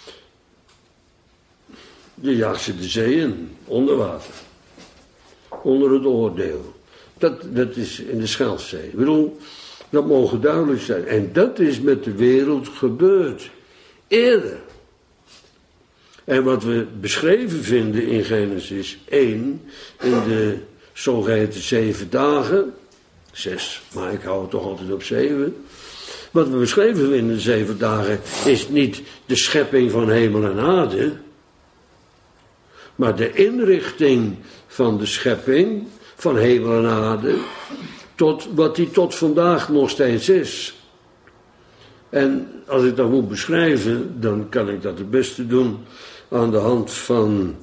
Je jaagt ze de zee in, onder water. Onder het oordeel. Dat is in de Schelfzee. Ik bedoel, dat mogen duidelijk zijn. En dat is met de wereld gebeurd. Eerder. En wat we beschreven vinden in Genesis 1, in de zogeheten 7 dagen, 6, maar ik hou het toch altijd op 7. Wat we beschreven vinden in de 7 dagen is niet de schepping van hemel en aarde, maar de inrichting van de schepping van hemel en aarde, tot wat die tot vandaag nog steeds is. En als ik dat moet beschrijven, dan kan ik dat het beste doen aan de hand van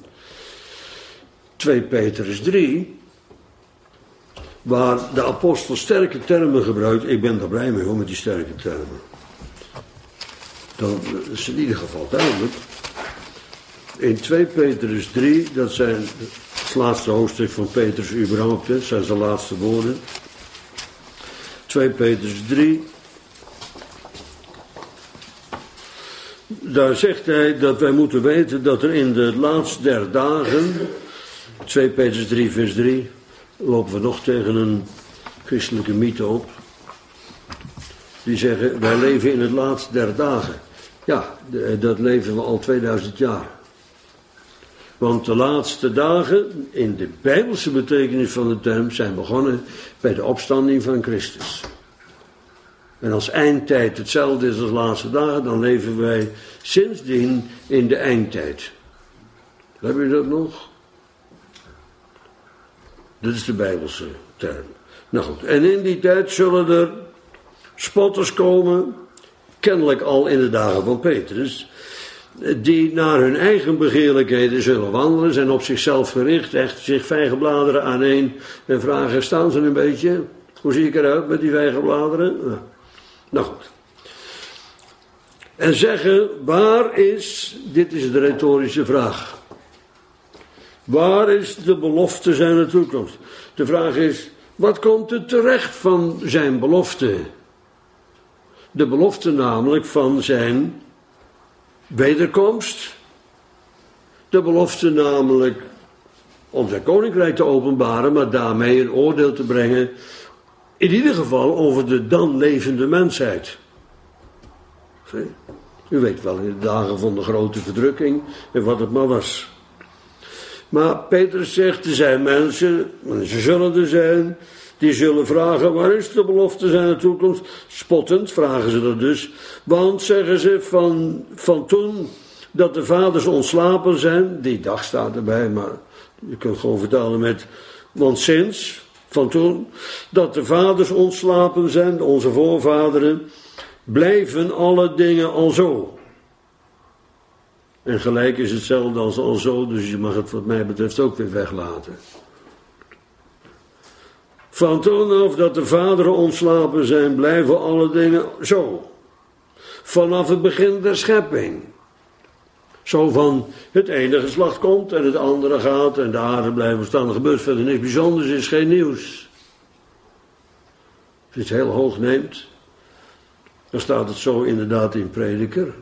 2 Petrus 3, waar de apostel sterke termen gebruikt. Ik ben daar blij mee hoor, met die sterke termen. Dan is het in ieder geval duidelijk. In 2 Petrus 3, dat zijn het laatste hoofdstuk van Petrus überhaupt, dat zijn zijn laatste woorden. 2 Petrus 3. Daar zegt hij dat wij moeten weten dat er in de laatste der dagen, 2 Petrus 3 vers 3, lopen we nog tegen een christelijke mythe op. Die zeggen, wij leven in het laatste der dagen. Ja, dat leven we al 2000 jaar. Want de laatste dagen, in de Bijbelse betekenis van de term, zijn begonnen bij de opstanding van Christus. En als eindtijd hetzelfde is als laatste dagen, dan leven wij sindsdien in de eindtijd. Heb je dat nog? Dat is de Bijbelse term. Nou goed, en in die tijd zullen er spotters komen, kennelijk al in de dagen van Petrus, die naar hun eigen begeerlijkheden zullen wandelen, zijn op zichzelf gericht, echt zich vijgenbladeren aaneen en vragen, staan ze een beetje? Hoe zie ik eruit met die vijgenbladeren? Nou goed. En zeggen, waar is, dit is de retorische vraag, waar is de belofte zijner toekomst? De vraag is, wat komt er terecht van zijn belofte? De belofte namelijk van zijn wederkomst. De belofte namelijk om zijn koninkrijk te openbaren, maar daarmee een oordeel te brengen, in ieder geval over de dan levende mensheid. Zie? U weet wel, in de dagen van de grote verdrukking en wat het maar was. Maar Petrus zegt, er zijn mensen, en ze zullen er zijn, die zullen vragen, waar is de belofte zijn de toekomst? Spottend vragen ze dat dus. Want, zeggen ze, van toen dat de vaders ontslapen zijn, die dag staat erbij, maar je kunt gewoon vertalen met, want sinds, van toen, dat de vaders ontslapen zijn, onze voorvaderen, blijven alle dingen al zo. En gelijk is hetzelfde als al zo, dus je mag het wat mij betreft ook weer weglaten. Van toen af dat de vaderen ontslapen zijn, blijven alle dingen zo. Vanaf het begin der schepping. Zo van het ene geslacht komt en het andere gaat en de aarde blijft bestaan. Er gebeurt verder niks bijzonders, is geen nieuws. Als je het heel hoog neemt, dan staat het zo inderdaad in Prediker.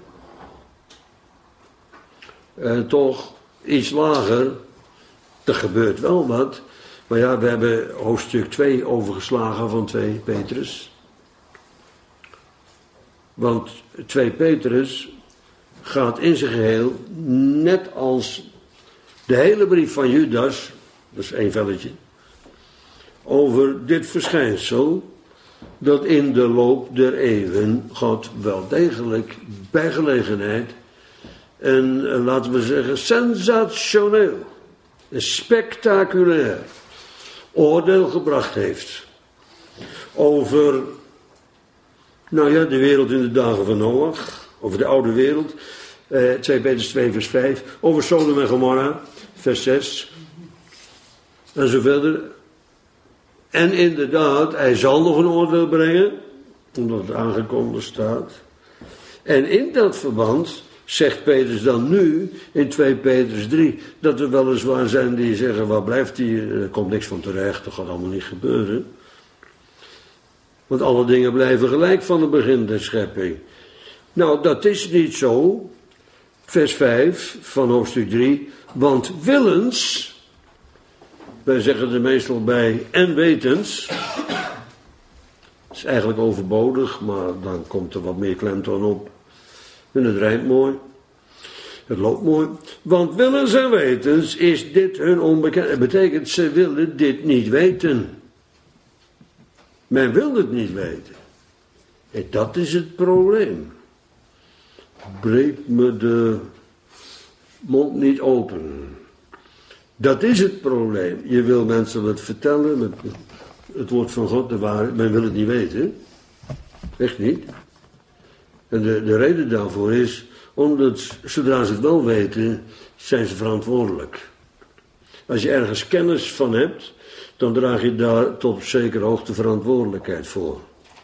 En toch iets lager, er gebeurt wel wat. Maar ja, we hebben hoofdstuk 2 overgeslagen van 2 Petrus. Want 2 Petrus gaat in zijn geheel, net als de hele brief van Judas, dat is 1 velletje, over dit verschijnsel, dat in de loop der eeuwen God wel degelijk bij gelegenheid en laten we zeggen sensationeel en spectaculair oordeel gebracht heeft over, nou ja, de wereld in de dagen van Noach, over de oude wereld, 2 Petrus 2 vers 5, over Sodom en Gomorra, vers 6, en zo verder. En inderdaad, hij zal nog een oordeel brengen, omdat het aangekondigd staat. En in dat verband zegt Petrus dan nu, in 2 Petrus 3, dat er weliswaar zijn die zeggen, waar blijft die, er komt niks van terecht, dat gaat allemaal niet gebeuren. Want alle dingen blijven gelijk van het begin der schepping. Nou, dat is niet zo. Vers 5 van hoofdstuk 3, want willens, wij zeggen er meestal bij, en wetens, dat is eigenlijk overbodig, maar dan komt er wat meer klemtoon op. En het rijmt mooi. Het loopt mooi. Want willens en wetens is dit hun onbekend. Het betekent, ze willen dit niet weten. Men wil het niet weten. En dat is het probleem. Breek me de mond niet open. Dat is het probleem. Je wil mensen wat vertellen met het woord van God, de waarheid. Men wil het niet weten. Echt niet. En de reden daarvoor is, omdat zodra ze het wel weten, zijn ze verantwoordelijk. Als je ergens kennis van hebt, dan draag je daar tot op zekere hoogte verantwoordelijkheid voor.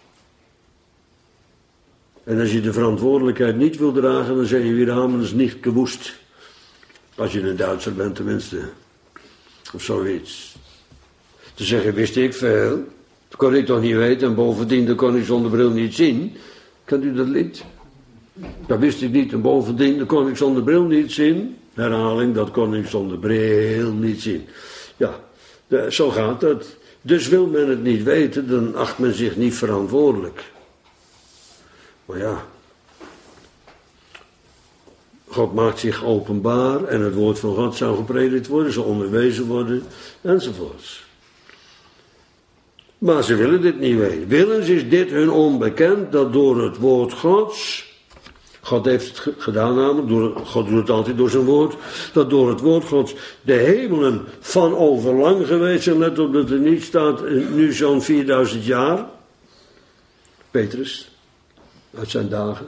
En als je de verantwoordelijkheid niet wil dragen, dan zijn je weer hamens niet gewoest. Als je een Duitser bent tenminste. Of zoiets. Te zeggen, wist ik veel. Dat kon ik toch niet weten. En bovendien, dat kon ik zonder bril niet zien. Kent u dat lied? Dat wist ik niet. En bovendien, dat kon ik zonder bril niet zien. Herhaling, dat kon ik zonder bril niet zien. Ja, zo gaat dat. Dus wil men het niet weten, dan acht men zich niet verantwoordelijk. Maar ja, God maakt zich openbaar en het woord van God zou gepredikt worden, zou onderwezen worden, enzovoorts. Maar ze willen dit niet weten. Willens is dit hun onbekend, dat door het woord Gods, God heeft het gedaan namelijk, God doet het altijd door zijn woord, dat door het woord Gods de hemelen van overlang geweest zijn, let op dat er niet staat, nu zo'n 4000 jaar, Petrus, uit zijn dagen.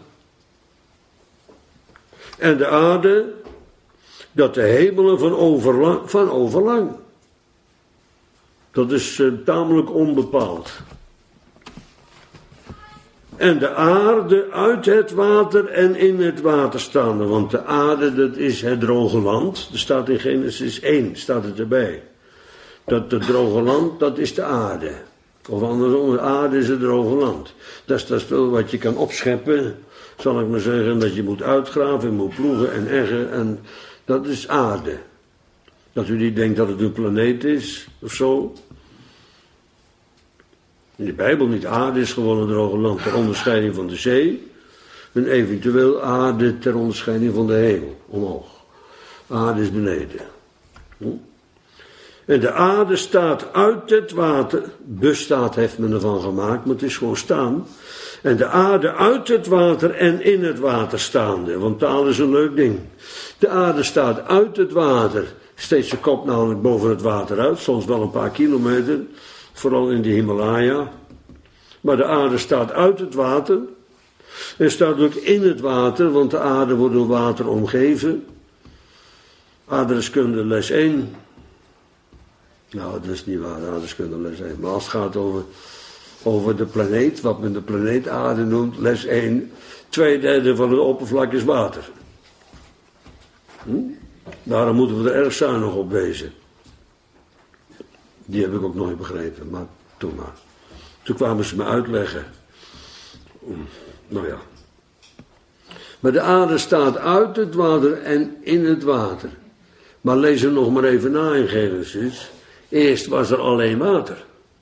En de aarde, dat de hemelen van overlang. Dat is tamelijk onbepaald. En de aarde uit het water en in het water staande. Want de aarde, dat is het droge land. Er staat in Genesis 1, staat het erbij. Dat het droge land, dat is de aarde. Of andersom, de aarde is het droge land. Dat is dat spul wat je kan opscheppen, zal ik maar zeggen. Dat je moet uitgraven, moet ploegen en eggen. En dat is aarde. Dat u niet denkt dat het een planeet is, of zo. In de Bijbel niet. Aarde is gewoon een droge land. Ter onderscheiding van de zee. een eventueel aarde ter onderscheiding van de hemel, omhoog. Aarde is beneden. En de aarde staat uit het water, bestaat heeft men ervan gemaakt, maar het is gewoon staan. En de aarde uit het water en in het water staande, want taal is een leuk ding. De aarde staat uit het water, steeds de kop namelijk boven het water uit, soms wel een paar kilometer, vooral in de Himalaya. Maar de aarde staat uit het water en staat ook in het water, want de aarde wordt door water omgeven. Aardrijkskunde les 1. Nou, dat is niet waar, aardrijkskunde les 1. Maar als het gaat over de planeet, wat men de planeet aarde noemt, les 1, 2/3 van het oppervlak is water. Daarom moeten we er erg zuinig op wezen. Die heb ik ook nooit begrepen, maar toen maar. Toen kwamen ze me uitleggen. Nou ja. Maar de aarde staat uit het water en in het water. Maar lees er nog maar even na in Genesis. Eerst was er alleen water.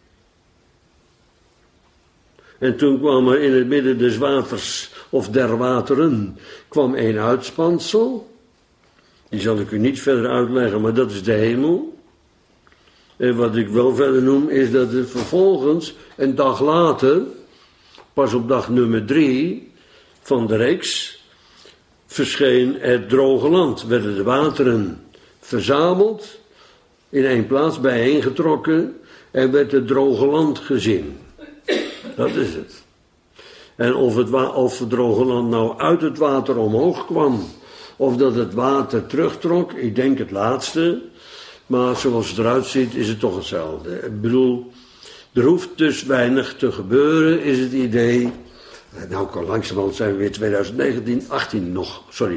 En toen kwam er in het midden des waters, of der wateren, kwam een uitspansel. Die zal ik u niet verder uitleggen, maar dat is de hemel. En wat ik wel verder noem, is dat het vervolgens, een dag later, pas op dag nummer 3 van de reeks, verscheen het droge land. Werden de wateren verzameld, in één plaats bijeengetrokken en werd het droge land gezien. Dat is het. En of het droge land nou uit het water omhoog kwam, of dat het water terugtrok, ik denk het laatste. Maar zoals het eruit ziet, is het toch hetzelfde. Ik bedoel, er hoeft dus weinig te gebeuren, is het idee. Nou, langzamerhand zijn we weer 2019, 18 nog, sorry.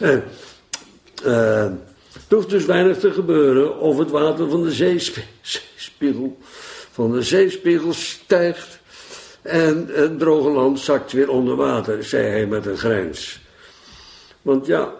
Er hoeft dus weinig te gebeuren of het water van de zeespiegel stijgt en het droge land zakt weer onder water, zei hij met een grijns. Want ja,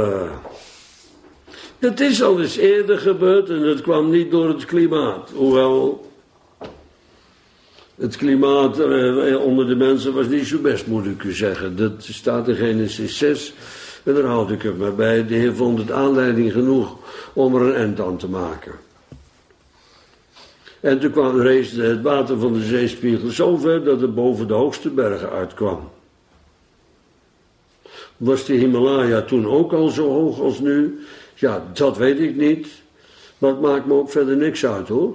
dat is al eens eerder gebeurd en het kwam niet door het klimaat. Hoewel het klimaat onder de mensen was niet zo best, moet ik u zeggen. Dat staat in Genesis 6 en daar houd ik het maar bij. De Heer vond het aanleiding genoeg om er een eind aan te maken. En toen rees het water van de zeespiegel zo ver dat het boven de hoogste bergen uitkwam. Was de Himalaya toen ook al zo hoog als nu? Ja, dat weet ik niet. Maar het maakt me ook verder niks uit, hoor.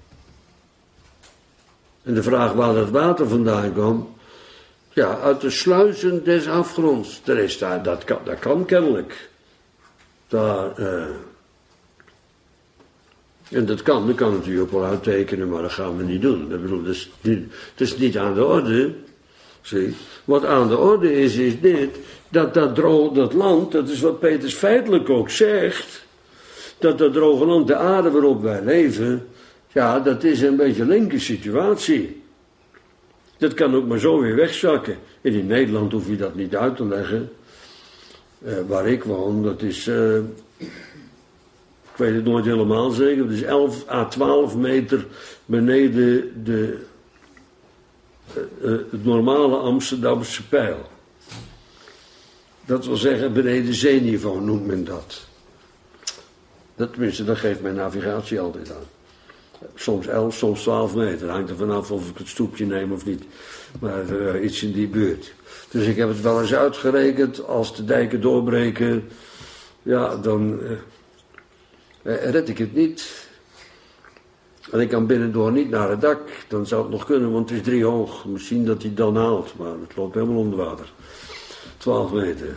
En de vraag waar dat water vandaan kwam. Ja, uit de sluizen des afgronds. Dat kan kennelijk. En dat kan natuurlijk wel uittekenen, maar dat gaan we niet doen. Ik bedoel, het is niet aan de orde. Zie. Wat aan de orde is dit. Dat land, dat is wat Petrus feitelijk ook zegt. Dat droge land, de aarde waarop wij leven. Ja, dat is een beetje een linker situatie. Dat kan ook maar zo weer wegzakken. En in Nederland hoef je dat niet uit te leggen. Waar ik woon, dat is... ik weet het nooit helemaal zeker. Het is 11 à 12 meter beneden het normale Amsterdamse peil. Dat wil zeggen, beneden zeeniveau noemt men dat. Tenminste, dat geeft mijn navigatie altijd aan. Soms 11, soms 12 meter. Hangt er vanaf of ik het stoepje neem of niet. Maar iets in die buurt. Dus ik heb het wel eens uitgerekend. Als de dijken doorbreken, ja, dan red ik het niet. En ik kan binnendoor niet naar het dak. Dan zou het nog kunnen, want het is 3 hoog. Misschien dat hij dan haalt, maar het loopt helemaal onder water. 12 meter.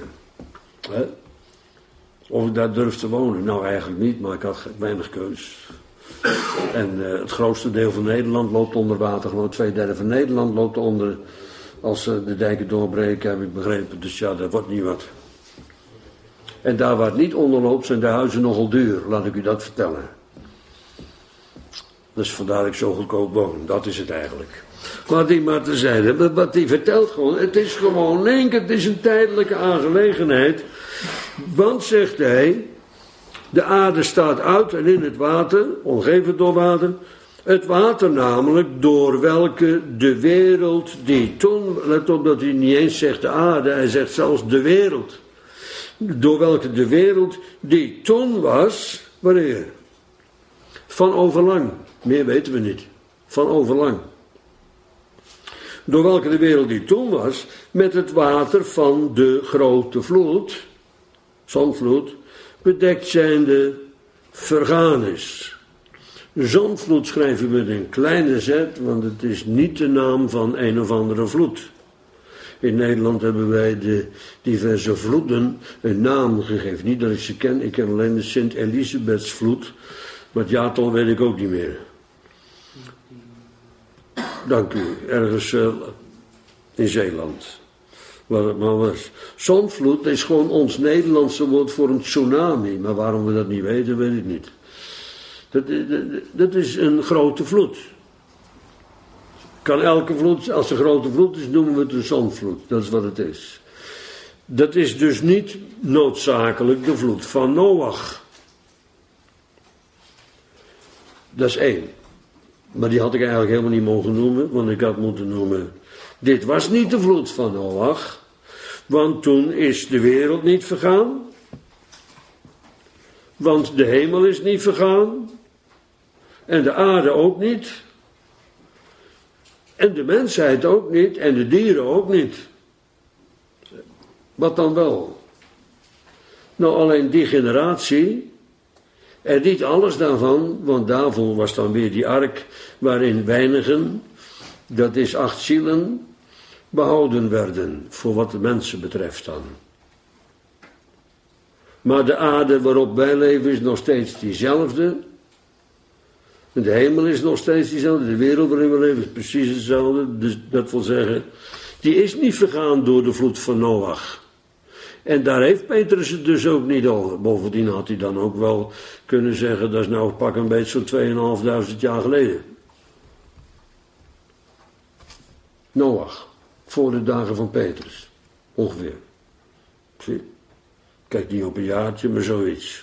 Of ik daar durf te wonen? Nou, eigenlijk niet, maar ik had weinig keus. En het grootste deel van Nederland loopt onder water. Gewoon 2/3 van Nederland loopt onder. Als de dijken doorbreken, heb ik begrepen. Dus ja, dat wordt niet wat. En daar waar het niet onder loopt, zijn de huizen nogal duur. Laat ik u dat vertellen. Dus vandaar dat ik zo goedkoop woon. Dat is het eigenlijk. Maar die maar terzijde. Wat die vertelt gewoon. Het is gewoon het is een tijdelijke aangelegenheid. Want, zegt hij, de aarde staat uit en in het water, omgeven door water. Het water namelijk, door welke de wereld die toen, let op dat hij niet eens zegt de aarde, hij zegt zelfs de wereld. Door welke de wereld die toen was, wanneer? Van overlang, meer weten we niet, van overlang. Door welke de wereld die toen was, met het water van de grote vloed, zondvloed, bedekt zijnde vergaan is. Zondvloed schrijf je met een kleine z, want het is niet de naam van een of andere vloed. In Nederland hebben wij de diverse vloeden een naam gegeven. Niet dat ik ze ken, ik ken alleen de Sint-Elisabethsvloed, maar het jaartal weet ik ook niet meer. Dank u, ergens in Zeeland. Waar het maar was. Zondvloed is gewoon ons Nederlandse woord voor een tsunami, maar waarom we dat niet weten, weet ik niet. Dat is een grote vloed. Kan elke vloed, als het een grote vloed is, noemen we het een zondvloed. Dat is wat het is. Dat is dus niet noodzakelijk de vloed van Noach. Dat is één. Maar die had ik eigenlijk helemaal niet mogen noemen, want ik had moeten noemen. Dit was niet de vloed van Noach, want toen is de wereld niet vergaan. Want de hemel is niet vergaan. En de aarde ook niet. En de mensheid ook niet. En de dieren ook niet. Wat dan wel? Nou, alleen die generatie. En niet alles daarvan. Want daarvoor was dan weer die ark. Waarin weinigen. Dat is 8 zielen. Behouden werden. Voor wat de mensen betreft dan. Maar de aarde waarop wij leven is nog steeds diezelfde. En de hemel is nog steeds diezelfde. De wereld waarin we leven is precies hetzelfde. Dus dat wil zeggen, die is niet vergaan door de vloed van Noach. En daar heeft Petrus het dus ook niet over. Bovendien had hij dan ook wel kunnen zeggen, dat is nou pak een beetje zo'n 2500 jaar geleden. Noach, voor de dagen van Petrus. Ongeveer. Zie? Kijk niet op een jaartje, maar zoiets.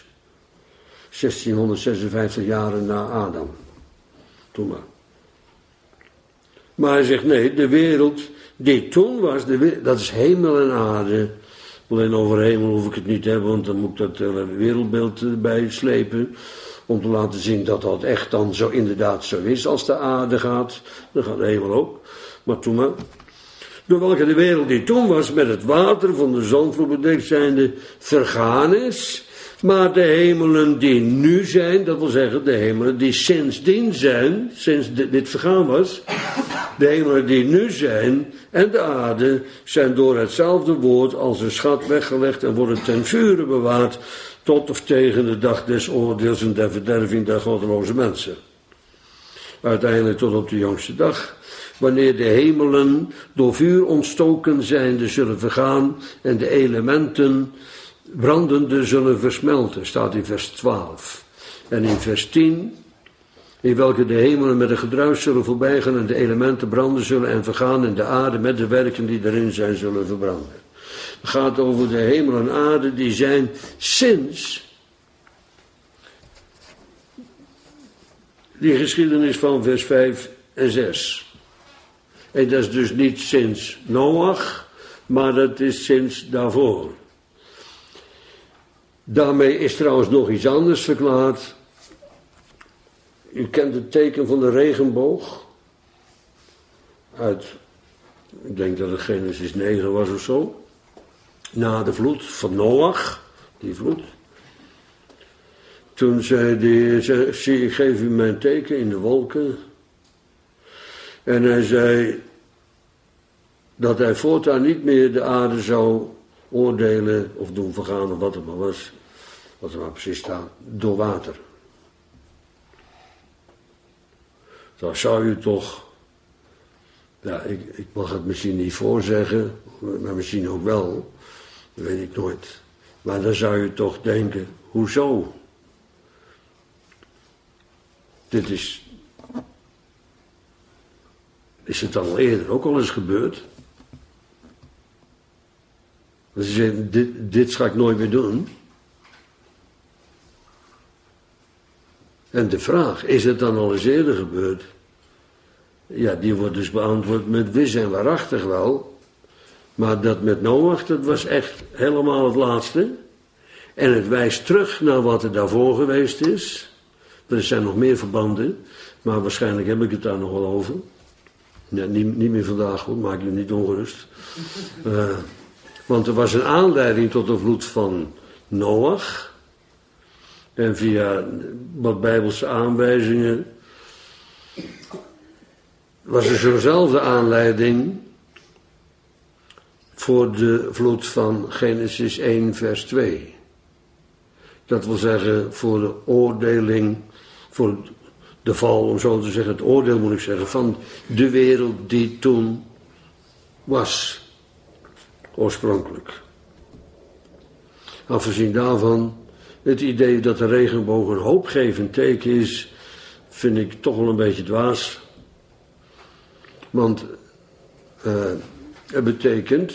1656 jaren na Adam. Toen maar. Maar hij zegt nee, de wereld die toen was, dat is hemel en aarde. Alleen over hemel hoef ik het niet te hebben, want dan moet ik dat wereldbeeld erbij slepen. Om te laten zien dat dat echt dan zo inderdaad zo is als de aarde gaat. Dan gaat de hemel ook. Maar toen maar. Door welke de wereld die toen was met het water van de zondvloed bedekt zijnde vergaan is. Maar de hemelen die nu zijn, dat wil zeggen de hemelen die sindsdien zijn, sinds dit vergaan was. De hemelen die nu zijn en de aarde zijn door hetzelfde woord als een schat weggelegd en worden ten vure bewaard tot of tegen de dag des oordeels en der verderving der goddeloze mensen. Uiteindelijk tot op de jongste dag. Wanneer de hemelen door vuur ontstoken zijnde zullen vergaan en de elementen brandende zullen versmelten, staat in vers 12. En in vers 10, in welke de hemelen met een gedruis zullen voorbijgaan en de elementen branden zullen en vergaan en de aarde met de werken die erin zijn zullen verbranden. Het gaat over de hemel en aarde die zijn sinds die geschiedenis van vers 5 en 6. En dat is dus niet sinds Noach, maar dat is sinds daarvoor. Daarmee is trouwens nog iets anders verklaard. U kent het teken van de regenboog. Ik denk dat het Genesis 9 was of zo. Na de vloed van Noach, die vloed. Toen zei hij, zie ik geef u mijn teken in de wolken. En hij zei dat hij voortaan niet meer de aarde zou oordelen of doen vergaan of wat het maar was. Wat er maar precies staat, door water. Dan zou je toch, ja, ik mag het misschien niet voorzeggen, maar misschien ook wel, dat weet ik nooit. Maar dan zou je toch denken, hoezo? Dit is het al eerder ook al eens gebeurd? Dus dit ga ik nooit meer doen. En de vraag, is het dan al eens eerder gebeurd? Ja, die wordt dus beantwoord met wis en waarachtig wel. Maar dat met Noach, dat was echt helemaal het laatste. En het wijst terug naar wat er daarvoor geweest is. Er zijn nog meer verbanden, maar waarschijnlijk heb ik het daar nog wel over. Ja, niet meer vandaag, hoor, maak je niet ongerust. Want er was een aanleiding tot de vloed van Noach. En via wat bijbelse aanwijzingen was er zo'nzelfde aanleiding voor de vloed van Genesis 1 vers 2. Dat wil zeggen voor de oordeling, voor de val, om zo te zeggen, het oordeel moet ik zeggen, van de wereld die toen was, oorspronkelijk. Afgezien daarvan, het idee dat de regenboog een hoopgevend teken is, vind ik toch wel een beetje dwaas. Want het betekent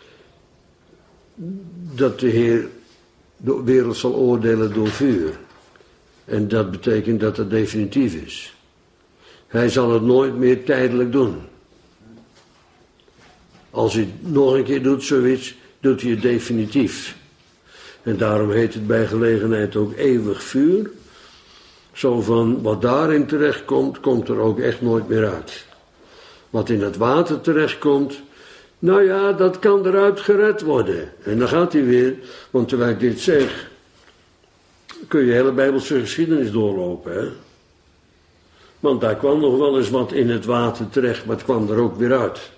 dat de Heer de wereld zal oordelen door vuur. En dat betekent dat het definitief is. Hij zal het nooit meer tijdelijk doen. Als hij het nog een keer doet, zoiets, doet hij het definitief. En daarom heet het bij gelegenheid ook eeuwig vuur. Zo van, wat daarin terechtkomt, komt er ook echt nooit meer uit. Wat in het water terechtkomt, nou ja, dat kan eruit gered worden. En dan gaat hij weer, want terwijl ik dit zeg, kun je hele Bijbelse geschiedenis doorlopen, hè. Want daar kwam nog wel eens wat in het water terecht, maar het kwam er ook weer uit.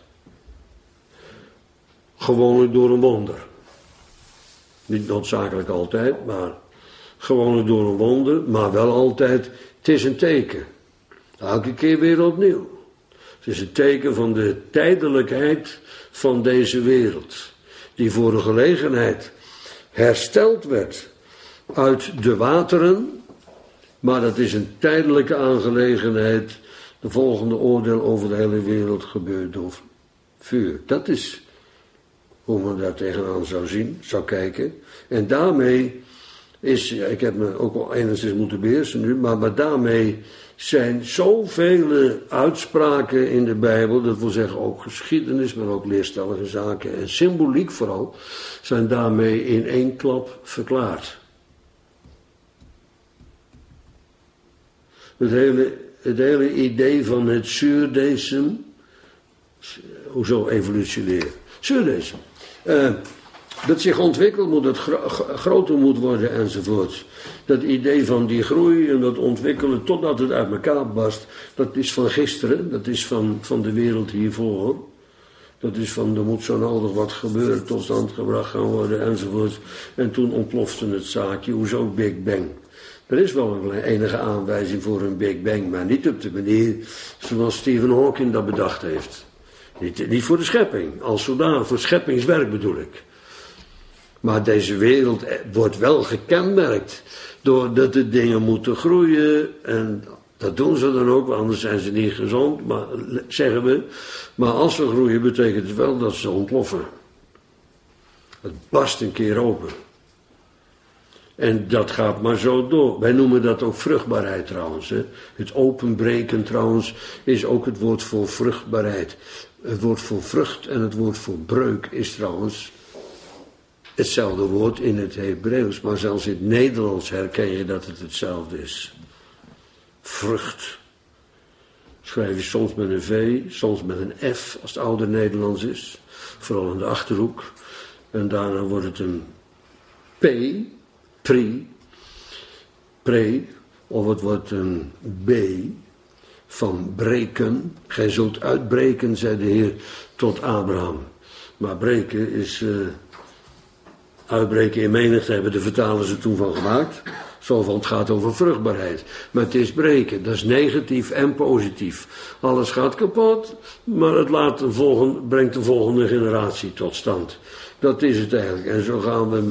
Gewoonlijk door een wonder. Niet noodzakelijk altijd, maar gewoonlijk door een wonder, maar wel altijd, het is een teken. Elke keer weer opnieuw. Het is een teken van de tijdelijkheid van deze wereld, die voor een gelegenheid hersteld werd uit de wateren, maar dat is een tijdelijke aangelegenheid. De volgende oordeel over de hele wereld gebeurt door vuur. Dat is hoe men daar tegenaan zou kijken. En daarmee is, ik heb me ook al enigszins moeten beheersen nu, maar daarmee zijn zoveel uitspraken in de Bijbel, dat wil zeggen ook geschiedenis, maar ook leerstellige zaken en symboliek vooral, zijn daarmee in één klap verklaard. Het hele idee van het zuurdesem, hoezo evolutionair? Zuurdesem. Dat zich ontwikkelt moet, dat groter moet worden enzovoort. Dat idee van die groei en dat ontwikkelen totdat het uit elkaar barst, dat is van gisteren, dat is van de wereld hiervoor. Dat is van, er moet zo nodig wat gebeuren, tot stand gebracht gaan worden enzovoort. En toen ontplofte het zaakje, hoezo Big Bang? Er is wel een enige aanwijzing voor een Big Bang, maar niet op de manier zoals Stephen Hawking dat bedacht heeft. Niet voor de schepping, als zodanig, voor het scheppingswerk bedoel ik. Maar deze wereld wordt wel gekenmerkt doordat de dingen moeten groeien. En dat doen ze dan ook, anders zijn ze niet gezond, maar, zeggen we. Maar als ze groeien betekent het wel dat ze ontploffen. Het barst een keer open. En dat gaat maar zo door. Wij noemen dat ook vruchtbaarheid trouwens. Hè. Het openbreken trouwens is ook het woord voor vruchtbaarheid. Het woord voor vrucht en het woord voor breuk is trouwens hetzelfde woord in het Hebreeuws. Maar zelfs in het Nederlands herken je dat het hetzelfde is. Vrucht. Schrijf je soms met een V, soms met een F als het oude Nederlands is. Vooral in de Achterhoek. En daarna wordt het een P. Pre, of het wordt een B van breken. Gij zult uitbreken, zei de Heer tot Abraham. Maar breken is uitbreken in menigte, hebben de vertalers er toen van gemaakt. Zo van, het gaat over vruchtbaarheid. Maar het is breken, dat is negatief en positief. Alles gaat kapot, maar het brengt de volgende generatie tot stand. Dat is het eigenlijk. En zo gaan we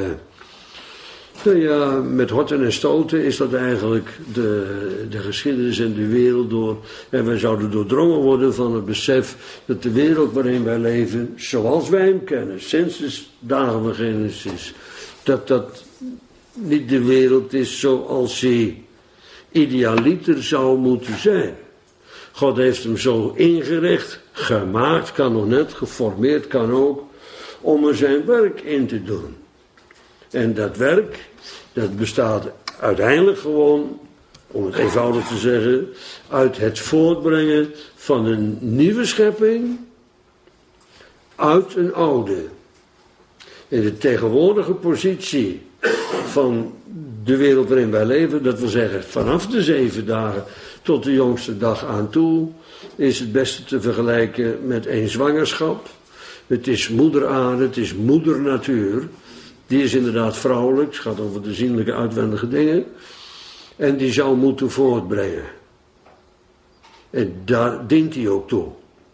met horten en stoten is dat eigenlijk de geschiedenis en de wereld door. En wij zouden doordrongen worden van het besef dat de wereld waarin wij leven, zoals wij hem kennen, sinds de dagen van Genesis, dat niet de wereld is zoals hij idealiter zou moeten zijn. God heeft hem zo ingericht, gemaakt, kan nog net, geformeerd kan ook, om er zijn werk in te doen. En dat werk, dat bestaat uiteindelijk gewoon, om het eenvoudig te zeggen, uit het voortbrengen van een nieuwe schepping uit een oude. In de tegenwoordige positie van de wereld waarin wij leven, dat wil zeggen vanaf de 7 dagen tot de jongste dag aan toe, is het beste te vergelijken met een zwangerschap. Het is moeder aarde, het is moeder natuur. Die is inderdaad vrouwelijk, het gaat over de zienlijke uitwendige dingen. En die zou moeten voortbrengen. En daar dient hij ook toe.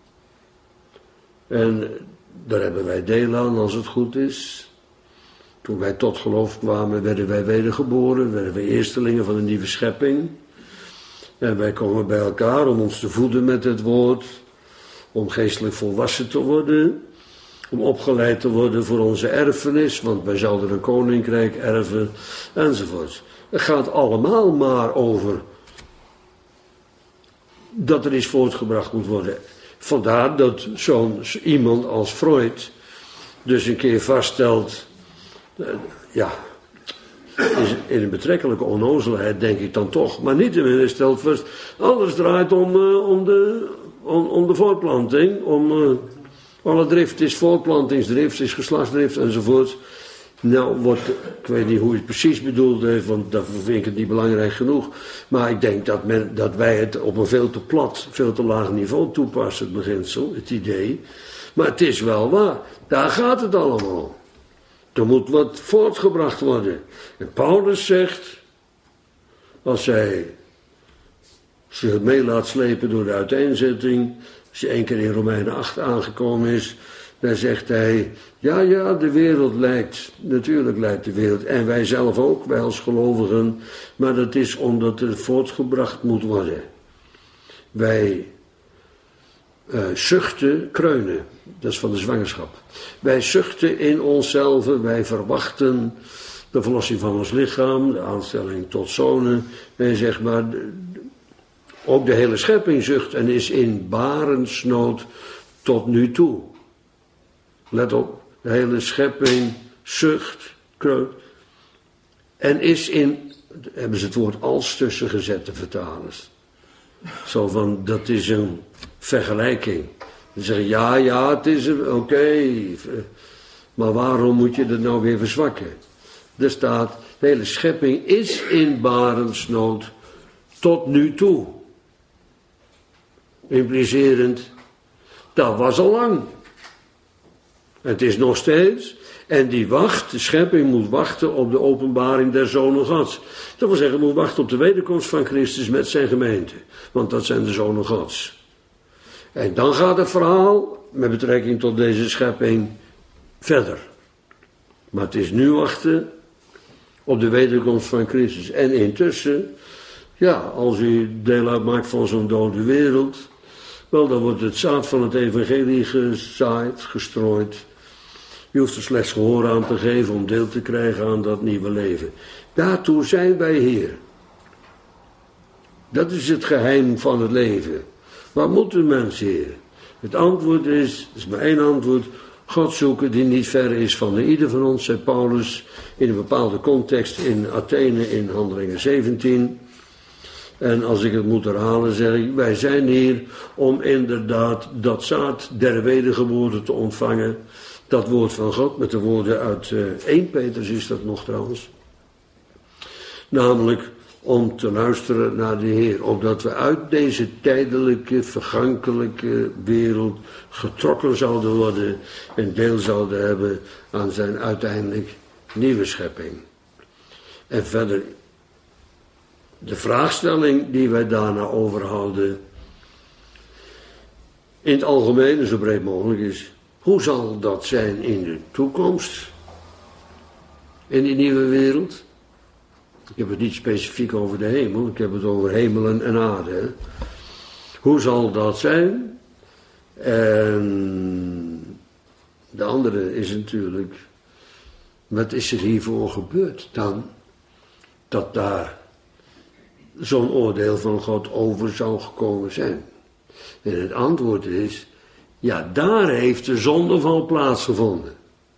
En daar hebben wij deel aan als het goed is. Toen wij tot geloof kwamen, werden wij wedergeboren, werden wij eerstelingen van een nieuwe schepping. En wij komen bij elkaar om ons te voeden met het woord, om geestelijk volwassen te worden, om opgeleid te worden voor onze erfenis, want wij zouden een koninkrijk erven, enzovoort. Het gaat allemaal maar over dat er iets voortgebracht moet worden. Vandaar dat zo'n iemand als Freud dus een keer vaststelt, in een betrekkelijke onnozelheid denk ik dan toch, maar niettemin stelt vast, alles draait om de voortplanting, alle drift is voortplantingsdrift, is geslachtsdrift enzovoort. Nou, ik weet niet hoe hij het precies bedoeld heeft, want daarvoor vind ik het niet belangrijk genoeg. Maar ik denk dat wij het op een veel te plat, veel te laag niveau toepassen, het beginsel, het idee. Maar het is wel waar, daar gaat het allemaal. Er moet wat voortgebracht worden. En Paulus zegt, als hij zich mee laat slepen door de uiteenzetting, als je 1 keer in Romeinen 8 aangekomen is, dan zegt hij, ja, de wereld lijkt, natuurlijk lijkt de wereld, en wij zelf ook, wij als gelovigen, maar dat is omdat er voortgebracht moet worden. Wij zuchten, kreunen, dat is van de zwangerschap. Wij zuchten in onszelf, wij verwachten de verlossing van ons lichaam, de aanstelling tot zonen, en zeg maar, ook de hele schepping zucht en is in barensnood tot nu toe. Let op, de hele schepping zucht, kreunt. En is hebben ze het woord als tussen gezet, de vertalers. Zo van, dat is een vergelijking. Ze zeggen, ja, het is oké. Maar waarom moet je dat nou weer verzwakken? Er staat, de hele schepping is in barensnood tot nu toe. Implicerend, dat was al lang. Het is nog steeds. En die de schepping moet wachten op de openbaring der zonen Gods. Dat wil zeggen, moet wachten op de wederkomst van Christus met zijn gemeente. Want dat zijn de zonen Gods. En dan gaat het verhaal, met betrekking tot deze schepping, verder. Maar het is nu wachten op de wederkomst van Christus. En intussen, als u deel uitmaakt van zo'n dode wereld, wel, dan wordt het zaad van het evangelie gezaaid, gestrooid. Je hoeft er slechts gehoor aan te geven om deel te krijgen aan dat nieuwe leven. Daartoe zijn wij hier. Dat is het geheim van het leven. Wat moet de mens hier? Het antwoord is, er is maar één antwoord, God zoeken die niet ver is van ieder van ons, zei Paulus in een bepaalde context in Athene in Handelingen 17. En als ik het moet herhalen, zeg ik, wij zijn hier om inderdaad dat zaad der wedergeboorte te ontvangen. Dat woord van God, met de woorden uit 1 Petrus is dat nog trouwens. Namelijk om te luisteren naar de Heer. Opdat we uit deze tijdelijke, vergankelijke wereld getrokken zouden worden en deel zouden hebben aan zijn uiteindelijk nieuwe schepping. En verder, de vraagstelling die wij daarna overhouden, in het algemeen, zo breed mogelijk is, hoe zal dat zijn in de toekomst? In die nieuwe wereld? Ik heb het niet specifiek over de hemel, ik heb het over hemelen en aarde. Hè? Hoe zal dat zijn? En de andere is natuurlijk, wat is er hiervoor gebeurd dan? Dat daar zo'n oordeel van God over zou gekomen zijn. En het antwoord is, ja, daar heeft de zondeval plaatsgevonden.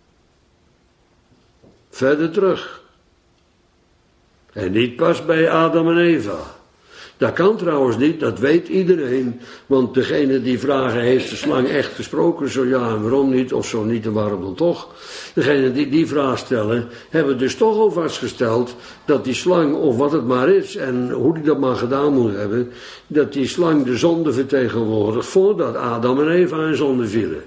Verder terug. En niet pas bij Adam en Eva. Dat kan trouwens niet, dat weet iedereen. Want degene die vragen, heeft de slang echt gesproken? Zo ja en waarom niet, of zo niet en waarom dan toch? Degene die die vraag stellen, hebben dus toch al vastgesteld dat die slang, of wat het maar is, en hoe die dat maar gedaan moet hebben, dat die slang de zonde vertegenwoordigt voordat Adam en Eva in zonde vielen.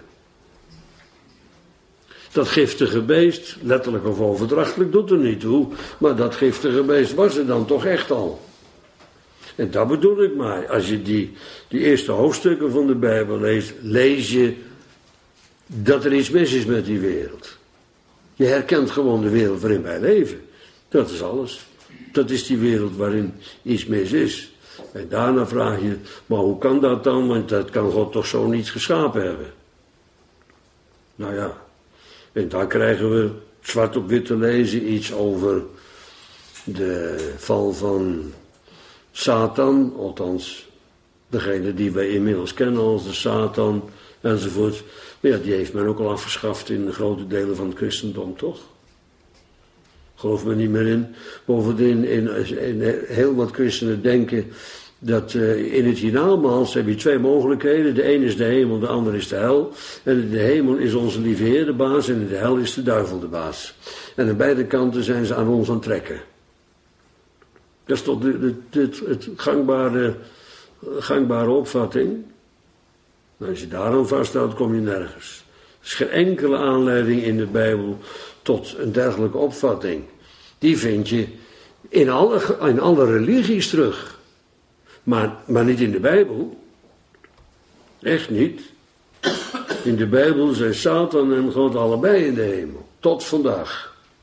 Dat giftige beest, letterlijk of overdrachtelijk, doet er niet toe, maar dat giftige beest was er dan toch echt al. En dat bedoel ik maar. Als je die eerste hoofdstukken van de Bijbel leest, lees je dat er iets mis is met die wereld. Je herkent gewoon de wereld waarin wij leven. Dat is alles. Dat is die wereld waarin iets mis is. En daarna vraag je, maar hoe kan dat dan? Want dat kan God toch zo niet geschapen hebben. Nou ja, en dan krijgen we zwart op wit te lezen iets over de val van Satan, althans degene die wij inmiddels kennen als de Satan enzovoort. Maar ja, die heeft men ook al afgeschaft in grote delen van het christendom, toch? Geloof me niet meer in. Bovendien, in heel wat christenen denken dat in het hiernamaals heb je twee mogelijkheden. De een is de hemel, de ander is de hel. En in de hemel is onze lieve Heer de baas en in de hel is de duivel de baas. En aan beide kanten zijn ze aan ons aan het trekken. Dat is toch het gangbare opvatting. Nou, als je daaraan vasthoudt, kom je nergens. Er is geen enkele aanleiding in de Bijbel tot een dergelijke opvatting. Die vind je in alle religies terug. Maar niet in de Bijbel. Echt niet. In de Bijbel zijn Satan en God allebei in de hemel. Tot vandaag.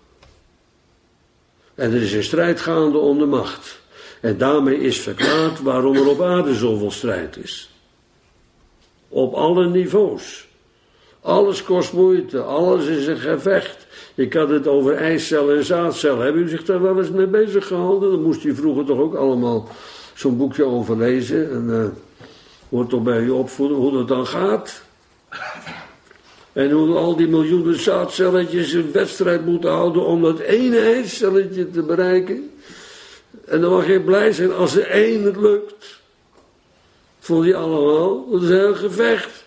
En er is een strijd gaande om de macht. En daarmee is verklaard waarom er op aarde zoveel strijd is. Op alle niveaus. Alles kost moeite, alles is een gevecht. Ik had het over eicellen en zaadcellen. Hebben u zich daar wel eens mee bezig gehouden? Dan moest u vroeger toch ook allemaal zo'n boekje over lezen. En wordt toch bij u opvoeden hoe dat dan gaat. En hoe al die miljoenen zaadcelletjes een wedstrijd moeten houden om dat ene eicelletje te bereiken. En dan mag je blij zijn als er één het lukt. Vond die allemaal, dat is een heel gevecht.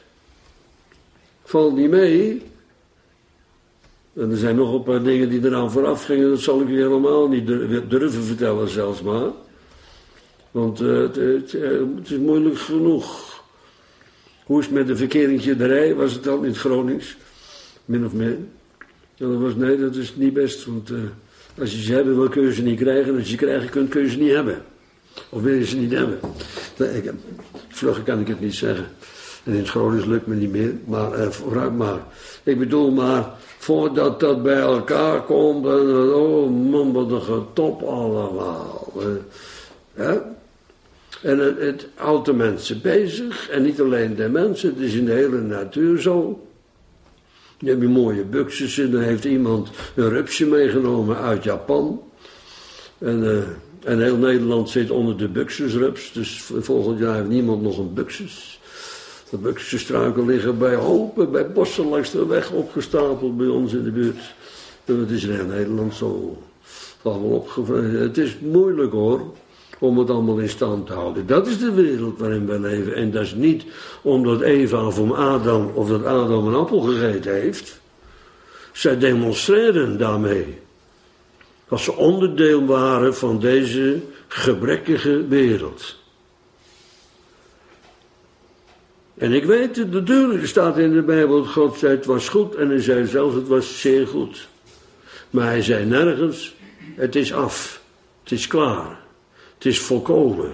Valt niet mee. En er zijn nog een paar dingen die eraan vooraf gingen, dat zal ik u helemaal niet durven vertellen zelfs maar. Want het is moeilijk genoeg. Hoe is het met de verkeringshouderij? Was het al in het Gronings? Min of meer. Ja, dat is niet best. Want als je ze hebben wil, kun je ze niet krijgen. En als je ze krijgen kunt, kun je ze niet hebben. Of wil je ze niet hebben. Vlugger kan ik het niet zeggen. En in het Gronings lukt me niet meer. Maar vooruit maar. Ik bedoel maar, voordat dat bij elkaar komt. En, oh man, wat een getop allemaal. Ja? En het houdt de mensen bezig. En niet alleen de mensen, het is in de hele natuur zo. Dan heb je mooie buxus en dan heeft iemand een rupsje meegenomen uit Japan. En heel Nederland zit onder de buxusrups. Dus volgend jaar heeft niemand nog een buxus. De buxusstruiken liggen bij hopen, bij bossen langs de weg opgestapeld bij ons in de buurt. En het is in heel Nederland zo allemaal opgevreven. Het is moeilijk hoor. Om het allemaal in stand te houden. Dat is de wereld waarin wij leven. En dat is niet omdat Eva van Adam of dat Adam een appel gegeten heeft. Zij demonstreren daarmee. Dat ze onderdeel waren van deze gebrekkige wereld. En ik weet het natuurlijk, er staat in de Bijbel dat God zei het was goed. En hij zei zelfs het was zeer goed. Maar hij zei nergens, het is af. Het is klaar. Het is volkomen.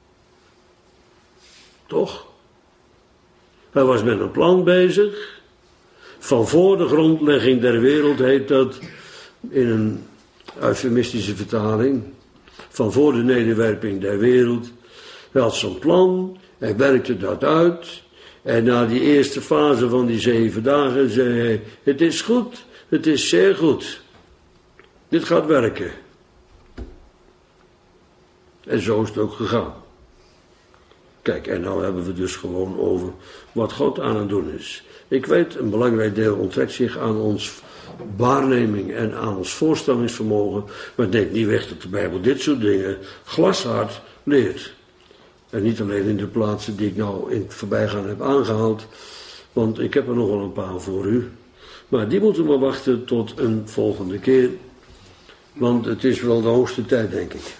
Toch? Hij was met een plan bezig. Van voor de grondlegging der wereld heet dat in een eufemistische vertaling. Van voor de nederwerping der wereld. Hij had zo'n plan. Hij werkte dat uit. En na die eerste fase van die 7 dagen zei hij: het is goed. Het is zeer goed. Dit gaat werken. En zo is het ook gegaan. Kijk, en nou hebben we dus gewoon over wat God aan het doen is. Ik weet, een belangrijk deel onttrekt zich aan ons waarneming en aan ons voorstellingsvermogen. Maar het neemt niet weg dat de Bijbel dit soort dingen glashard leert. En niet alleen in de plaatsen die ik nou in het voorbijgaan heb aangehaald. Want ik heb er nog wel een paar voor u. Maar die moeten we wachten tot een volgende keer. Want het is wel de hoogste tijd, denk ik.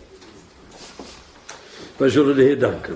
Wij zullen de Heer danken.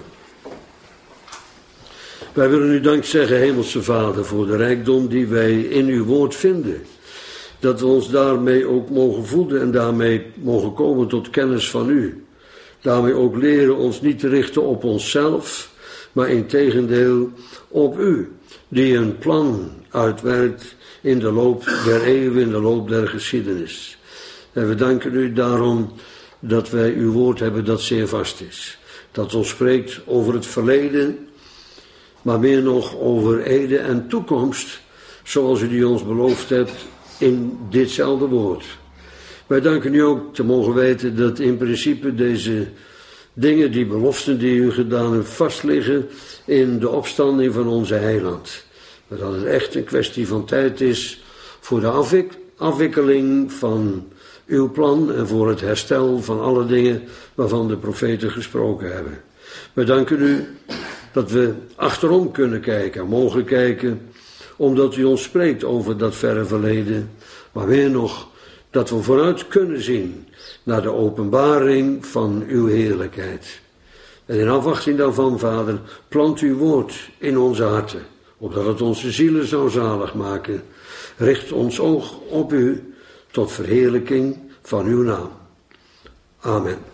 Wij willen u dank zeggen, Hemelse Vader, voor de rijkdom die wij in uw woord vinden. Dat we ons daarmee ook mogen voeden en daarmee mogen komen tot kennis van u. Daarmee ook leren ons niet te richten op onszelf, maar integendeel op u, die een plan uitwerkt in de loop der eeuwen, in de loop der geschiedenis. En we danken u daarom dat wij uw woord hebben dat zeer vast is. Dat ons spreekt over het verleden, maar meer nog over heden en toekomst, zoals u die ons beloofd hebt in ditzelfde woord. Wij danken u ook te mogen weten dat in principe deze dingen, die beloften die u gedaan hebt, vastliggen in de opstanding van onze heiland. Maar dat het echt een kwestie van tijd is voor de afwikkeling van uw plan en voor het herstel van alle dingen waarvan de profeten gesproken hebben. We danken u dat we achterom kunnen kijken, mogen kijken, omdat u ons spreekt over dat verre verleden, maar weer nog dat we vooruit kunnen zien naar de openbaring van uw heerlijkheid. En in afwachting daarvan, Vader, plant uw woord in onze harten, opdat het onze zielen zou zalig maken. Richt ons oog op u tot verheerlijking van uw naam. Amen.